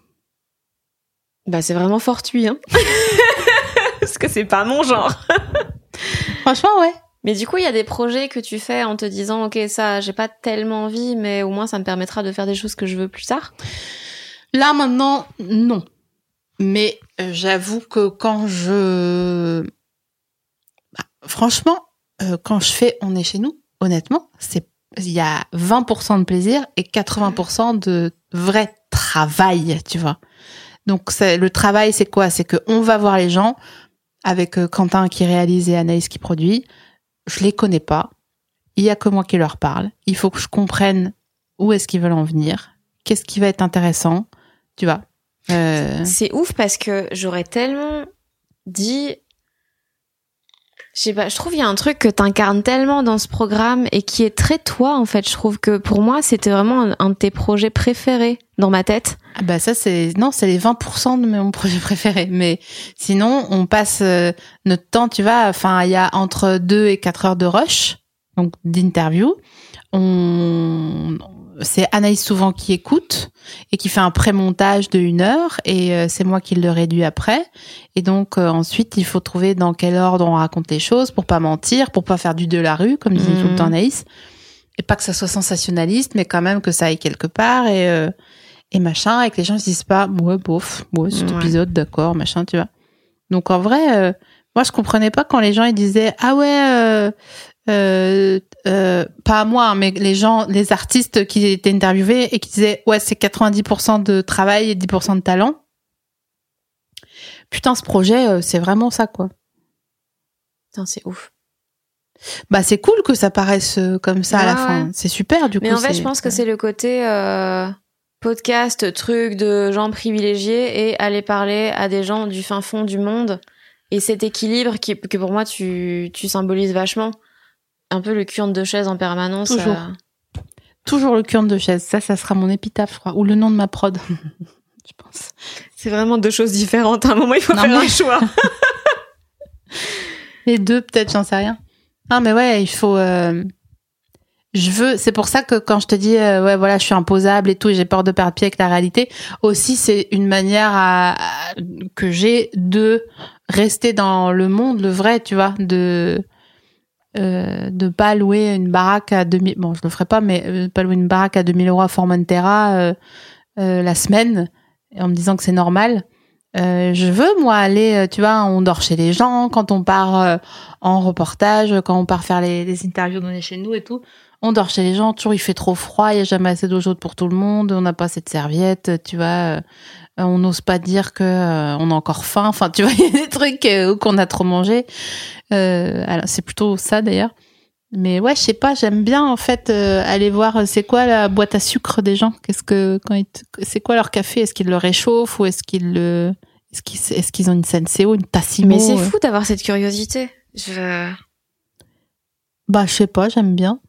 Bah c'est vraiment fortuit, hein. Parce que c'est pas mon genre. Franchement, ouais. Mais du coup, il y a des projets que tu fais en te disant, ok, ça, j'ai pas tellement envie, mais au moins ça me permettra de faire des choses que je veux plus tard. Là, maintenant, non. Mais euh, j'avoue que quand je... Bah, franchement, euh, quand je fais On est chez nous, honnêtement, c'est il y a vingt pour cent de plaisir et quatre-vingts pour cent de vrai travail, tu vois. Donc, c'est, le travail, c'est quoi ? C'est qu'on va voir les gens avec euh, Quentin qui réalise et Anaïs qui produit. Je les connais pas. Il y a que moi qui leur parle. Il faut que je comprenne où est-ce qu'ils veulent en venir. Qu'est-ce qui va être intéressant, tu vois. Euh... C'est ouf parce que j'aurais tellement dit... Je sais pas, je trouve il y a un truc que t'incarnes tellement dans ce programme et qui est très toi, en fait. Je trouve que pour moi, c'était vraiment un, un de tes projets préférés dans ma tête. Ah bah ça, c'est... Non, c'est les vingt pour cent de mon projet préféré. Mais sinon, on passe euh, notre temps, tu vois, enfin, il y a entre deux et quatre heures de rush, donc d'interview. On... C'est Anaïs souvent qui écoute et qui fait un pré-montage de une heure et euh, c'est moi qui le réduis après. Et donc euh, ensuite, il faut trouver dans quel ordre on raconte les choses pour pas mentir, pour pas faire du de la rue, comme disait mmh. tout le temps Anaïs. Et pas que ça soit sensationnaliste, mais quand même que ça aille quelque part et, euh, et machin, et que les gens se disent pas, ouais, bof, ouais, cet ouais. épisode, d'accord, machin, tu vois. Donc en vrai, euh, moi je comprenais pas quand les gens ils disaient, ah ouais, euh, Euh, euh, pas à moi, hein, mais les gens, les artistes qui étaient interviewés et qui disaient ouais, c'est quatre-vingt-dix pour cent de travail et dix pour cent de talent. Putain, ce projet, euh, c'est vraiment ça, quoi. Putain, c'est ouf. Bah, c'est cool que ça paraisse comme ça ah, à la fin. Ouais. C'est super, du mais coup. Mais en fait, c'est... je pense que c'est le côté. Euh... podcast, truc de gens privilégiés et aller parler à des gens du fin fond du monde. Et cet équilibre qui, que pour moi, tu, tu symbolises vachement. Un peu le cul entre deux chaises en permanence. Toujours. Euh... Toujours le cul entre deux chaises. Ça, ça sera mon épitaphe, je crois. Ou le nom de ma prod. Je pense. C'est vraiment deux choses différentes. À un moment, il faut non, faire mais... un choix. Les deux, peut-être, j'en sais rien. Non, mais ouais, il faut... Euh... Je veux... C'est pour ça que quand je te dis, euh, ouais, voilà, je suis imposable et tout, et j'ai peur de perdre pied avec la réalité, aussi, c'est une manière à... à... que j'ai de rester dans le monde, le vrai, tu vois, de... Euh, de pas louer une baraque à deux mille... Bon, je le ferai pas, mais euh, pas louer une baraque à deux mille euros à Formentera euh, euh, la semaine, en me disant que c'est normal. Euh, je veux, moi, aller, tu vois, on dort chez les gens, quand on part euh, en reportage, quand on part faire les, les interviews données chez nous et tout, on dort chez les gens, toujours il fait trop froid, il y a jamais assez d'eau chaude pour tout le monde, on n'a pas assez de serviettes, tu vois, euh, on n'ose pas dire que euh, on a encore faim, enfin, tu vois, il y a des trucs euh, qu'on a trop mangé. Euh, alors, c'est plutôt ça, d'ailleurs. Mais ouais, je sais pas, j'aime bien en fait euh, aller voir c'est quoi la boîte à sucre des gens. Qu'est-ce que quand ils te... c'est quoi leur café? Est-ce qu'ils le réchauffent ou est-ce qu'ils le est-ce qu'ils est-ce qu'ils ont une Senseo, une Tassimo? Mais c'est fou d'avoir cette curiosité. Je Bah, je sais pas, j'aime bien.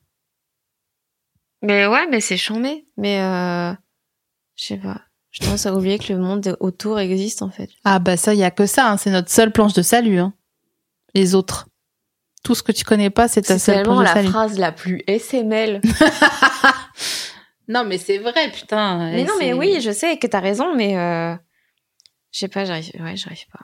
Mais ouais, mais c'est chambé. Mais euh... je sais pas. Je tendance à oublier que le monde autour existe en fait. Ah bah ça, il y a que ça. Hein. C'est notre seule planche de salut. Hein. Les autres. Tout ce que tu connais pas, c'est ta c'est seule planche de salut. C'est tellement la phrase la plus S M L. Non, mais c'est vrai, putain. Mais non, c'est... mais oui, je sais que t'as raison, mais euh... je sais pas, j'arrive, ouais, j'arrive pas.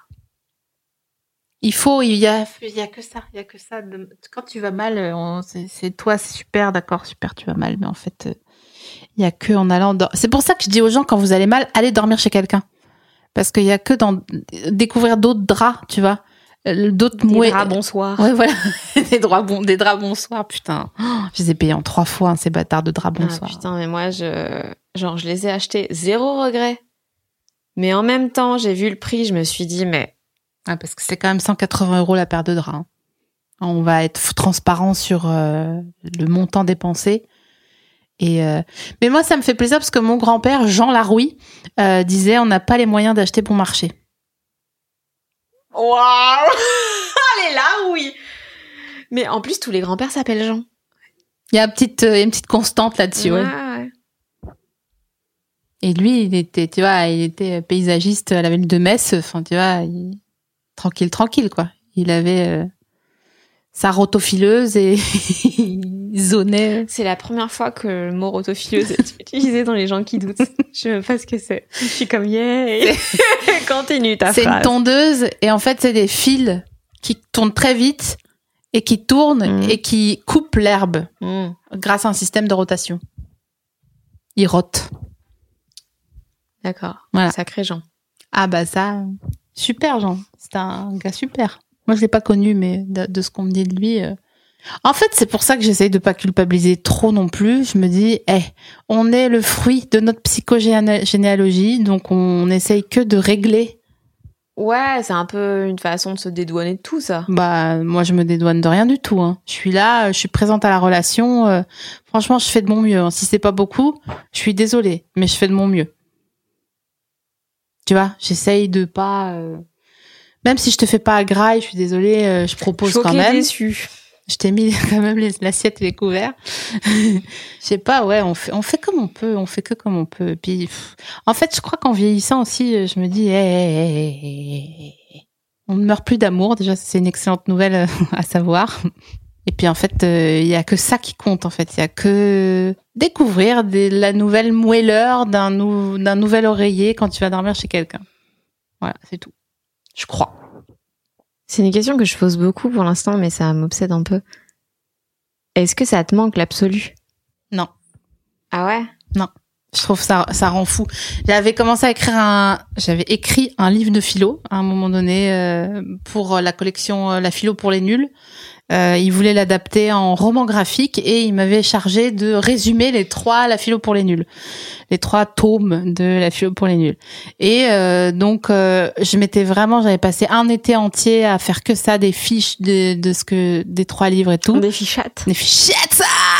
Il faut, il y a, il y a que ça, il y a que ça. De... Quand tu vas mal, on... c'est, c'est toi, c'est super, d'accord, super, tu vas mal, mais en fait, il y a que en allant. Dor... C'est pour ça que je dis aux gens quand vous allez mal, allez dormir chez quelqu'un, parce qu'il y a que dans découvrir d'autres draps, tu vois. D'autres des mouets. draps bonsoir. Ouais, voilà. des draps bon, des draps bonsoir, putain. Oh, je les ai payés en trois fois, hein, ces bâtards de draps bonsoir. Ah, putain, mais moi, je, genre, je les ai achetés zéro regret. Mais en même temps, j'ai vu le prix, je me suis dit, mais. Ah, parce que c'est quand même cent quatre-vingts euros la paire de draps. Hein. On va être transparent sur euh, le montant dépensé. Et euh... mais moi, ça me fait plaisir parce que mon grand-père, Jean Larouille, euh, disait, on n'a pas les moyens d'acheter bon marché. Waouh. Elle est là, oui. Mais en plus, tous les grands-pères s'appellent Jean. Il y a une petite, euh, une petite constante là-dessus, ouais. ouais. ouais. Et lui, il était, tu vois, il était paysagiste à la ville de Metz. Enfin, tu vois, il... tranquille, tranquille, quoi. Il avait euh, sa rotofileuse et il zonait. C'est la première fois que le mot rotofileuse est utilisé dans les gens qui doutent. Je sais même pas ce que c'est. Je suis comme yeah. Et... Continue ta c'est phrase. C'est une tondeuse et en fait, c'est des fils qui tournent très vite et qui tournent mmh. et qui coupent l'herbe mmh. grâce à un système de rotation. Il rote. D'accord. Voilà. Sacré Jean. Ah bah ça, super Jean. C'est un gars super. Moi, je l'ai pas connu, mais de, de ce qu'on me dit de lui... Euh... En fait, c'est pour ça que j'essaye de pas culpabiliser trop non plus. Je me dis, eh, on est le fruit de notre psychogénéalogie, donc on essaye que de régler. Ouais, c'est un peu une façon de se dédouaner de tout, ça. Bah, moi, je me dédouane de rien du tout. Hein. Je suis là, je suis présente à la relation. Euh, franchement, je fais de mon mieux. Hein. Si c'est pas beaucoup, je suis désolée, mais je fais de mon mieux. Tu vois, j'essaye de pas... Euh... Même si je te fais pas à graille, je suis désolée, euh, je propose Choquée, quand même. déçue. Je t'ai mis quand même les, l'assiette et les couverts. Je sais pas, ouais, on fait, on fait comme on peut, on fait que comme on peut. Puis, pff, en fait, je crois qu'en vieillissant aussi, je me dis, hey, hey, hey, hey. On ne meurt plus d'amour. Déjà, c'est une excellente nouvelle à savoir. Et puis, en fait, il euh, y a que ça qui compte, en fait. Il y a que découvrir des, la nouvelle moelleur d'un, nou, d'un nouvel oreiller quand tu vas dormir chez quelqu'un. Voilà, c'est tout. Je crois. C'est une question que je pose beaucoup pour l'instant, mais ça m'obsède un peu. Est-ce que ça te manque l'absolu? Non. Ah ouais? Non. Je trouve ça, ça rend fou. J'avais commencé à écrire un, j'avais écrit un livre de philo à un moment donné euh, pour la collection euh, La philo pour les nuls. Euh, il voulait l'adapter en roman graphique et il m'avait chargé de résumer les trois La philo pour les nuls, les trois tomes de La philo pour les nuls. Et euh, donc euh, je m'étais vraiment, j'avais passé un été entier à faire que ça, des fiches de, de ce que des trois livres et tout. Des fichettes. Des fichettes. Ah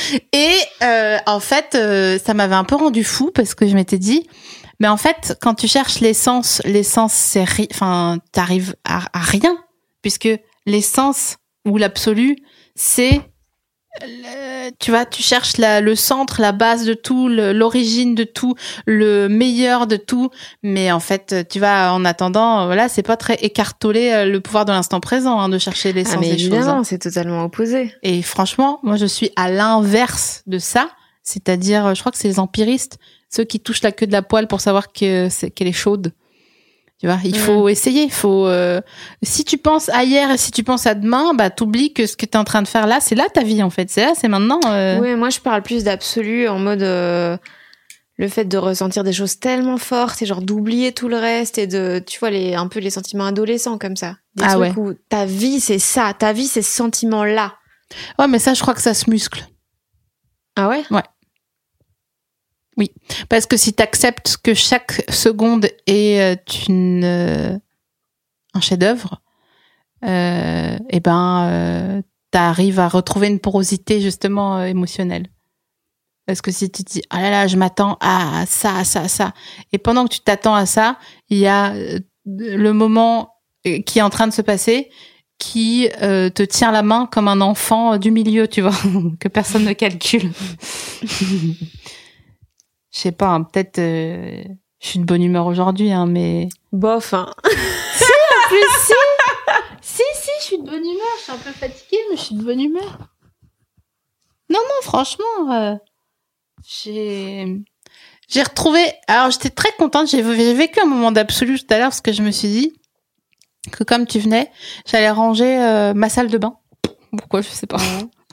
Et euh, en fait, euh, ça m'avait un peu rendu fou parce que je m'étais dit, mais en fait, quand tu cherches l'essence, l'essence, c'est, ri- enfin, t'arrives à, à rien, puisque l'essence ou l'absolu, c'est, le, tu vois, tu cherches la, le centre, la base de tout, le, l'origine de tout, le meilleur de tout, mais en fait, tu vois, en attendant, voilà, c'est pas très écartolé le pouvoir de l'instant présent, hein, de chercher l'essence ah, mais des choses. évidemment, c'est totalement opposé. Et franchement, moi, je suis à l'inverse de ça, c'est-à-dire, je crois que c'est les empiristes, ceux qui touchent la queue de la poêle pour savoir que c'est, qu'elle est chaude. Tu vois, il faut mmh. essayer, il faut euh, si tu penses à hier et si tu penses à demain, bah t'oublies que ce que t'es en train de faire là, c'est là ta vie en fait, c'est là, c'est maintenant. Euh... Oui, moi je parle plus d'absolu en mode euh, le fait de ressentir des choses tellement fortes et genre d'oublier tout le reste et de tu vois les un peu les sentiments adolescents comme ça. Des ah trucs ouais. où ta vie c'est ça, ta vie c'est ce sentiment là. Ouais, mais ça je crois que ça se muscle. Ah ouais? Ouais. Oui, parce que si t'acceptes que chaque seconde est une euh, un chef-d'œuvre, euh, et ben euh, t'arrives à retrouver une porosité justement euh, émotionnelle. Parce que si tu te dis ah là là, je m'attends à ça, à ça, à ça, et pendant que tu t'attends à ça, il y a euh, le moment qui est en train de se passer qui euh, te tient la main comme un enfant du milieu, tu vois, que personne ne calcule. Je sais pas, hein, peut-être euh, je suis de bonne humeur aujourd'hui, hein, mais... Bof, hein. Si, en plus, si Si, si, je suis de bonne humeur. Je suis un peu fatiguée, mais je suis de bonne humeur. Non, non, franchement, euh, j'ai... J'ai retrouvé... Alors, j'étais très contente. J'ai vécu un moment d'absolu tout à l'heure parce que je me suis dit que comme tu venais, j'allais ranger euh, ma salle de bain. Pourquoi, je sais pas.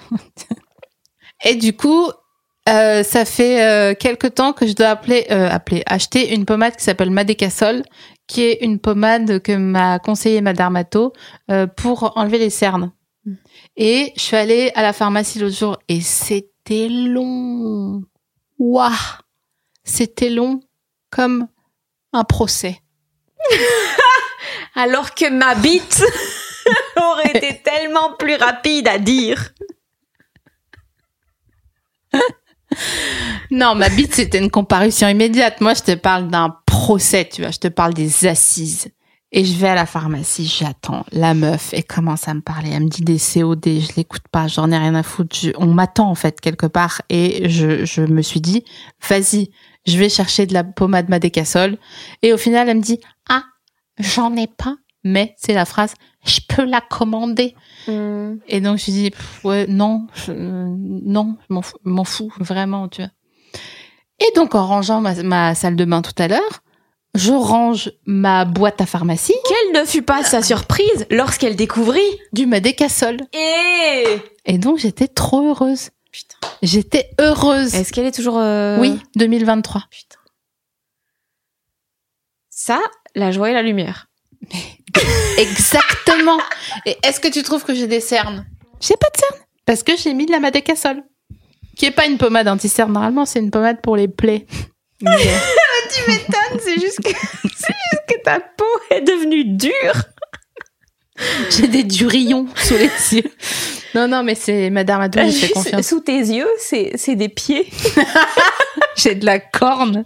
Et du coup... Euh, ça fait euh, quelque temps que je dois appeler, euh, appeler, acheter une pommade qui s'appelle Madécasol, qui est une pommade que m'a conseillé ma dermato euh, pour enlever les cernes. Mm. Et je suis allée à la pharmacie l'autre jour et c'était long. Waouh, c'était long comme un procès. Alors que ma bite aurait été tellement plus rapide à dire. Non, ma bite, c'était une comparution immédiate. Moi, je te parle d'un procès, tu vois. Je te parle des assises. Et je vais à la pharmacie, j'attends. La meuf, elle commence à me parler. Elle me dit des C O D, je l'écoute pas, j'en ai rien à foutre. Je, on m'attend, en fait, quelque part. Et je, je me suis dit, vas-y, je vais chercher de la pommade Madécasol. Et au final, elle me dit, ah, j'en ai pas. Mais c'est la phrase, je peux la commander. Mmh. Et donc, je dis, pff, ouais, non, je, euh, non, je m'en fous, m'en fous, vraiment, tu vois. Et donc, en rangeant ma, ma salle de bain tout à l'heure, je range ma boîte à pharmacie. Quelle ne fut pas sa surprise lorsqu'elle découvrit du Madécasol. Et Et donc, j'étais trop heureuse. Putain. J'étais heureuse. Est-ce qu'elle est toujours... Euh... Oui, deux mille vingt-trois. Putain. Ça, la joie et la lumière. Exactement. Et est-ce que tu trouves que j'ai des cernes? J'ai pas de cernes parce que j'ai mis de la Madécasol, qui est pas une pommade anti-cerne. Normalement, c'est une pommade pour les plaies. Mais... tu m'étonnes, c'est juste que c'est juste que ta peau est devenue dure. J'ai des durillons sous les yeux. Non, non, mais c'est ma dermato, je fais confiance. Sous tes yeux, c'est c'est des pieds. J'ai de la corne.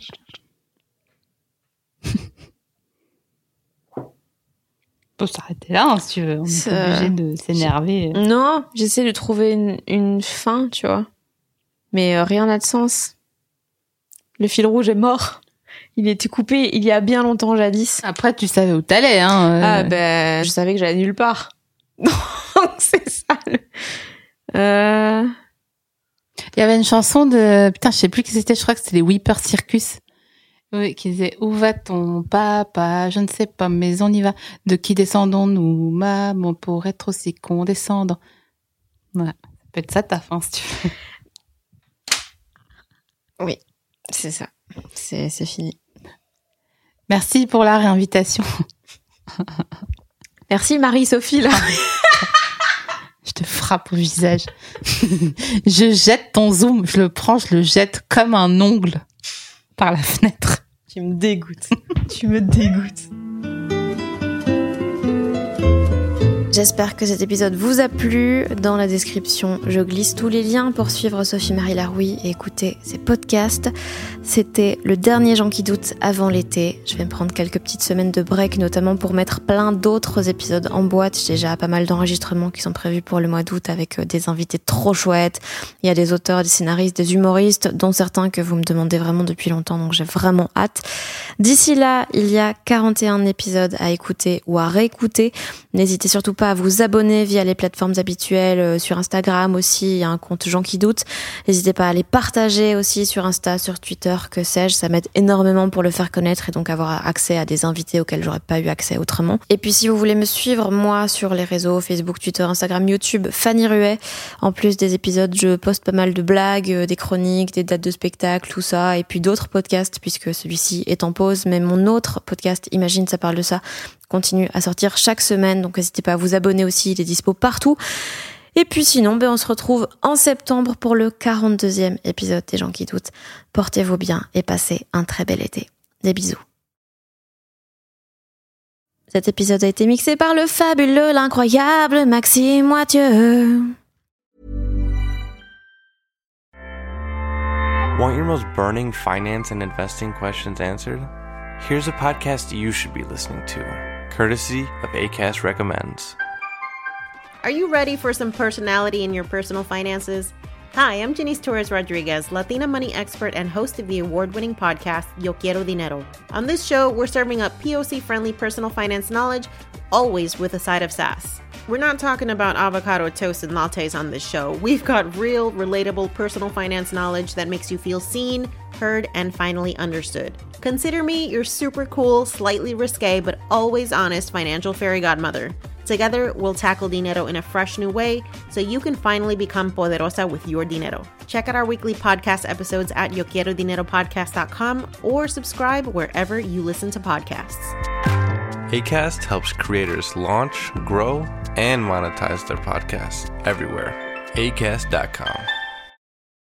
Faut s'arrêter là, hein, si tu veux. On est pas obligé de s'énerver. Non, j'essaie de trouver une, une fin, tu vois. Mais euh, rien n'a de sens. Le fil rouge est mort. Il était coupé il y a bien longtemps jadis. Après, tu savais où t'allais, hein. Euh... Ah ben, je savais que j'allais nulle part. Donc c'est ça. Le... Euh... Il y avait une chanson de... Putain, je sais plus qui c'était, je crois que c'était les Weeper Circus. Oui, qui disait « Où va ton papa? Je ne sais pas, mais on y va. De qui descendons-nous, maman, pour être aussi condescendant ?» Voilà, ça peut être ça ta fin, si tu veux. Oui, c'est ça. C'est, c'est fini. Merci pour la réinvitation. Merci Marie-Sophie, là. Je te frappe au visage. Je jette ton zoom, je le prends, je le jette comme un ongle par la fenêtre. Tu me dégoûtes. Tu me dégoûtes. J'espère que cet épisode vous a plu. Dans la description, je glisse tous les liens pour suivre Sophie-Marie Larouille et écouter ses podcasts. C'était le dernier Gens qui doutent avant l'été. Je vais me prendre quelques petites semaines de break, notamment pour mettre plein d'autres épisodes en boîte. J'ai déjà pas mal d'enregistrements qui sont prévus pour le mois d'août avec des invités trop chouettes. Il y a des auteurs, des scénaristes, des humoristes, dont certains que vous me demandez vraiment depuis longtemps, donc j'ai vraiment hâte. D'ici là, il y a quarante et un épisodes à écouter ou à réécouter. N'hésitez surtout pas à vous abonner via les plateformes habituelles, sur Instagram aussi, il y a un compte Gens qui doutent. N'hésitez pas à les partager aussi sur Insta, sur Twitter, que sais-je, ça m'aide énormément pour le faire connaître et donc avoir accès à des invités auxquels j'aurais pas eu accès autrement. Et puis si vous voulez me suivre, moi, sur les réseaux Facebook, Twitter, Instagram, YouTube, Fanny Ruet. En plus des épisodes, je poste pas mal de blagues, des chroniques, des dates de spectacle, tout ça, et puis d'autres podcasts, puisque celui-ci est en pause, mais mon autre podcast, Imagine, ça parle de ça, continue à sortir chaque semaine, donc n'hésitez pas à vous abonner aussi, il est dispo partout. Et puis sinon, ben on se retrouve en septembre pour le quarante-deuxième épisode des Gens qui doutent. Portez-vous bien et passez un très bel été. Des bisous. Cet épisode a été mixé par le fabuleux, l'incroyable Maxime Moitieu. Want your most burning finance and investing questions answered? Here's a podcast you should be listening to, courtesy of Acast Recommends. Are you ready for some personality in your personal finances? Hi, I'm Janice Torres-Rodriguez, Latina money expert and host of the award-winning podcast, Yo Quiero Dinero. On this show, we're serving up P O C-friendly personal finance knowledge, always with a side of sass. We're not talking about avocado toast and lattes on this show. We've got real, relatable personal finance knowledge that makes you feel seen, heard, and finally understood. Consider me your super cool, slightly risque, but always honest financial fairy godmother. Together, we'll tackle dinero in a fresh new way so you can finally become poderosa with your dinero. Check out our weekly podcast episodes at yo quiero dinero podcast dot com or subscribe wherever you listen to podcasts. Acast helps creators launch, grow, and monetize their podcasts everywhere. acast dot com.